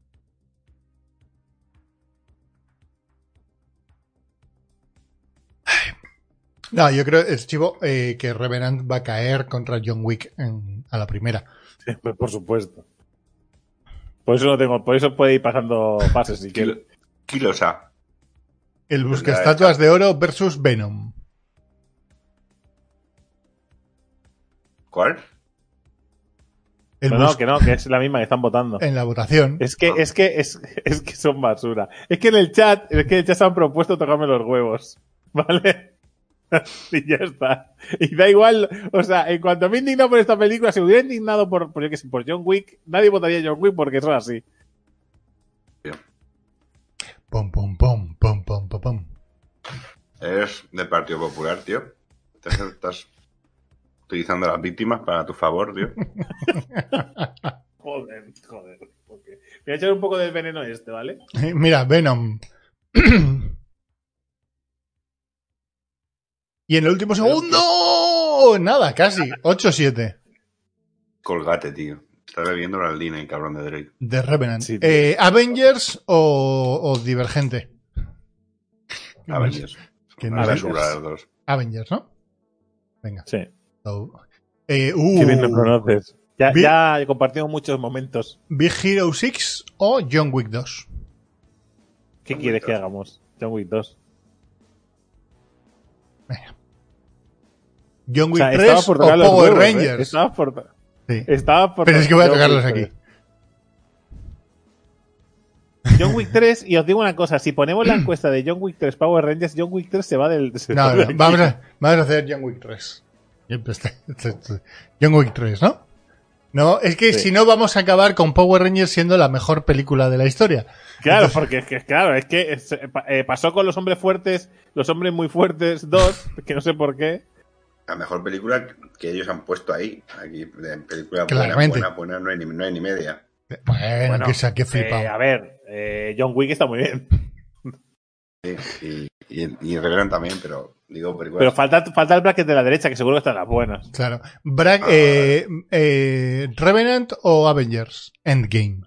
No, yo creo, es chivo, eh, que Revenant va a caer contra John Wick en, a la primera. Sí, pues por supuesto. Por eso lo tengo, por eso puede ir pasando fases si quiere. Kilosa. El busca estatuas de oro versus Venom. ¿Cuál? El no, bus... no, que no, que es la misma que están votando. En la votación. Es que, es que, es, es que son basura. Es que en el chat, es que en el chat se han propuesto tocarme los huevos. ¿Vale? Y ya está. Y da igual, o sea, en cuanto me he indignado por esta película, si me hubiera indignado por, por, yo que sé, por John Wick, nadie votaría John Wick porque eso es así. Pum, pum, pum, pum, pum, pum, pum. Eres del Partido Popular, tío. Estás, estás utilizando a las víctimas para tu favor, tío. Joder, joder. Okay. Voy a echar un poco del veneno este, ¿vale? Mira, Venom. Y en el último segundo, nada, casi, ocho siete. Colgate, tío. Estás bebiendo la Aldina y cabrón de Drake. De Revenant. Sí, eh, ¿Avengers o, o Divergente? Avengers. Que Una no basura Avengers. de los dos. Avengers, ¿no? Venga. Sí. So, eh, uh, Qué bien lo conoces. Ya, Vi- ya compartimos muchos momentos. Big Hero seis o John Wick dos. ¿Qué John quieres Wick que dos. hagamos? John Wick dos. Venga. John O Wick sea, tres estabas por o tocar los Power huevos, ¿eh? Rangers. Estabas por, Sí. estabas por Pero es que voy a John tocarlos Wick aquí. tres. John Wick tres, y os digo una cosa, si ponemos la encuesta de John Wick tres Power Rangers, John Wick tres se va del... se No, va no, de aquí. vamos a, vamos a hacer John Wick tres. John Wick tres, ¿no? No, es que Sí. si no vamos a acabar con Power Rangers siendo la mejor película de la historia. Claro, Entonces- porque es que, claro, es que es- eh, pasó con los hombres fuertes, los hombres muy fuertes dos, que no sé por qué. La mejor película que ellos han puesto ahí. Aquí, de película buena, Claramente. buena, buena, no hay ni, no hay ni media. Bueno, Bueno, que saqué flipado. Eh, a ver, eh, John Wick está muy bien. Sí, y, y, y Revenant también, pero digo películas. Pero falta, falta el bracket de la derecha, que seguro que están las buenas. Claro. Bra- Ah, eh, eh, ¿Revenant o Avengers? Endgame.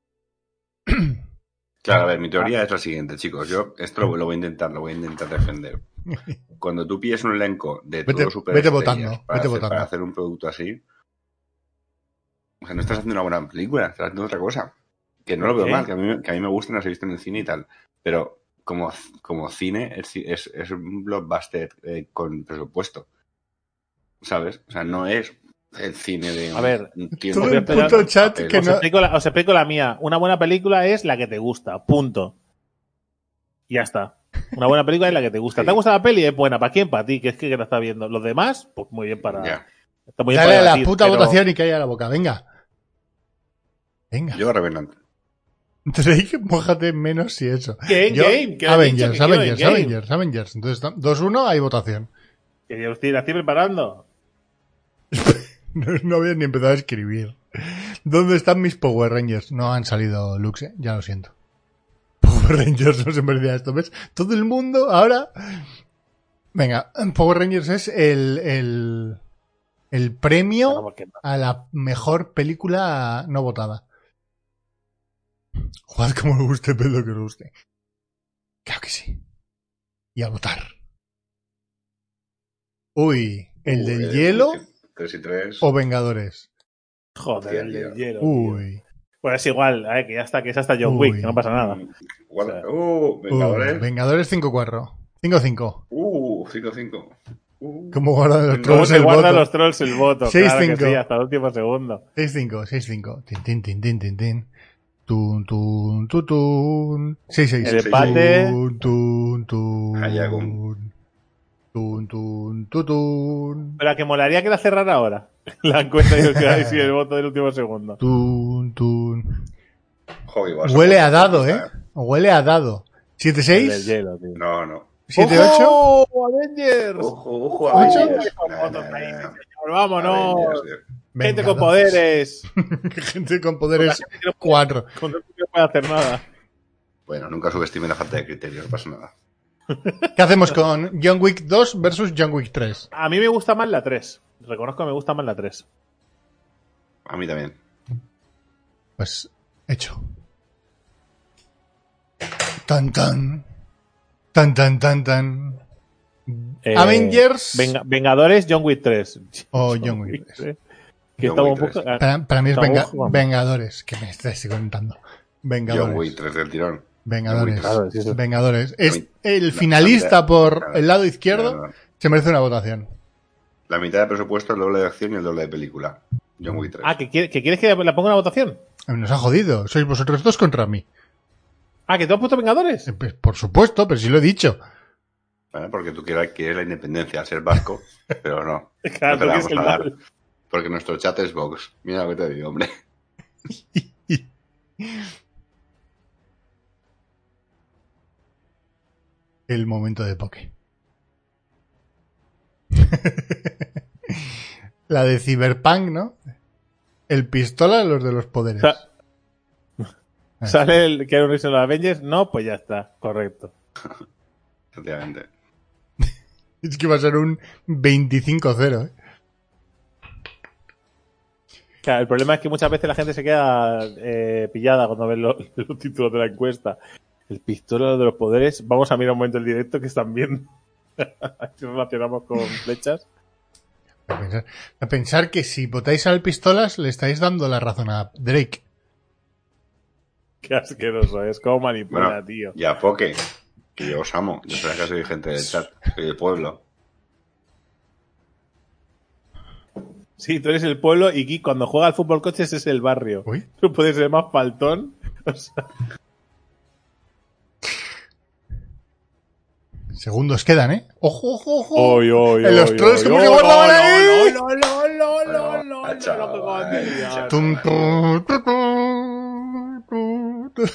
Claro, a ver, mi teoría es la siguiente, chicos. Yo esto lo, lo voy a intentar, lo voy a intentar defender. Cuando tú pilles un elenco de Vete- todos super vete votando, para, vete hacer, votando. para hacer un producto así, o sea, no estás haciendo una buena película, estás haciendo otra cosa. Que no lo veo ¿Qué? mal, que a mí, que a mí me gustan, las he visto en el cine y tal. Pero como, como cine es, es, es un blockbuster eh, con presupuesto. ¿Sabes? O sea, no es el cine de A ver, un tío todo en el papel, puto chat papel. que Os, no- explico la, os explico la mía. Una buena película es la que te gusta, punto. Y ya está. Una buena película es la que te gusta. Sí. ¿Te gusta la peli? Es buena. ¿Para quién? Para ti, que es que la está viendo. Los demás, pues muy bien para... Ya. Está muy bien Dale para a la debatir, puta pero- votación y calla la boca. Venga. Venga. Yo Revenant. Drake, mójate menos si eso. Que Yo- Endgame, que has dicho Avengers, que quiero Avengers, Endgame. Avengers, Avengers. Entonces, dos uno hay votación. Que yo estoy, la estoy preparando. No, no había ni empezado a escribir. ¿Dónde están mis Power Rangers? No han salido Lux, ¿eh? Ya lo siento. Power Rangers no se merecía esto, ¿ves? Todo el mundo ahora... Venga, Power Rangers es el, el, el No, premio porque no. a la mejor película no votada. Jugad como me guste, pero que os guste. Claro que sí. Y a votar. Uy, ¿el Uh, del eh, hielo tres y tres. o Vengadores? Joder, Hostia, el del tío. hielo. tío. Uy. Pues es igual, a ver, que ya está, que es hasta John Uy. Wick, que no pasa nada. Guarda- O sea, Uh, Vengadores. Uy, Vengadores cinco cuatro. cinco cinco. Uh, cinco cinco. Uh. ¿Cómo guardan los ¿Cómo ¿Cómo trolls se el guardan voto? los trolls el voto? seis Claro que cinco. sí, hasta el último segundo. seis cinco, seis cinco. Tin, tin, tin, tin, tin, tin. Tun, tun, tun, tun. seis seis. El empate. Tun, tun, tun. Hayagun. Tun, tun, tun, tun. Pero a que molaría que la cerrara ahora. La encuesta y el, y el voto del último segundo. Tun, tun. Joder, igual Huele son- a dado, ¿eh? Huele a dado. siete El del seis. hielo, tío. No, no. siete ocho. ¡Ojo, Avengers! Ojo, ojo, Ocho. Avengers. Con Nah, votos nah, ahí, nah. señor, vámonos. Avengers, tío. Gente con Vengadores. poderes. Gente con poderes Gente que no puede- cuatro. con no puede hacer nada. Bueno, nunca subestimen la falta de criterios, no pasa nada. ¿Qué hacemos con John Wick dos versus John Wick tres? A mí me gusta más la tres. Reconozco que me gusta más la tres. A mí también. Pues, hecho. Tan tan. Tan tan tan tan. Eh, Avengers Venga- Vengadores, John Wick tres. o John Wick tres. tres. Que John estamos Wick un poco- tres. Para, para mí es Estamos venga- jugando. Vengadores. Que me estáis contando. John Vengadores. Wick, tres del tirón. Vengadores. Claro, sí, sí. Vengadores. Es mitad- el la- finalista la- por la- el lado No, izquierdo. no. Se merece una votación. La mitad de presupuesto, el doble de acción y el doble de película. John Wick tres. Ah, ¿que, quiere- que quieres que la ponga en la votación? Nos ha jodido. Sois vosotros dos contra mí. Ah, ¿que tú has puesto Vengadores? Eh, pues, por supuesto, pero sí lo he dicho. Bueno, porque tú quieres, quieres la independencia al ser vasco, pero no. Claro, no te tú la quieres vamos el a dar. mal. Porque nuestro chat es Vox. Mira lo que te digo, hombre. El momento de Poké. La de Cyberpunk, ¿no? El pistola, los de los poderes. O sea, ¿sale el que hay un en los Avengers? No, pues ya está, correcto. Efectivamente. Es que va a ser un veinticinco cero, ¿eh? Claro, el problema es que muchas veces la gente se queda eh, pillada cuando ve los, los títulos de la encuesta. El pistola de los poderes. Vamos a mirar un momento el directo que están viendo. Si relacionamos con flechas. A pensar, a pensar que si votáis al pistolas le estáis dando la razón a Drake. Qué asqueroso es. Cómo manipula, Bueno, tío. ya, Poké. Que yo os amo. Yo sé que soy gente del chat. Soy del pueblo. Sí, tú eres el pueblo y Geek cuando juega al fútbol coches es el barrio. Uy. Tú puedes ser más faltón. O sea, Segundos quedan, ¿eh? ¡Ojo, ojo, ojo! Oy, oy, En los oy, trolls, oy, ¿cómo oy, se guardaban no, ahí? no, no, no, no, no, Bueno, no, ah, no, chaval, no, que acaban de liar. Tum, tum, tum, tum, tum, tum.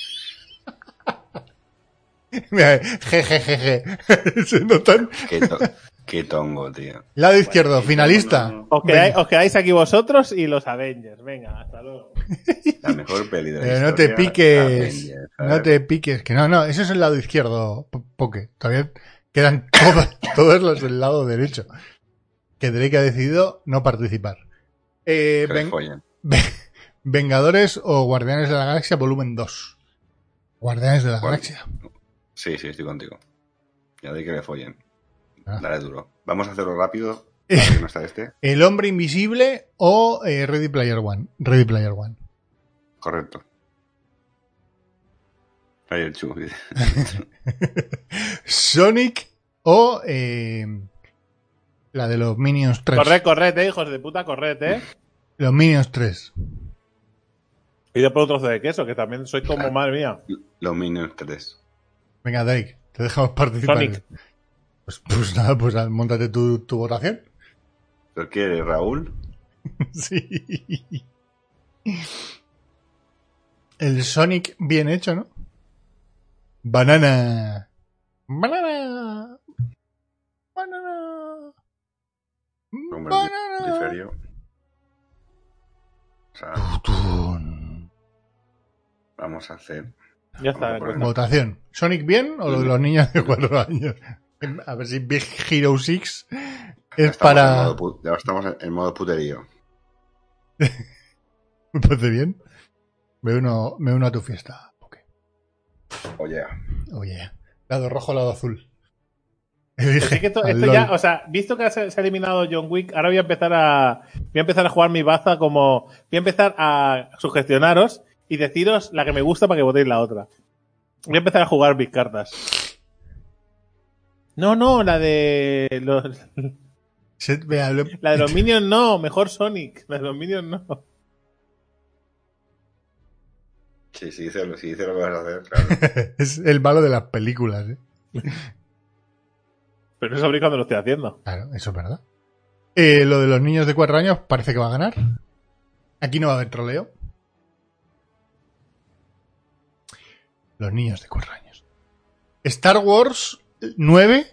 Mira, jejejeje. Se notan. Qué, to- qué tongo, tío. Lado izquierdo, finalista. No, no, Os quedáis, os quedáis aquí vosotros y los Avengers. Venga, hasta luego. La mejor peli de la Eh, historia. no te piques. Avengers, No ¿sabes? te piques. Que no, no. Eso es el lado izquierdo, Po- Poké. Todavía quedan todas, todos los del lado derecho. Que Drake ha decidido no participar. Eh, Que les ven- follen. Ve- Vengadores o Guardianes de la Galaxia volumen dos. Guardianes de la Guardi- Galaxia. Sí, sí, estoy contigo. Ya de que le follen. Ah. Dale duro. Vamos a hacerlo rápido. A ver que no está este. El Hombre Invisible o eh, Ready Player One. Ready Player One. Correcto. Ahí el chu. Sonic o eh, la de los Minions tres. Corred, corred, eh, hijos de puta, corred, eh. Los Minions tres. Y después un trozo de queso, que también soy como, madre mía. Los Minions tres. Venga, Drake, te dejamos participar. Sonic. Pues, pues nada, pues ah, móntate tu, tu votación. ¿Lo quiere Raúl? Sí. El Sonic bien hecho, ¿no? Banana. Banana. Banana. Hombre, Banana. diferió. O sea, Tutun. vamos a hacer. Ya está, Vamos a poner- encuesta. Votación. ¿Sonic bien o lo de los niños de cuatro años? A ver si Big Hero seis Ya es estamos en para... modo pu- ya estamos en, en modo puterío. ¿Me parece bien? Me uno, me uno a tu fiesta. Ok. Oye, Oye. Lado rojo, lado azul. Pero Elige sí que esto, al esto LOL. ya, o sea, visto que se, se ha eliminado John Wick, ahora voy a empezar a voy a empezar a jugar mi baza como voy a empezar a sugestionaros y deciros la que me gusta para que votéis la otra. Voy a empezar a jugar mis cartas. No, no, la de los, Se- vea, lo- la de los Minions no, mejor Sonic, la de los Minions no. sí, si dice, lo- si dice lo que vas a hacer, claro. es el malo de las películas, ¿eh? Pero no sabréis cuando lo estoy haciendo. Claro, eso es verdad. Eh, lo de los niños de cuatro años parece que va a ganar. Aquí no va a haber troleo. Los niños de cuatro años. Star Wars nueve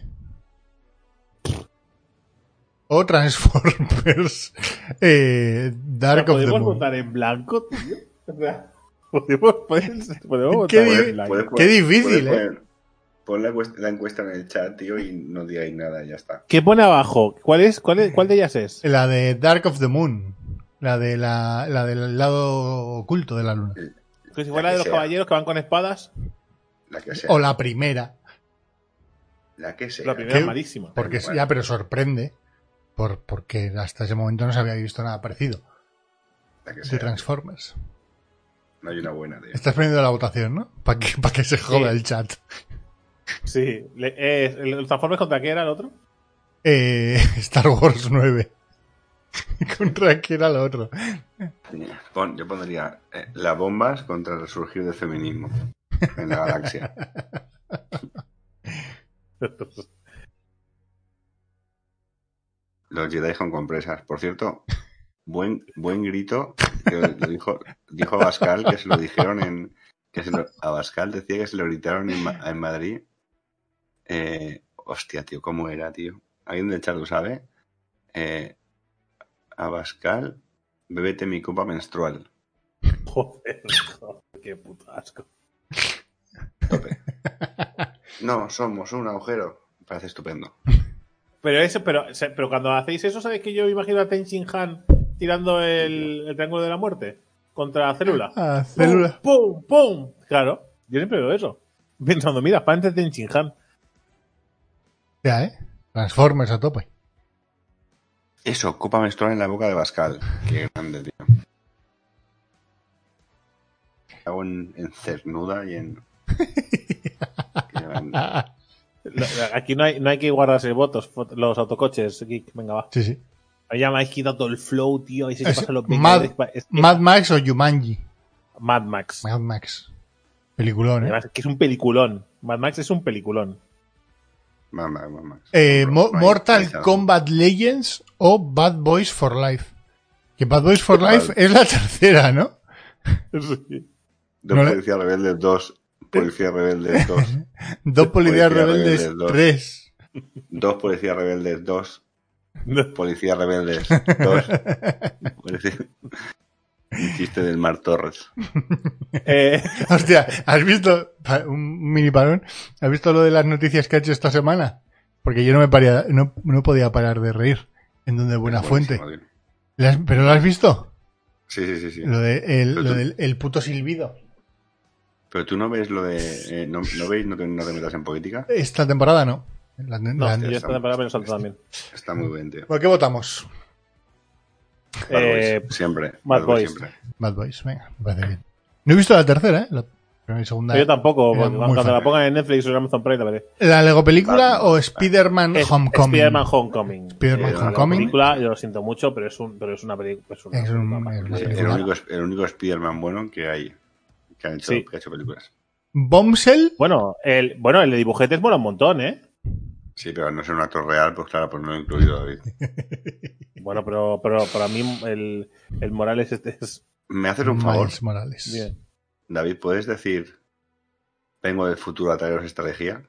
o Transformers eh, Dark O sea, of the ¿podemos Moon. votar en blanco, tío? O sea, podemos, podemos, podemos Qué votar di- en blanco. Puedes Qué difícil, puedes ¿eh? poner- Pon la, encuesta- la encuesta en el chat, tío, y no digáis nada, y ya está. ¿Qué pone abajo? ¿Cuál es? ¿Cuál, es, cuál de ellas es? La de Dark of the Moon. La de la, la del lado oculto de la luna. Pues si La fuera que de los sea. caballeros que van con espadas, La que sea. O la primera. La que sea. la primera ¿Qué? es malísima. Porque igual. ya, pero sorprende. Por, porque hasta ese momento no se había visto nada parecido. La que De sea. Transformers. No hay una buena, tío. Estás poniendo la votación, ¿no? Para que, pa' que se joda Sí. el chat. Sí. Le- eh, ¿El Transformers contra qué era el otro? Eh, Star Wars nueve. ¿Contra qué era lo otro? Pon, yo pondría eh, las bombas contra el resurgir del feminismo en la galaxia. Los Jedi con compresas. Por cierto, buen buen grito que lo dijo dijo Abascal, que se lo dijeron en que se lo, Abascal decía que se lo gritaron en, en Madrid. Eh, hostia, tío, ¿cómo era, tío? Alguien del chat lo sabe. Eh, Abascal, bébete mi copa menstrual. Joder, joder, qué puto asco. Tope. No, somos un agujero. Me parece estupendo. Pero eso, pero, pero cuando hacéis eso, ¿sabéis que yo imagino a Ten Shin Han tirando el, el triángulo de la muerte contra Célula? Ah, Célula. ¡Pum! ¡Pum! ¡Pum! Claro, yo siempre veo eso. Pensando, mira, pan de Ten Shin Han. Ya, ¿eh? Transformers a tope. Eso, copa menstrual en la boca de Abascal. Qué grande, tío. Hago en, en cernuda y en... Qué grande. Aquí no hay, no hay que guardarse votos, los autocoches, Geek. Venga, va. Sí, sí. Ya me habéis quitado todo el flow, tío. Ahí se Es pasan los Mad, es que... Mad Max o Jumanji. Mad Max. Mad Max. Peliculón, ¿eh? Además, que es un peliculón. Mad Max es un peliculón. Mad Max, Mad Max. Eh, Bro, Mo- no hay- Mortal no hay nada. Kombat Legends o Bad Boys for Life. Que Bad Boys for Vale. Life es la tercera, ¿no? Sí. Dos No le- policías rebeldes, dos. Policías rebeldes, dos. Dos policías Policía rebeldes, Rebeldes, dos. tres. Dos policías rebeldes, dos. Policías rebeldes, dos. Policía- Un chiste del Mar Torres. Eh, Hostia, ¿has visto, pa- un mini parón, ¿has visto lo de las noticias que ha hecho esta semana? Porque yo no me paría, no, no podía parar de reír. En donde Buena Es Fuente. buenísimo, tío. ¿Le has- ¿Pero lo has visto? Sí, sí, sí, sí. Lo, de, el, Pero lo tú- del el puto silbido. Pero tú no ves lo de... eh, ¿no, ¿No veis? No te, no te metas en política. Esta temporada no. La- no, la- yo esta temporada me lo salto también. Está muy bien, tío. ¿Por qué votamos? Bad Eh, Boys, siempre. Bad Boys. siempre. Bad Boys, venga, me parece bien. No he visto la tercera, ¿eh? La primera y segunda. Yo tampoco, era porque muy cuando fan. la pongan en Netflix o en Amazon Prime la veré. ¿La Lego película Batman. o Spider-Man Es- Homecoming? Spider-Man Homecoming. Spider-Man Eh, La Homecoming. película, yo lo siento mucho, pero es, un, pero es una película. Es una, Es un- una- es una El película. único, el único Spider-Man bueno que hay. Que han hecho, Sí. que ha hecho películas. Bombshell. Bueno, el, bueno, el de dibujetes mola un montón, ¿eh? Sí, pero al no ser un actor real, pues claro, pues no lo he incluido, David. Bueno, pero, pero para mí el, el Morales este es ¿Me haces un favor? Miles Morales. bien. David, ¿puedes decir vengo del futuro a traeros esta herejía?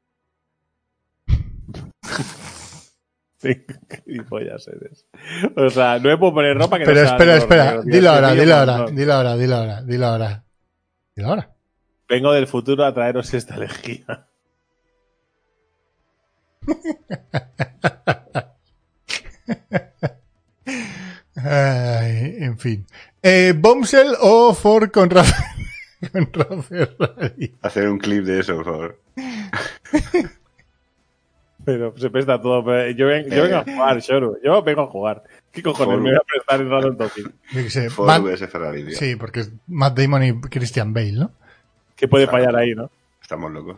Sí, qué gilipollas eres. O sea, no me puedo poner ropa que Pero no sea espera, negro, espera. negro, tío. Dilo ahora, Tío, dilo no, ahora, no. dilo ahora, dilo ahora, dilo ahora. Dilo ahora. Vengo del futuro a traeros esta lejía. Ay, en fin. Eh, Bombshell o Ford contra, contra Ferrari. Hacer un clip de eso, por favor. Pero se presta todo. pero Yo, ven- yo vengo a jugar, Shoru. Yo vengo a jugar. ¿Qué cojones Ford. me voy a prestar en Random Topic? Yo qué sé, Ford Matt- vs Ferrari, tío. sí, porque es Matt Damon y Christian Bale, ¿no? ¿Qué puede Claro. fallar ahí, no? Estamos locos.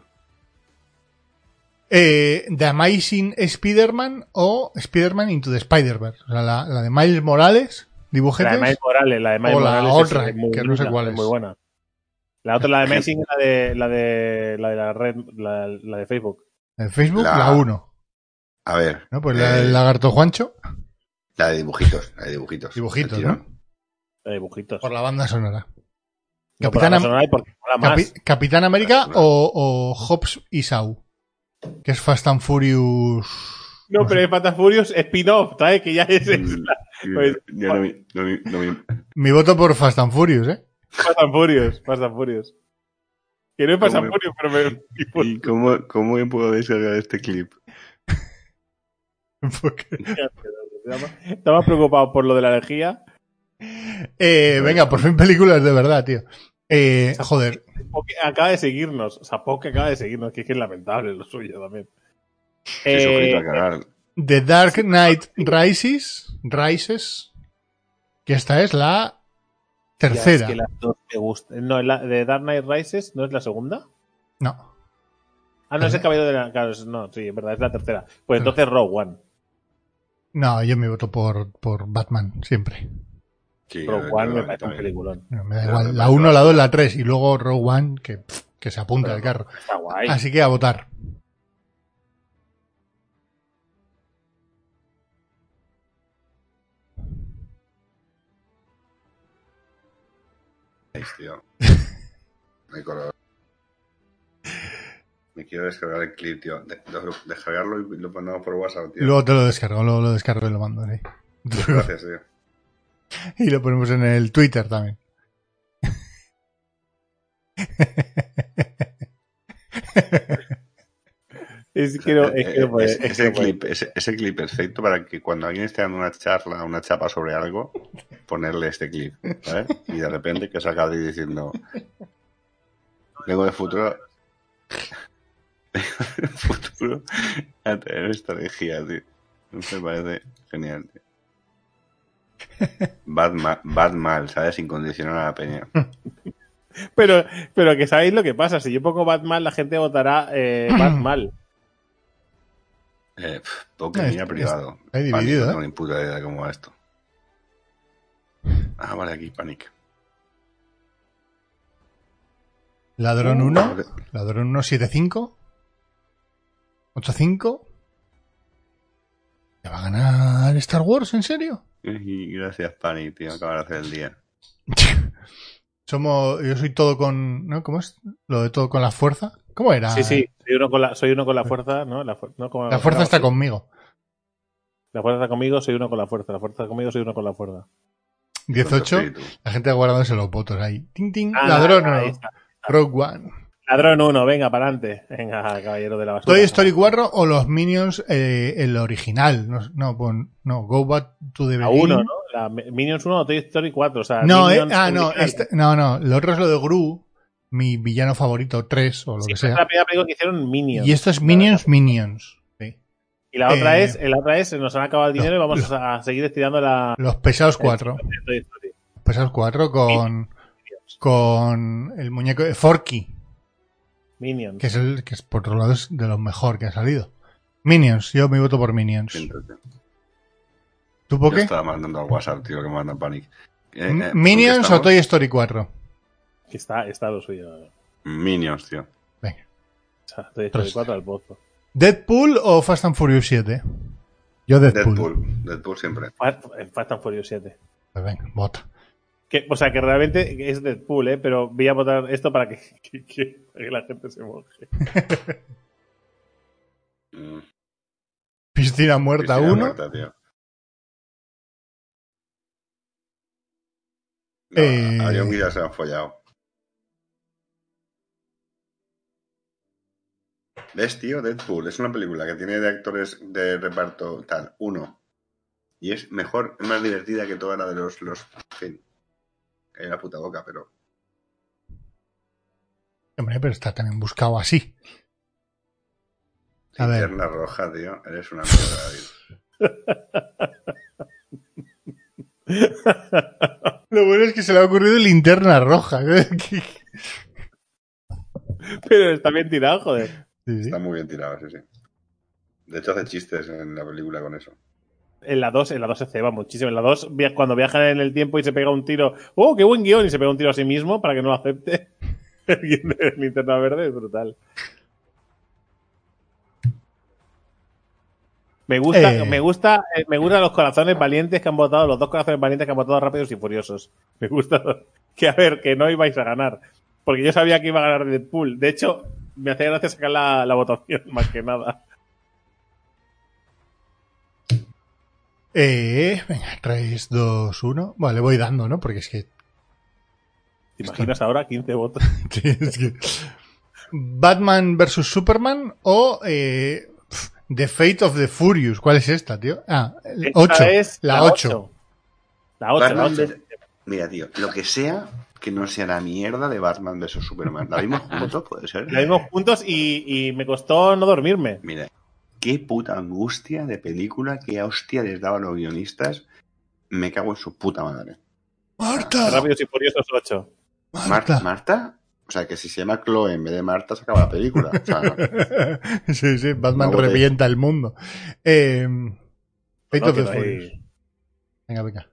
Eh, The Amazing Spider-Man o Spider-Man Into the Spider-Verse. O sea, la, la de Miles Morales, dibujetes. La de Miles Morales, la de Miles O la Morales otra, es muy que no sé buena, cuál es es. muy buena. La otra, la de Amazing, la de la de la de la red, la, la de Facebook. En Facebook, La- la uno. A ver. ¿No? Pues la eh, del lagarto Juancho, la de dibujitos. La de dibujitos. dibujitos, El tirón. ¿no? La de dibujitos. Por la banda sonora. No, por Capitán, la Am- sonora y porque mola más. Capi- Capitán América Banda sonora. o, o Hobbs y Shaw. Que es Fast and Furious. No, no pero sé. es Fast and Furious spin-off, ¿sabes? Que ya es Mm, Pues- yo no me- no me- no me- Mi voto por Fast and Furious, ¿eh? Fast and Furious, Fast and Furious. Que no es Fast and ¿Cómo? Furious, pero me... ¿Y cómo, cómo me puedo descargar este clip? Porque- Estaba preocupado por lo de la energía. Eh, venga, por fin películas de verdad, tío. Eh, joder. Poke acaba de seguirnos. O sea, Poke acaba de seguirnos, que es que es lamentable lo suyo también. Estoy Eh, suscrito al canal. The Dark Knight Rises. Rises. Que esta es la ya, tercera. es que las dos me gustan. No, la de Dark Knight Rises, ¿no es la segunda? No. Ah, no, es el caballero de la... Claro, es- no, sí, es verdad, es la tercera. Pues entonces Rogue One. No, yo me voto por, por Batman, siempre. Sí, Rogue One me parece un peliculón. No, me da igual. La uno, la dos, la tres y luego Rogue One, que, que se apunta al carro. Está guay. Así que a votar. Tío. Me, me quiero descargar el clip, tío. De, de, descargarlo y lo ponemos por WhatsApp, tío. Luego te lo descargo, luego lo descargo y lo mando. ¿Sí? Gracias, tío. Y lo ponemos en el Twitter también. Es que no, es que no puede, es, es ese, que clip, ese, ese clip perfecto para que cuando alguien esté dando una charla, una chapa sobre algo, ponerle este clip, ¿sabes? Y de repente que salga ahí diciendo: vengo de futuro, vengo de futuro a tener estrategia, tío. Me parece genial, tío. Bad, ma, bad mal, ¿sabes? Sin condicionar a la peña. Pero, pero que sabéis lo que pasa. Si yo pongo Bad mal, la gente votará eh, Bad mal. Eh, Poké no, mira privado. Hay dividido, Panic, ¿eh? No tengo ni puta idea de cómo va esto. Ah, vale, aquí, Panic. Ladrón uno. Ladrón uno, siete cinco. ocho cinco. ¿Te va a ganar Star Wars, en serio? Y gracias, Panic, tío. Acaba de hacer el día. Somos... Yo soy todo con... ¿No? ¿Cómo es? Lo de todo con la fuerza. ¿Cómo era? Sí, sí. Soy uno con la, soy uno con la fuerza, ¿no? La, no como, la fuerza está sí. conmigo. La fuerza está conmigo, soy uno con la fuerza. La fuerza está conmigo, soy uno con la fuerza. dieciocho. La gente guardándose los votos ahí. Ting, ting. Ah, Ladrón ah, uno. está, está. Rogue One. Ladrón uno, venga, para adelante. Venga, caballero de la basura. Toy Story cuatro o los Minions, eh, el original. No, no, pues, no, Go Back to the Beginning. La uno, ¿no? La Minions uno o Toy Story cuatro. O sea, no, Minions eh, ah, no, este, no, no. Lo otro es lo de Gru, mi villano favorito, tres o lo sí, que sea. Es la primera película que hicieron Minions. Y esto es Minions, Minions. Sí. Y la otra eh, es, la otra es, nos han acabado el dinero los, y vamos los, a seguir estirando la... Los pesados cuatro. Los pesados cuatro con, con el muñeco de Forky. Minions. Que es el que es por otro lado es de los mejor que ha salido. Minions, yo me voto por Minions. Siéntate. ¿Tú por qué? Yo estaba mandando al WhatsApp, tío, que me manda Panic. Eh, eh, ¿Minions o Toy Story cuatro? Que está, está lo suyo. Minions, tío. Venga. O sea, Toy Story cuatro al pozo. ¿Deadpool o Fast and Furious siete? Yo Deadpool. Deadpool, Deadpool siempre. Fast, Fast and Furious siete. Pues venga, vota. Que, o sea, que realmente es Deadpool, ¿eh? Pero voy a votar esto para que, que, que, para que la gente se moje. Piscina muerta Piscina uno. Muerta, tío. No, eh... a John ya se han follado. ¿Ves, tío? Deadpool es una película que tiene de actores de reparto tal, uno. Y es mejor, es más divertida que toda la de los... los en fin, que hay la puta boca, pero... Hombre, pero está también buscado así. A ver. Linterna roja, tío. Eres una mierda, Lo bueno es que se le ha ocurrido Linterna roja. Pero está bien tirado, joder. Sí, sí. Está muy bien tirado, sí, sí. De hecho, hace chistes en la película con eso. En la dos, en la dos se ceba muchísimo. En la dos, cuando viajan en el tiempo y se pega un tiro, ¡oh, qué buen guión! Y se pega un tiro a sí mismo para que no lo acepte. El guión de Linterna Verde es brutal. Me gusta, eh... me gusta, me gustan los corazones valientes que han votado, los dos corazones valientes que han votado Rápidos y Furiosos. Me gusta que, a ver, que no ibais a ganar. Porque yo sabía que iba a ganar Deadpool. De hecho, me hacía gracia sacar la, la votación, más que nada. Eh, venga, tres, dos, uno. Vale, voy dando, ¿no? Porque es que... ¿Te imaginas Esto... ahora quince votos? Sí, es que... Batman versus Superman o eh, The Fate of the Furious. ¿Cuál es esta, tío? Ah, ocho. Es la ocho. La ocho, la ocho. De... Mira, tío, lo que sea que no sea la mierda de Batman versus Superman. ¿La vimos juntos? ¿Puede ser? La vimos juntos y, y me costó no dormirme. Mira, qué puta angustia de película, qué hostia les daba a los guionistas. Me cago en su puta madre. ¡Marta! Rápidos y Furiosos ocho. ¿Marta? ¿Marta? O sea, que si se llama Chloe en vez de Marta se acaba la película. O sea, sí, sí, Batman no revienta el mundo. Eh, Fate no, of the no hay... Furious. Venga, venga.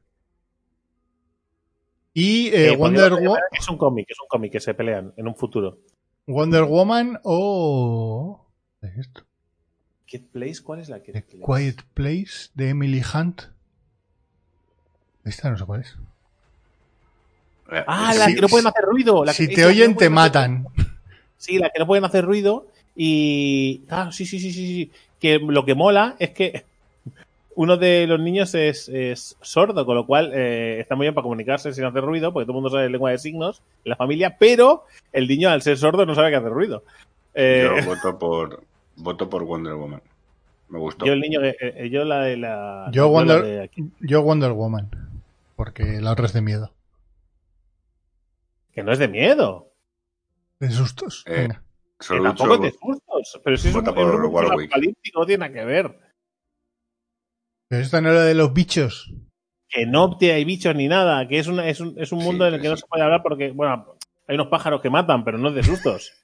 Y eh, eh, Wonder Woman. Es un cómic, es un cómic que se pelean en un futuro. Wonder Woman o. ¿Qué es esto? Quiet Place, ¿cuál es la Quiet The Place? Quiet Place de Emily Hunt. Esta no sé cuál es. Ah, la Si- que no pueden hacer ruido. La si que, te es la que oyen, no te pueden hacer- matan. Sí, la que no pueden hacer ruido. Y. Ah, sí, sí, sí, sí, sí. Que lo que mola es que uno de los niños es, es sordo, con lo cual eh, está muy bien para comunicarse sin hacer ruido, porque todo el mundo sabe lengua de signos en la familia, pero el niño, al ser sordo, no sabe que hacer ruido. Eh, Yo voto por, voto por Wonder Woman. Me gustó. yo, el niño, eh, eh, yo la de la. Yo la Wonder, de aquí, yo Wonder Woman. Porque la otra es de miedo. que no es de miedo. De sustos. Eh, Venga. Que Solo tampoco es de uso- sustos. Pero si es un, vota es por un mundo Warwick. apocalíptico, no tiene nada que ver. Pero esta no era de los bichos. Que no te hay bichos ni nada, que es, una, es, un, es un Sí, mundo en el que que no sí. se puede hablar porque, bueno, hay unos pájaros que matan, pero no es de sustos.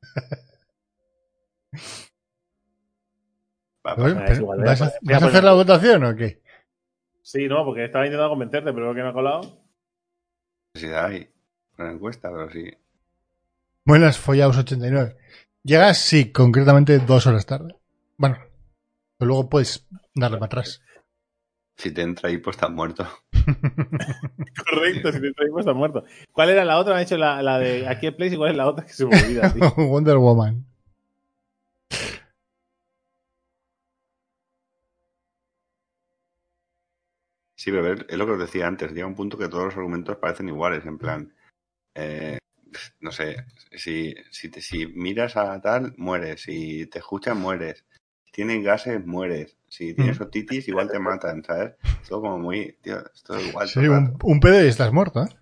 Va, Pero, pasa. es pero, igual, voy a ¿Vas a, poner- voy a vas a poner- hacer la votación o qué? Sí, no, porque estaba intentando convencerte, pero veo que no ha colado. necesidad hay una encuesta, pero sí. Buenas Follaos ochenta y nueve. Llegas, sí, concretamente dos horas tarde. Bueno, pero luego puedes darle para atrás. Si te entra ahí, pues estás muerto. Correcto, si te traigo está muerto. ¿Cuál era la otra? Me ha hecho la, la de aquí en Place y cuál es la otra que se me olvida, tío. Wonder Woman. Sí, pero es lo que os decía antes. Llega un punto que todos los argumentos parecen iguales. En plan, eh, no sé, si, si, te, si miras a tal, mueres. Si te escuchan, mueres. Si tienes gases, mueres. Si tienes Mm. otitis, igual te matan, ¿sabes? Todo como muy... Tío, esto es igual. Sí, todo el un, rato. un pedo y estás muerto, ¿eh?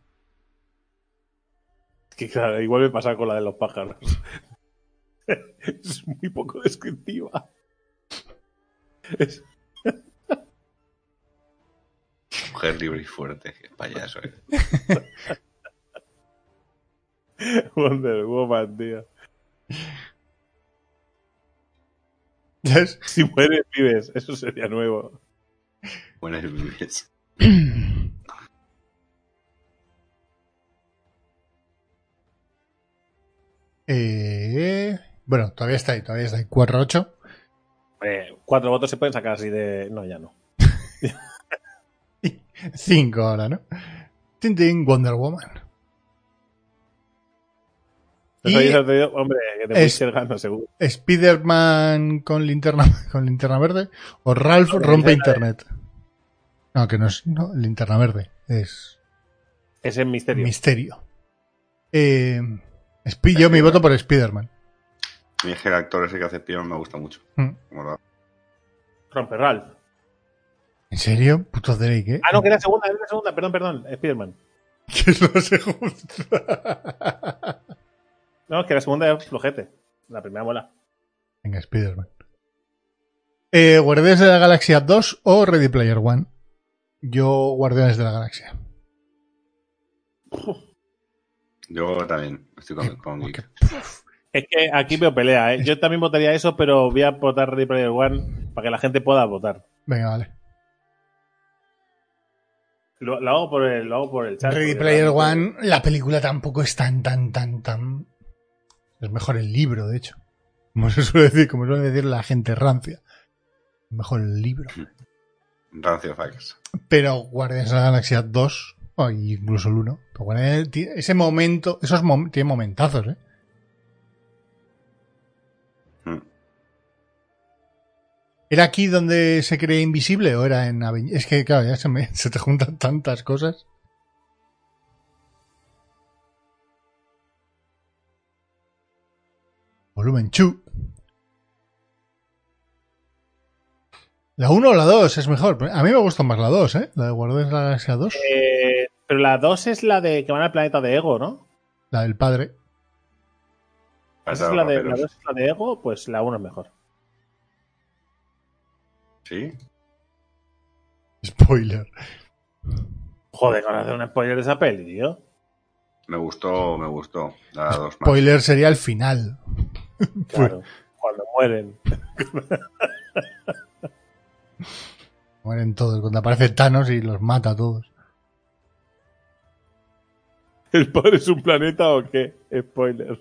Que claro, igual me pasa con la de los pájaros. Es muy poco descriptiva. Es- Mujer libre y fuerte. Qué payaso, ¿eh? Wonder Woman, tío. ¿Sabes? Si mueres, vives. Eso sería nuevo. Buenas vives. Eh, bueno, todavía está ahí, todavía está ahí. cuatro a ocho. Eh, cuatro votos se pueden sacar así de... No, ya no. cinco ahora, ¿no? Tintin, Wonder Woman. Eso Y ya te digo, hombre, que te es- Witcher gana seguro. Spider-Man con linterna, con linterna verde o Ralph No, rompe linterna internet. No, que no es no, linterna verde, es Ese es misterio. misterio. Eh, Spi- yo mi voto por Spider-Man. Mi es que el actor ese que hace Pion me gusta mucho. Mm. Como lo- Rompe Ralph. ¿En serio? Puto Drake, ¿eh? Ah, no, que era segunda, era segunda. Perdón, perdón. Spiderman. ¿Qué es lo segundo? No, es que la segunda es flojete. La primera mola. Venga, Spider-Man. Eh, ¿Guardianes de la Galaxia dos o Ready Player One? Yo, Guardianes de la Galaxia. Yo también estoy con, con Geek. Es que aquí veo pelea, ¿eh? Yo también votaría eso, pero voy a votar Ready Player One para que la gente pueda votar. Venga, vale. Lo, lo hago por el, lo hago por el chat. Ready porque Player realmente- One, la película tampoco es tan, tan, tan, tan... Es mejor el libro, de hecho. Como se suele decir, como suele decir la gente rancia. Mejor el libro. Rancio Facts. Pero Guardianes de la Galaxia dos, o incluso el uno, pero Guardianes- tiene ese momento, esos mom tiene momentazos, ¿eh? Mm. ¿Era aquí donde se cree invisible o era en Aven- Es que, claro, ya se, me, se te juntan tantas cosas. Volumen dos. La uno o la dos es mejor. A mí me gusta más la dos, ¿eh? La de Guardianes de la Galaxia dos. Eh, pero la dos es la de que van al planeta de Ego, ¿no? La del padre. Esa es la, de, la dos es la de Ego, pues la uno es mejor. ¿Sí? Spoiler. Joder, con hacer un spoiler de esa peli, tío. Me gustó, me gustó. La dos más. Spoiler sería el final. Claro. Cuando mueren. Mueren todos. Cuando aparece Thanos y los mata a todos. ¿El padre es un planeta o qué? Spoiler.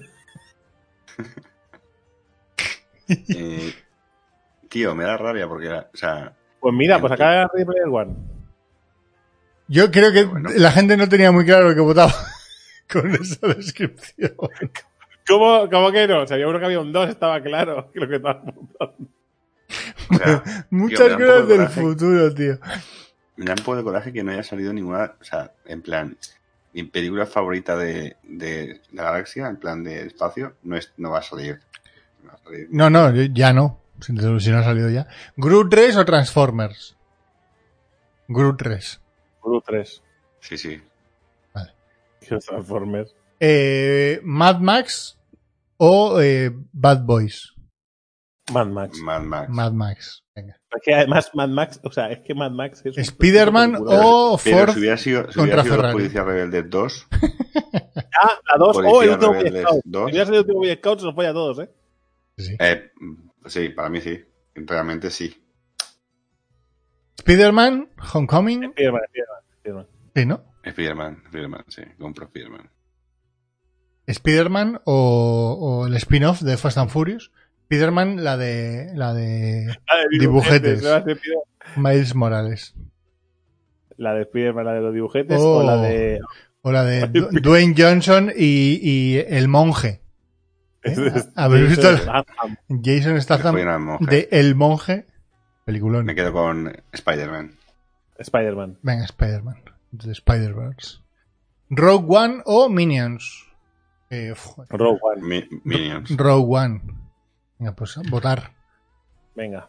eh, tío, me da rabia porque, o sea... Pues mira, pues acá Ready Player One. Yo creo que bueno. la gente no tenía muy claro lo que votaba con esa descripción. ¿Cómo, ¿Cómo que no? O sea, yo creo que había un dos, estaba claro que lo que estaba votando. O sea, Muchas tío, cosas del coraje, futuro, tío. Me da un poco de coraje que no haya salido ninguna, o sea, en plan, mi película favorita de, de la galaxia, en plan de espacio, no es no va a salir. No, va a salir. No, no, ya no. Si no ha salido ya. ¿Groot tres o Transformers? Groot tres. Groot tres. Sí, sí. Vale. Transformers. Eh, ¿Mad Max o eh, Bad Boys? Mad Max. Mad Max. Mad Max. Venga. Es que además Mad Max, o sea, es que Mad Max es... ¿Spiderman o Pero Ford si hubiera sido, si contra hubiera sido Ferrari? Policía Rebelde dos, Ah, la dos o Policía el último Boy Rebeldes Scout. dos. Si hubiera sido el último Boy Scout, se los folla a todos, ¿eh? Sí. eh, sí, para mí sí. Realmente sí. ¿Spiderman? ¿Homecoming? Spiderman, Spiderman, Spiderman. Sí, ¿no? Spiderman, Spiderman, sí. Compro Spiderman. ¿Spiderman o, o el spin-off de Fast and Furious? Spiderman, la de la de Ah, de dibujetes. ¿no? De Spider- Miles Morales. La de Spiderman, la de los dibujetes, Oh. o la de... O la de Du- Dwayne Johnson y, y el monje. ¿Eh? ¿Habéis visto el- Statham. Jason Statham Spiderman, monje. de El Monje? Peliculón. Me quedo con Spider-Man. Spider-Man. Venga, Spider-Man. De Spider-Verse. Rogue One o Minions. Eh, uf, Rogue One. Mi- Minions. Rogue One. Venga, pues votar. Venga.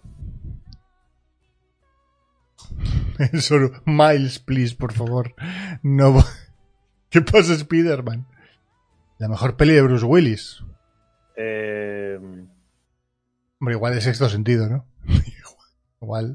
Solo Miles, please, por favor. No. vo- ¿Qué pasa, Spider-Man? La mejor peli de Bruce Willis. Eh... Hombre, igual es Sexto Sentido, ¿no? Igual.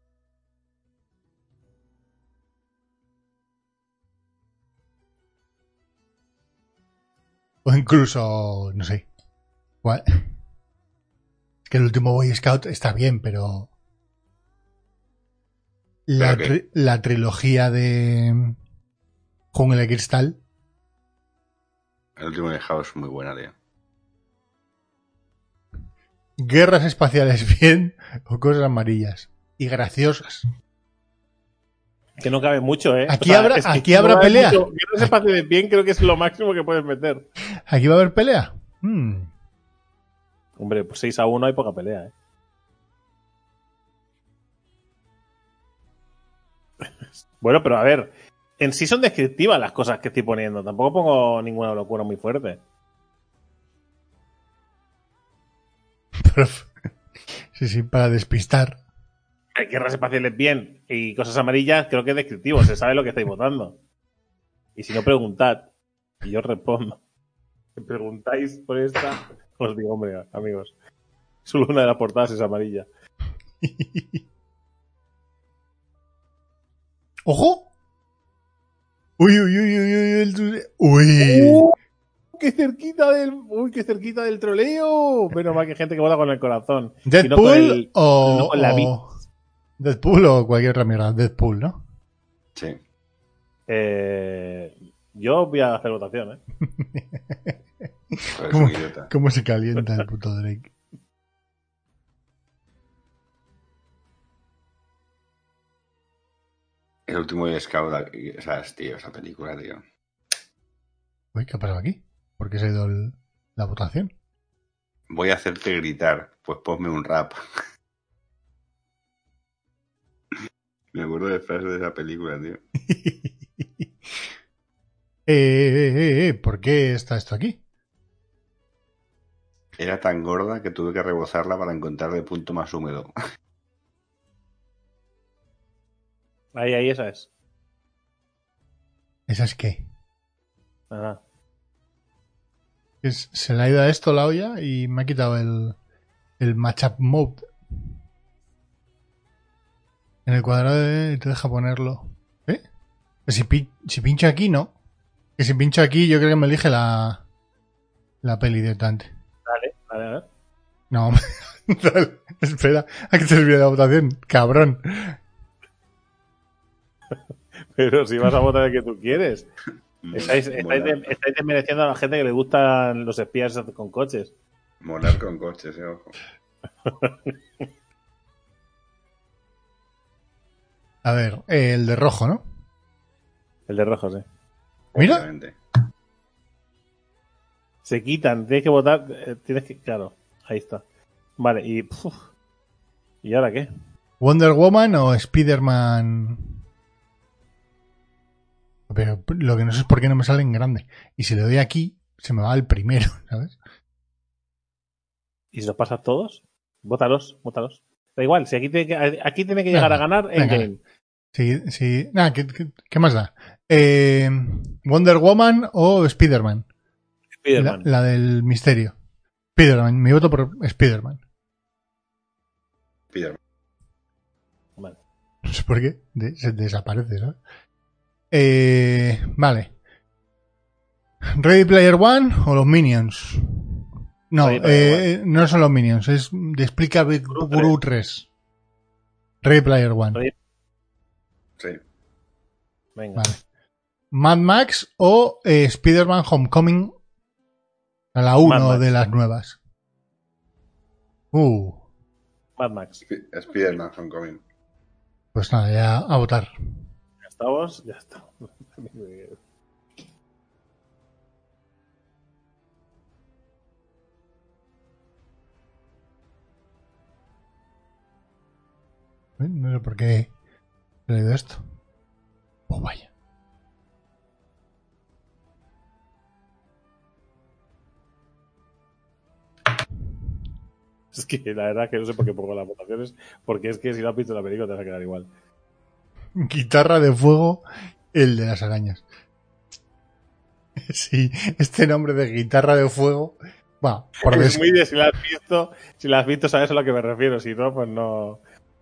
O incluso, no sé. Igual. Es que el último Boy Scout está bien, pero... La, ¿Pero qué? tri- la trilogía de Jungla de Cristal. El último de House es muy buena, tío. Guerras espaciales bien o cosas amarillas. Y graciosas. Que no cabe mucho, ¿eh? Aquí habrá- es que aquí no habrá cabe pelea. mucho. Que no se pase de bien, creo que es lo máximo que puedes meter. ¿Aquí va a haber pelea? Hmm. Hombre, pues seis a uno hay poca pelea, ¿eh? Bueno, pero a ver, en sí son descriptivas las cosas que estoy poniendo. Tampoco pongo ninguna locura muy fuerte. Pero- sí, sí, para despistar. Hay guerras espaciales bien y cosas amarillas, creo que es descriptivo. Se sabe lo que estáis votando. Y si no, preguntad. Y yo respondo. Si preguntáis por esta, os digo, hombre, amigos. Solo una de las portadas es amarilla. ¡Ojo! Uy, uy, uy, uy, uy, el- uy. ¡Uh! ¡Qué cerquita del. ¡Uy, qué cerquita del troleo! Menos mal que hay gente que vota con el corazón. y no ¿Deadpool con el- o, no con la vi- o- Deadpool o cualquier otra mierda? Deadpool, ¿no? Sí. Eh, yo voy a hacer votación, ¿eh? Pues es ¿Cómo, un idiota. cómo se calienta el puto Drake? El último de Scout, o sea, es, tío, esa película, tío. Uy, ¿qué ha pasado aquí? ¿Por qué se ha ido el- la votación? Voy a hacerte gritar, pues ponme un rap. Me acuerdo de frases de esa película, tío. eh, eh, eh, eh, ¿por qué está esto aquí? Era tan gorda que tuve que rebozarla para encontrar el punto más húmedo. Ahí, ahí, esa es. ¿Esa es qué? Ajá. Es- se le ha ido a esto la olla y me ha quitado el, el matchup mode. En el cuadrado de- te deja ponerlo. ¿Eh? Si, pi- si pincho aquí, no. Que si pincho aquí, yo creo que me elige la, la peli directamente. Dale, dale, a ver. No, dale, espera, a que te olvide la votación, cabrón. Pero si vas a votar el que tú quieres. Estáis, estáis, de, estáis desmereciendo a la gente que le gustan los espías con coches. Molar con coches, eh, ojo. A ver, eh, el de rojo, ¿no? El de rojo, sí. Mira. Obviamente. Se quitan, tienes que votar, eh, tienes que, claro, ahí está. Vale, y uf, ¿y ahora qué? ¿Wonder Woman o Spider-Man? Pero lo que no sé es por qué no me sale en grande. Y si le doy aquí, se me va al primero, ¿sabes? ¿Y si los pasas todos? Vótalos, vótalos. Da igual, si aquí tiene que, aquí tiene que llegar Venga, a ganar en venga. game. Sí, sí. Nada, ¿qué, qué, qué más da? Eh, ¿Wonder Woman o Spider-Man? Spider-Man. La, la del misterio. Spider-Man. Mi voto por Spider-Man. Spider-Man. Vale. No sé por qué. De, se desaparece, ¿sabes? Eh, vale. ¿Ready Player One o los Minions? No, eh, no son los Minions. Es de Explica Guru tres. Ready Player One. Ready. Sí. Venga. Vale. ¿Mad Max o eh, Spider-Man Homecoming? A la uno de las nuevas. Uh. Mad Max. Sp- Spider-Man Homecoming. Pues nada, ya a votar. Ya estamos, ya estamos. No sé por qué he leído esto. Oh, vaya. Es que la verdad es que no sé por qué pongo las votaciones, porque es que si no has visto la película te vas a quedar igual. Guitarra de fuego, el de las arañas. Sí, este nombre de guitarra de fuego. Va, por es des... muy de si la has visto, si la has visto sabes a lo que me refiero, si no, pues no.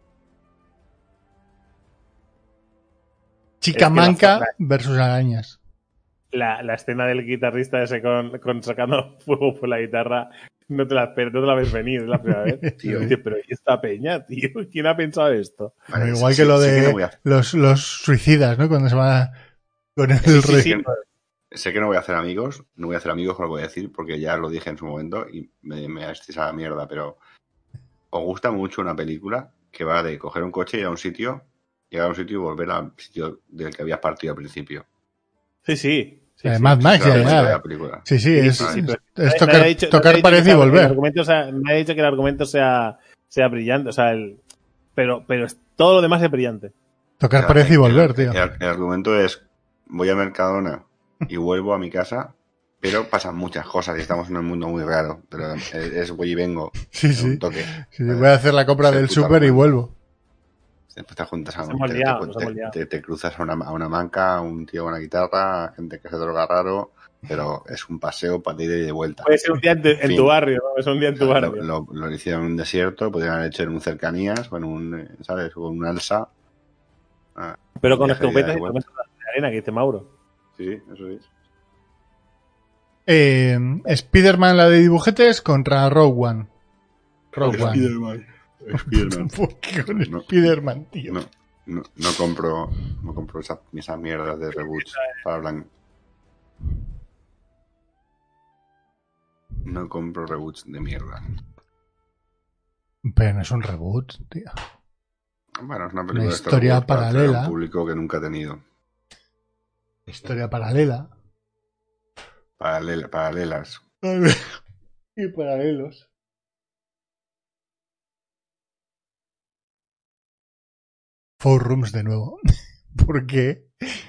Chica es que manca la, versus arañas. La, la escena del guitarrista ese con, con sacando fuego por la guitarra, no te la esperas, no te la ves venir, es la primera vez. Tío. Tío, pero ¿y esta peña, tío? ¿Quién ha pensado esto? Vale, Igual sí, que lo sí, de que no voy a... los, los suicidas, ¿no? Cuando se va con el Sí, sí, rey. sí. Sé que no voy a hacer amigos, no voy a hacer amigos, os lo voy a decir, porque ya lo dije en su momento y me, me hasteis a la mierda, pero os gusta mucho una película que va de coger un coche y ir a un sitio, llegar a un sitio y volver al sitio del que habías partido al principio. Sí, sí. Sí, Eh, sí. Mad Max, ya, Esa es la ya. de la película. Sí, sí, es, sí, sí, es, pero es nadie- tocar, nadie ha dicho- tocar nadie ha dicho pared que y el volver. argumento sea- nadie ha dicho que el argumento sea, sea brillante, o sea, el, pero, pero es- todo lo demás es brillante. Tocar O sea, pared y el- volver, el, tío. El, el argumento es, voy a Mercadona y vuelvo a mi casa, pero pasan muchas cosas y estamos en un mundo muy raro, pero es, es voy y vengo, Sí, en sí. un toque. Sí, voy a hacer la compra Ese del puto súper y argumento. vuelvo. Después te juntas a Nos un, hemos te, liado, te- nos te- hemos liado. te- te cruzas a una, a una manca, a un tío con una guitarra, a gente que se droga raro, pero es un paseo para ir y de vuelta. Puede ser un día en, tu- en fin. tu barrio, ¿no? Es un día en tu Lo, barrio. lo- lo hicieron en un desierto, podrían haber hecho en un cercanías o en un, eh, ¿sabes? O en un alsa. Ah, pero un con viaje de ida y escopetas y vuelta. tormentas de arena, que dice Mauro. Sí, sí, eso es. Eh, Spider-Man, la de dibujetes, contra Rogue One. Rogue One. Spiderman. Spiderman. ¿Por qué con No, Spider-Man, tío? No, no, no compro, no compro esa, esas mierdas de reboots para blanco. No compro reboots de mierda. Pero no es un reboot, tío. Bueno, es una película Una de Star historia Wars para atraer a paralela. un público que nunca ha tenido. Historia paralela. Paralela- paralelas. Y paralelos. Four Rooms de nuevo. ¿Por qué?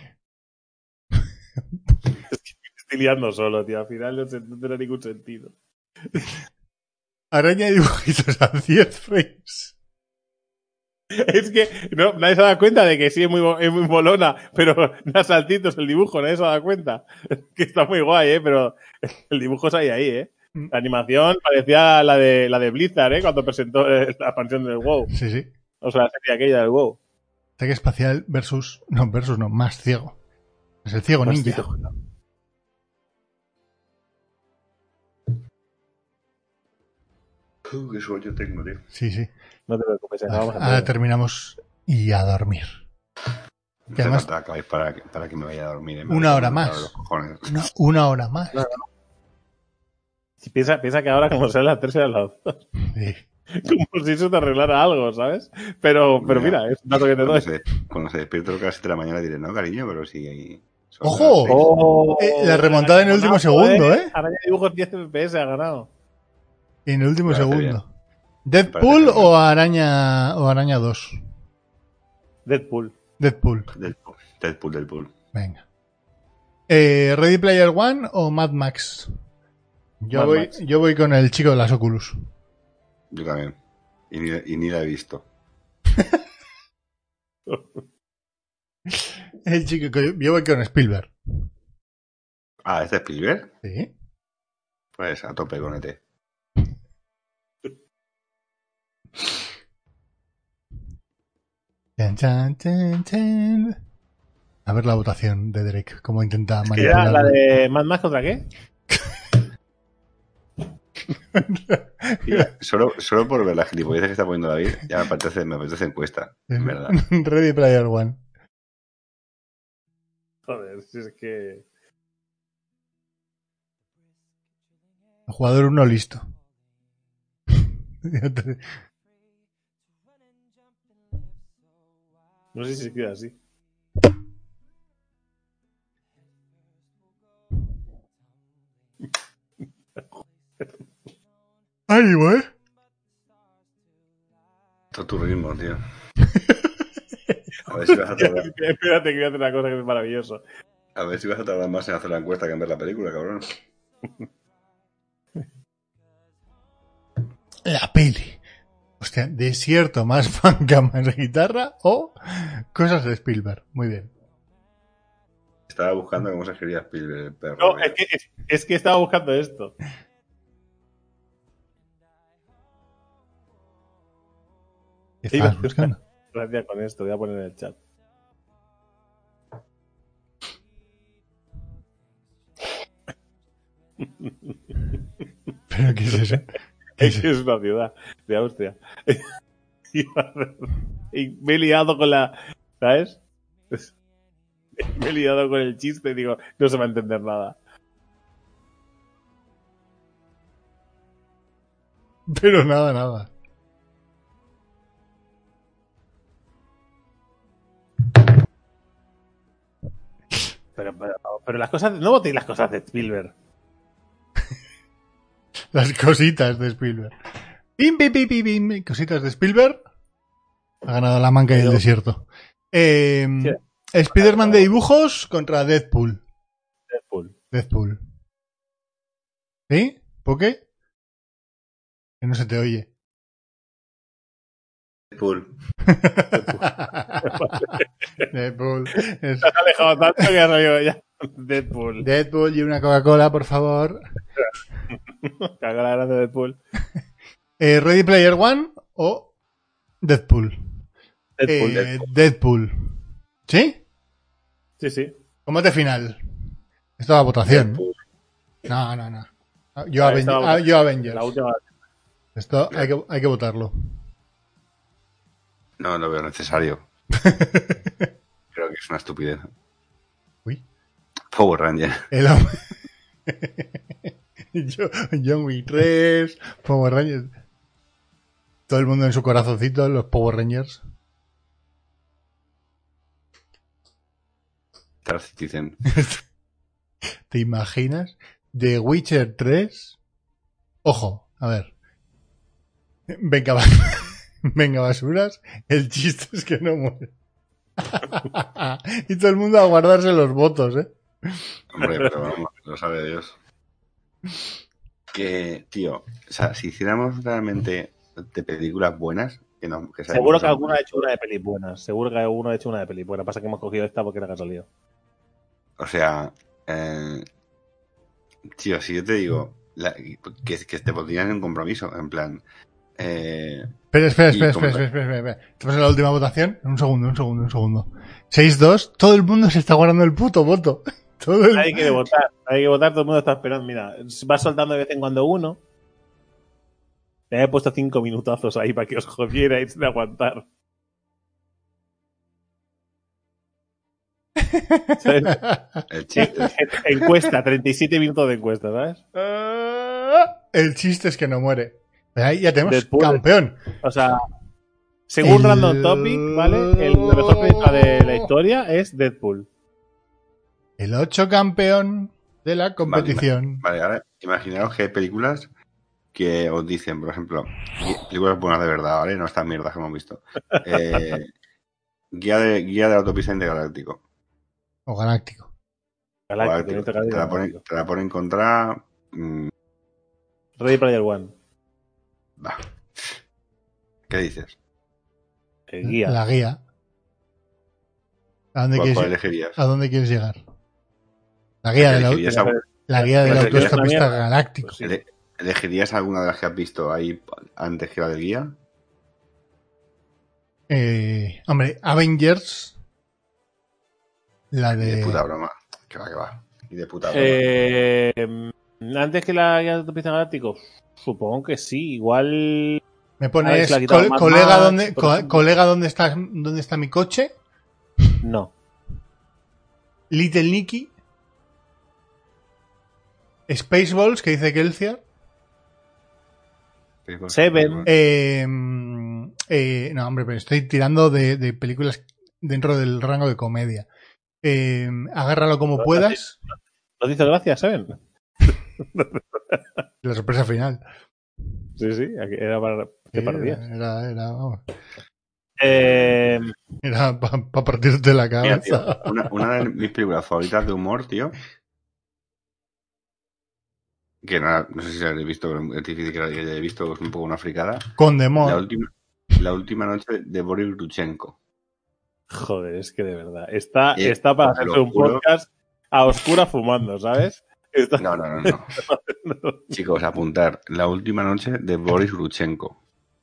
Estoy liando solo, tío. Al final no, se- no tiene ningún sentido. Araña de dibujitos a diez frames. Es que no, nadie se ha dado cuenta de que sí es muy, mo- es muy molona, pero da saltitos el dibujo, nadie se ha dado cuenta. Que está muy guay, ¿eh? Pero el dibujo es ahí, ahí, ¿eh? La animación parecía la de, la de Blizzard, ¿eh? Cuando presentó eh, la expansión del WoW. Sí, sí. O sea, la serie aquella del WoW. Ataque espacial versus... No, versus no, más ciego. Es el ciego Más ninja. ciego. Uh, qué sueño tengo, tío. Sí, sí. No te preocupes, Vale, acabamos ahora terminamos y a dormir. Que además, para, para que me vaya a dormir. ¿eh? Una hora más. Una, una hora más. No, no. Si piensa, piensa que ahora, como sean las tres, eran las dos. Sí. Como si eso te arreglara algo, ¿sabes? Pero, pero mira, mira, es un dato que te doy. Se, cuando se despierto a las siete de la mañana diré, no, cariño, pero sí ahí. ¡Ojo! Oh, eh, la remontada en el último segundo, ¿eh? Araña dibujos diez F P S ha ganado. En el último segundo. ¿Deadpool o Araña o Araña dos? Deadpool. Deadpool. Deadpool, Deadpool, Deadpool. Venga. Eh, ¿Ready Player One o Mad Max? Yo Mad voy, Max. yo voy con el chico de las Oculus. Yo también. Y ni, y ni la he visto. El chico que yo voy con Spielberg. Ah, ¿es de Spielberg? Sí. Pues a tope con E T. Chan, chan, chan, chan. A ver la votación de Derek, cómo intenta ¿Era manipularlo. la de Mad Max contra qué? Mira, solo, solo por ver la gilipolleces que está poniendo David, ya me apetece, me apetece encuesta, en verdad. Ready Player One. Joder, si es que... Jugador uno listo. No sé si se queda así. Ay, güey. Todo tu ritmo, tío. A ver si vas a tardar. Espérate que voy a hacer una cosa que es maravilloso. A ver si vas a tardar más en hacer la encuesta que en ver la película, cabrón. La peli. Hostia, desierto más funk más guitarra o cosas de Spielberg. Muy bien. Estaba buscando cómo se escribía Spielberg, el perro. No, es que, es, es que estaba buscando esto. ¿Qué estabas buscando? Gracias con esto, voy a poner en el chat. ¿Pero qué es eso? ¿Qué Es que es una ciudad de Austria. Y me he liado con la... ¿Sabes? Me he liado con el chiste y digo, no se va a entender nada. Pero nada, nada. Pero, pero, pero las cosas... No votéis las cosas de Spielberg. Las cositas de Spielberg. Pim, pim, pim, pim, pim. Cositas de Spielberg. Ha ganado la manca y el desierto. Eh, sí. Spider-Man de dibujos contra Deadpool. Deadpool. Deadpool. ¿Sí? ¿Por qué? Que no se te oye. Deadpool. Deadpool. Es... Se ha alejado tanto que ha salido ya. Deadpool. Deadpool y una Coca-Cola, por favor. Caga la gracia de Deadpool. Eh, ¿Ready Player One o Deadpool? Deadpool, eh, Deadpool. Deadpool. ¿Sí? Sí, sí. Combate final. Esto va a votación. Deadpool. No, no, no. Yo, Aven ah, yo Avengers. La última. Esto hay que, hay que votarlo. No, no veo necesario. Creo que es una estupidez. Uy. Power Ranger. El John Wick tres, Power Rangers. Todo el mundo en su corazoncito, los Power Rangers. Star Citizen. ¿Te imaginas? The Witcher tres. Ojo, a ver. Venga, venga, basuras. El chiste es que no muere. Y todo el mundo a guardarse los votos, ¿eh? Hombre, pero vamos, lo sabe Dios. Que, tío, o sea, si hiciéramos realmente de películas buenas, que no, que seguro que alguno ha hecho una de pelis buenas. Seguro que alguno ha hecho una de pelis buenas. Pasa que hemos cogido esta porque era que ha salido. O sea, eh, tío, si yo te digo la, que, que te pondrían en un compromiso, en plan. Eh, pero espera, espera, espera, espera, espera, espera, espera. Estamos en la última votación. Un segundo, un segundo, un segundo. seis dos, todo el mundo se está guardando el puto voto. Todo el... Hay que votar, hay que votar, todo el mundo está esperando. Mira, va soltando de vez en cuando uno. Le he puesto cinco minutazos ahí para que os jodierais de aguantar. El chiste. Encuesta, treinta y siete minutos de encuesta, ¿sabes? El chiste es que no muere. Ahí ya tenemos Deadpool. campeón. O sea, según El- Random Topic, ¿vale? El, la mejor película de la historia es Deadpool. El ocho campeón de la competición. Vale, ahora imaginaos que hay películas que os dicen, por ejemplo, películas buenas de verdad, ¿vale? No estas mierdas que hemos visto. Eh, guía, de, guía de la autopista intergaláctico. O galáctico. Galáctico, Galáctico. Te la ponen, te la ponen contra... Mmm, Ready Player One. bah. ¿Qué dices? El guía. La guía. ¿A dónde, ¿Cuál, quieres, cuál elegirías? ¿A dónde quieres llegar? La guía del auto. ¿Elegirías, algún- La guía del Pero autoestopista es una mierda. galáctico. Pues sí. ele- ¿Elegirías alguna de las que has visto ahí antes que la del guía? Eh, hombre, Avengers. La Y de de. puta broma. Que va, que va. Y de puta broma. Eh, antes que la guía de autopista galáctico, supongo que sí. Igual. Me A ver pones si la ha quitado col- Mad colega, Max, ¿dónde, por co- ejemplo. colega ¿dónde está, ¿dónde está mi coche? No. Little Nicky. Spaceballs, que dice Kelcia. Seven. Eh, eh, no, hombre, pero estoy tirando de, de películas dentro del rango de comedia. Eh, agárralo como No, puedas. ¿Nos dice gracias, Seven? La sorpresa final. Sí, sí. aquí Era para que Era, perdías. era, era, vamos, Eh, era para pa partirte la Mira, tío, cabeza. una, una de mis películas favoritas de humor, tío. Que no, no sé si la habéis visto, pero es difícil que la hayáis visto, es un poco una fricada. Con La Demon. última, la última noche de Boris Grushenko. joder, es que de verdad. Está, Eh, está para os lo hacerse un juro. podcast a oscura fumando, ¿sabes? Está- No, no, no, no. Chicos, apuntar. La última noche de Boris Grushenko.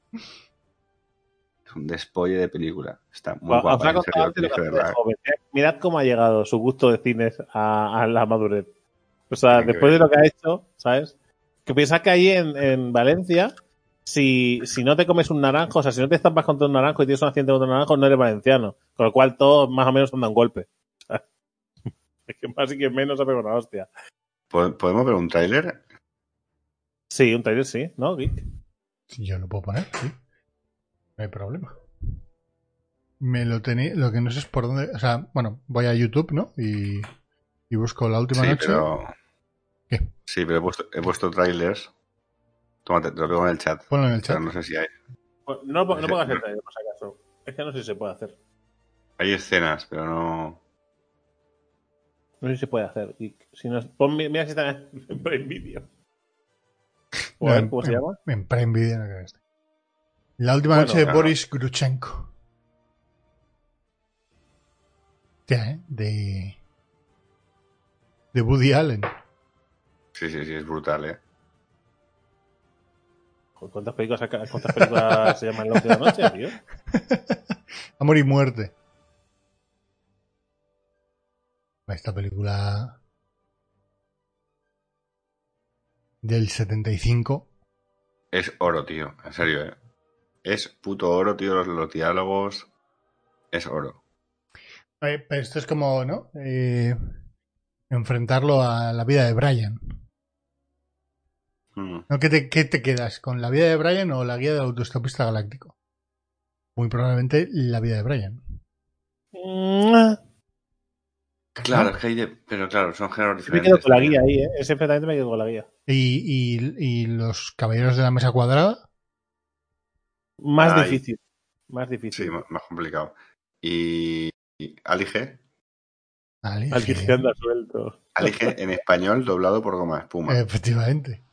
Es un despolle de película. Está muy Os guapa. ha En contado serio, antes lo tenéis que que hace de verla. joven. Mirad cómo ha llegado su gusto de cines a, a la madurez. O sea, Tiene que después de ver. lo que ha hecho, ¿sabes? Que piensas que ahí en, en Valencia, si, si no te comes un naranjo, o sea, si no te estampas contra un naranjo y tienes un accidente contra un naranjo, no eres valenciano. Con lo cual todos más o menos andan golpe. ¿Sabes? Es que más y que menos ha pegado una hostia. ¿Pod- ¿Podemos ver un tráiler? Sí, un trailer sí, ¿no, Geek? Si yo lo puedo poner, sí. No hay problema. Me lo tenéis. Lo que no sé es por dónde. O sea, bueno, voy a YouTube, ¿no? Y, y busco la última Sí, noche. pero... ¿Qué? Sí, pero he puesto, he puesto trailers. Tómate, te lo pego en el chat. Ponlo en el Pero chat. no sé si hay. Pues no, no pongas el trailer, por si acaso. Es que no sé si se puede hacer. Hay escenas, pero no... No sé si se puede hacer. Geek. Si no, pon, mira si está en Prime Video. O a ver, ¿cómo se en, llama? En Prime Video no creo que esté. La última Bueno, noche de claro. Boris Grushenko. Ya, ¿eh? De. De Woody Allen. Sí, sí, sí, es brutal, ¿eh? Joder, ¿Cuántas películas, saca- cuántas películas se llaman La última noche, tío? Amor y muerte. Esta película. Del setenta y cinco. Es oro, tío. En serio, ¿eh? Es puto oro, tío. Los, los diálogos. Es oro. Eh, pero esto es como, ¿no? Eh, enfrentarlo a la vida de Brian. Mm. ¿No? ¿Qué, te, ¿Qué te quedas? ¿Con la vida de Brian o la guía del autoestopista galáctico? Muy probablemente la vida de Brian. Claro, ¿No? es que hay de... Pero claro, son géneros Me diferentes. quedo con la también. guía ahí, ¿eh? Ese perfectamente me quedo con la guía. ¿Y, y, y los caballeros de la mesa cuadrada? Más Ay. difícil. Más Sí, difícil. más, más complicado. Y... y Ali G. Vale, Alguien sí. que anda suelto. Ali G en español doblado por Goma Espuma. Efectivamente.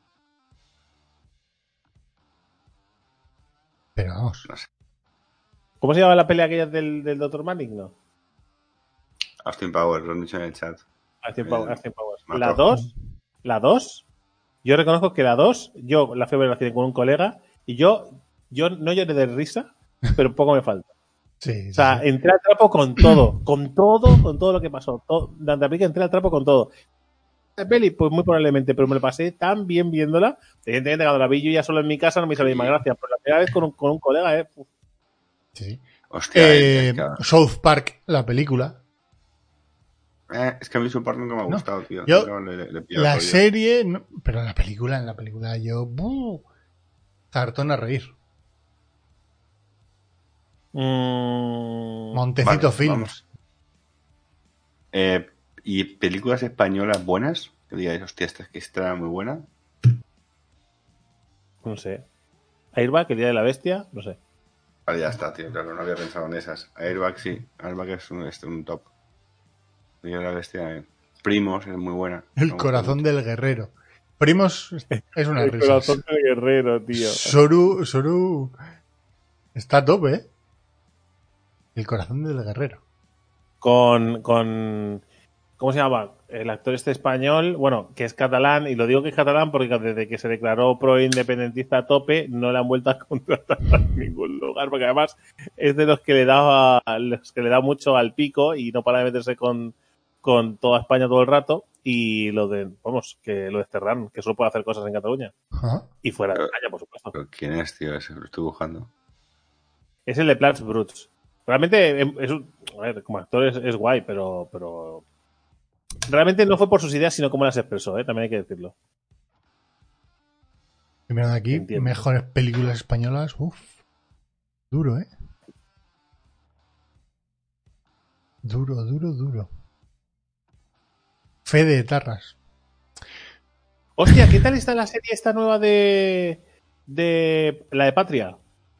Pero vamos. No sé. ¿Cómo se llama la pelea aquella del, del doctor Maligno? Austin Powers, lo han dicho en el chat. Austin El Powers. Austin Powers. mató. La dos, la dos, yo reconozco que la dos, yo la fui a ver al cine con un colega y yo, yo no lloré de risa, pero poco me falta. Sí, O sea, sí. entré al trapo con todo, con todo, con todo lo que pasó. Todo, durante la película entré al trapo con todo. La peli, pues muy probablemente, pero me lo pasé tan bien viéndola. Evidentemente, cuando la vi yo ya solo en mi casa no me hizo la misma gracia, pero la primera vez con un, con un colega, eh. uf. Sí. Hostia, Eh, es que- South Park, la película. Eh, es que a mí su parte nunca me ha gustado, no, tío. Yo, le, le, le la serie, no, pero la película, en la película yo... ¡buh! Cartón a reír. Mm, Montecito vale, Films. Eh, ¿Y películas españolas buenas? Que digáis, hostia, esta que está muy buena. No sé. Airbag, el día de la bestia, no sé. Vale, ya está, tío. Claro, no había pensado en esas. Airbag sí. Airbag es un, es un top. El día de la bestia. Primos es muy buena. El corazón del guerrero. Primos es una risa. El corazón del guerrero, tío. Soru, Soru está top, ¿eh? El corazón del guerrero. Con, con... ¿Cómo se llama? El actor este español, bueno, que es catalán, y lo digo que es catalán porque desde que se declaró pro-independentista a tope, no le han vuelto a contratar en ningún lugar, porque además es de los que le da, los que le da mucho al pico y no para de meterse con, con toda España todo el rato, y lo de, vamos, que lo desterraron, que solo puede hacer cosas en Cataluña. Ajá. Y fuera de España, por supuesto. ¿Pero quién es, tío? Ese lo estoy buscando. Es el de Plats Bruts. Realmente, es un, a ver, como actor es, es guay, pero, pero realmente no fue por sus ideas, sino cómo las expresó, ¿eh? También hay que decirlo. Primero de aquí, Entiendo. Mejores películas españolas. Uf. Duro, ¿eh? Duro, duro, duro. Fe de Tarras. Hostia, ¿qué tal está la serie esta nueva de. de. la de Patria?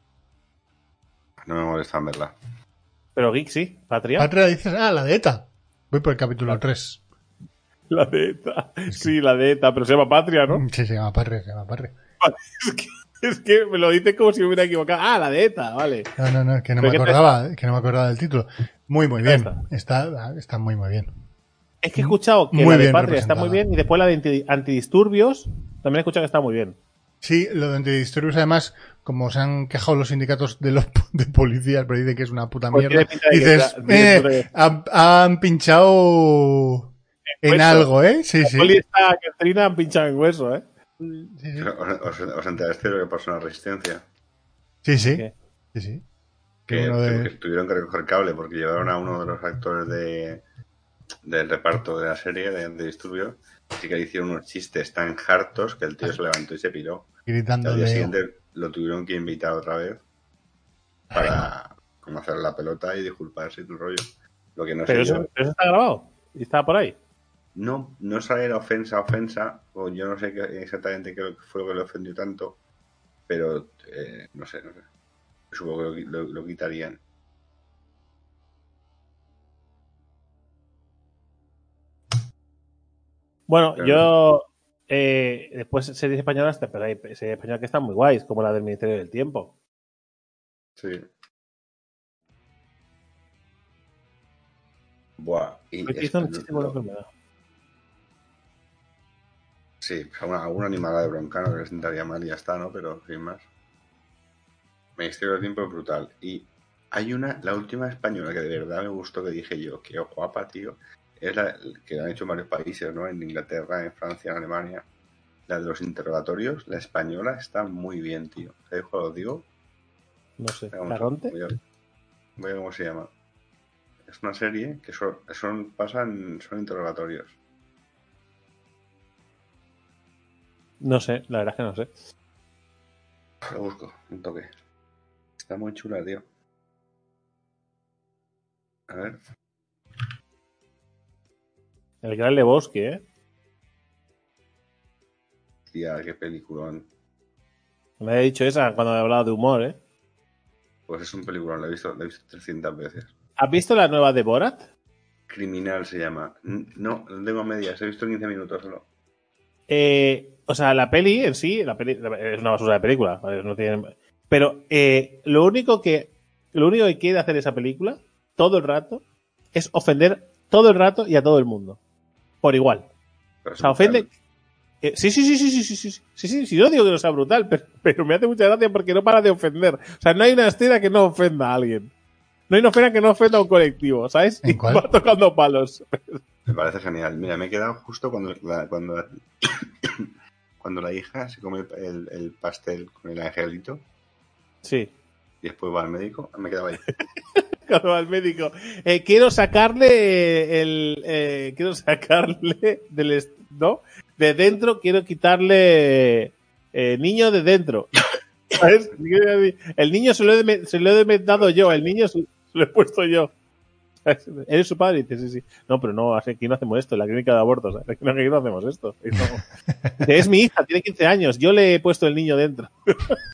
No me molesta en verla. Pero Geek sí, Patria. Patria dices, ah, la de ETA. Voy por el capítulo tres. La de ETA. Sí, la de ETA, pero se llama Patria, ¿no? Sí, se llama Patria, se llama Patria. Es que, es que me lo dice como si me hubiera equivocado. Ah, la de ETA, vale. No, no, no, es que no me acordaba, que no me acordaba del título. Muy, muy bien. Está, está muy, muy bien. Es que he escuchado que muy la de Patria está muy bien y después la de antidisturbios también he escuchado que está muy bien. Sí, lo de antidisturbios, además, como se han quejado los sindicatos de los de policías, pero dicen que es una puta mierda. Dices, eh, han, han pinchado en, en algo, ¿eh? Sí, la sí. poli esta Catrina han pinchado en hueso, ¿eh? Sí, sí. ¿Os, os, os enteraste de lo que pasó en la Resistencia? Sí, sí. ¿Qué? Sí, sí. Que, Que uno de... que tuvieron que recoger cable porque llevaron a uno de los actores de del reparto de la serie de antidisturbios. Así que le hicieron unos chistes tan hartos que el tío se levantó y se piró. Gritando. Al día Leo. siguiente lo tuvieron que invitar otra vez para como hacer la pelota y disculparse y tu rollo. Lo que no pero, sé eso, yo, pero eso está grabado y está por ahí. No, no sale la ofensa ofensa, o yo no sé qué, exactamente qué fue lo que le ofendió tanto, pero eh, no sé, no sé. Supongo que lo, lo, lo quitarían. Bueno, Pero yo no. eh, después series españolas, pero hay series españolas que están muy guays, como la del Ministerio del Tiempo. Sí. Buah, y Es un chiste por lo... Sí, alguna, alguna animada de Broncano que le sentaría mal y ya está, ¿no? Pero sin más. Ministerio del Tiempo es brutal. Y hay una, la última española que de verdad me gustó, que dije yo, qué guapa, tío. Es la que la han hecho en varios países, ¿no? En Inglaterra, en Francia, en Alemania. La de los interrogatorios, la española, está muy bien, tío. ¿Sabéis cuál os digo? No sé. Vamos, ¿Caronte? voy a, voy a ver cómo se llama. Es una serie que son, son pasan, son interrogatorios. No sé, la verdad es que no sé. Lo busco, un toque. Está muy chula, tío. A ver. El Gran Lebowski, ¿eh? Tía, qué peliculón. Me había dicho esa cuando he hablado de humor, ¿eh? Pues es un peliculón, lo he visto, lo he visto trescientas veces. ¿Has visto la nueva de Borat? Criminal se llama. No, lo tengo a medias, he visto quince minutos solo. Eh, o sea, la peli en sí, la peli, es una basura de película, ¿vale? No tiene, pero eh, lo único que lo único que quiere hacer esa película todo el rato es ofender todo el rato y a todo el mundo por igual. Pero o sea, ofende. Eh, sí, sí, sí, sí, sí, sí, sí, sí, sí, sí, no digo que no sea brutal, pero, pero me hace mucha gracia porque no para de ofender. O sea, no hay una escena que no ofenda a alguien. No hay una escena que no ofenda a un colectivo, ¿sabes? ¿En y cuál? va tocando palos. Me parece genial. Mira, me he quedado justo cuando la, cuando, cuando la hija se come el, el pastel con el angelito. Sí. Y después va al médico. Me he quedado ahí. Cuando va al médico, eh, quiero sacarle el, eh, quiero sacarle del, est- ¿no? De dentro, quiero quitarle eh, niño de dentro. ¿Sabes? El niño se lo he, se lo he dado yo, el niño se, se lo he puesto yo. ¿Eres su padre? Y dice, sí, sí. No, pero no, aquí no hacemos esto, en la clínica de abortos. Aquí no, aquí no hacemos esto. Y no. Dice, es mi hija, tiene quince años, yo le he puesto el niño dentro.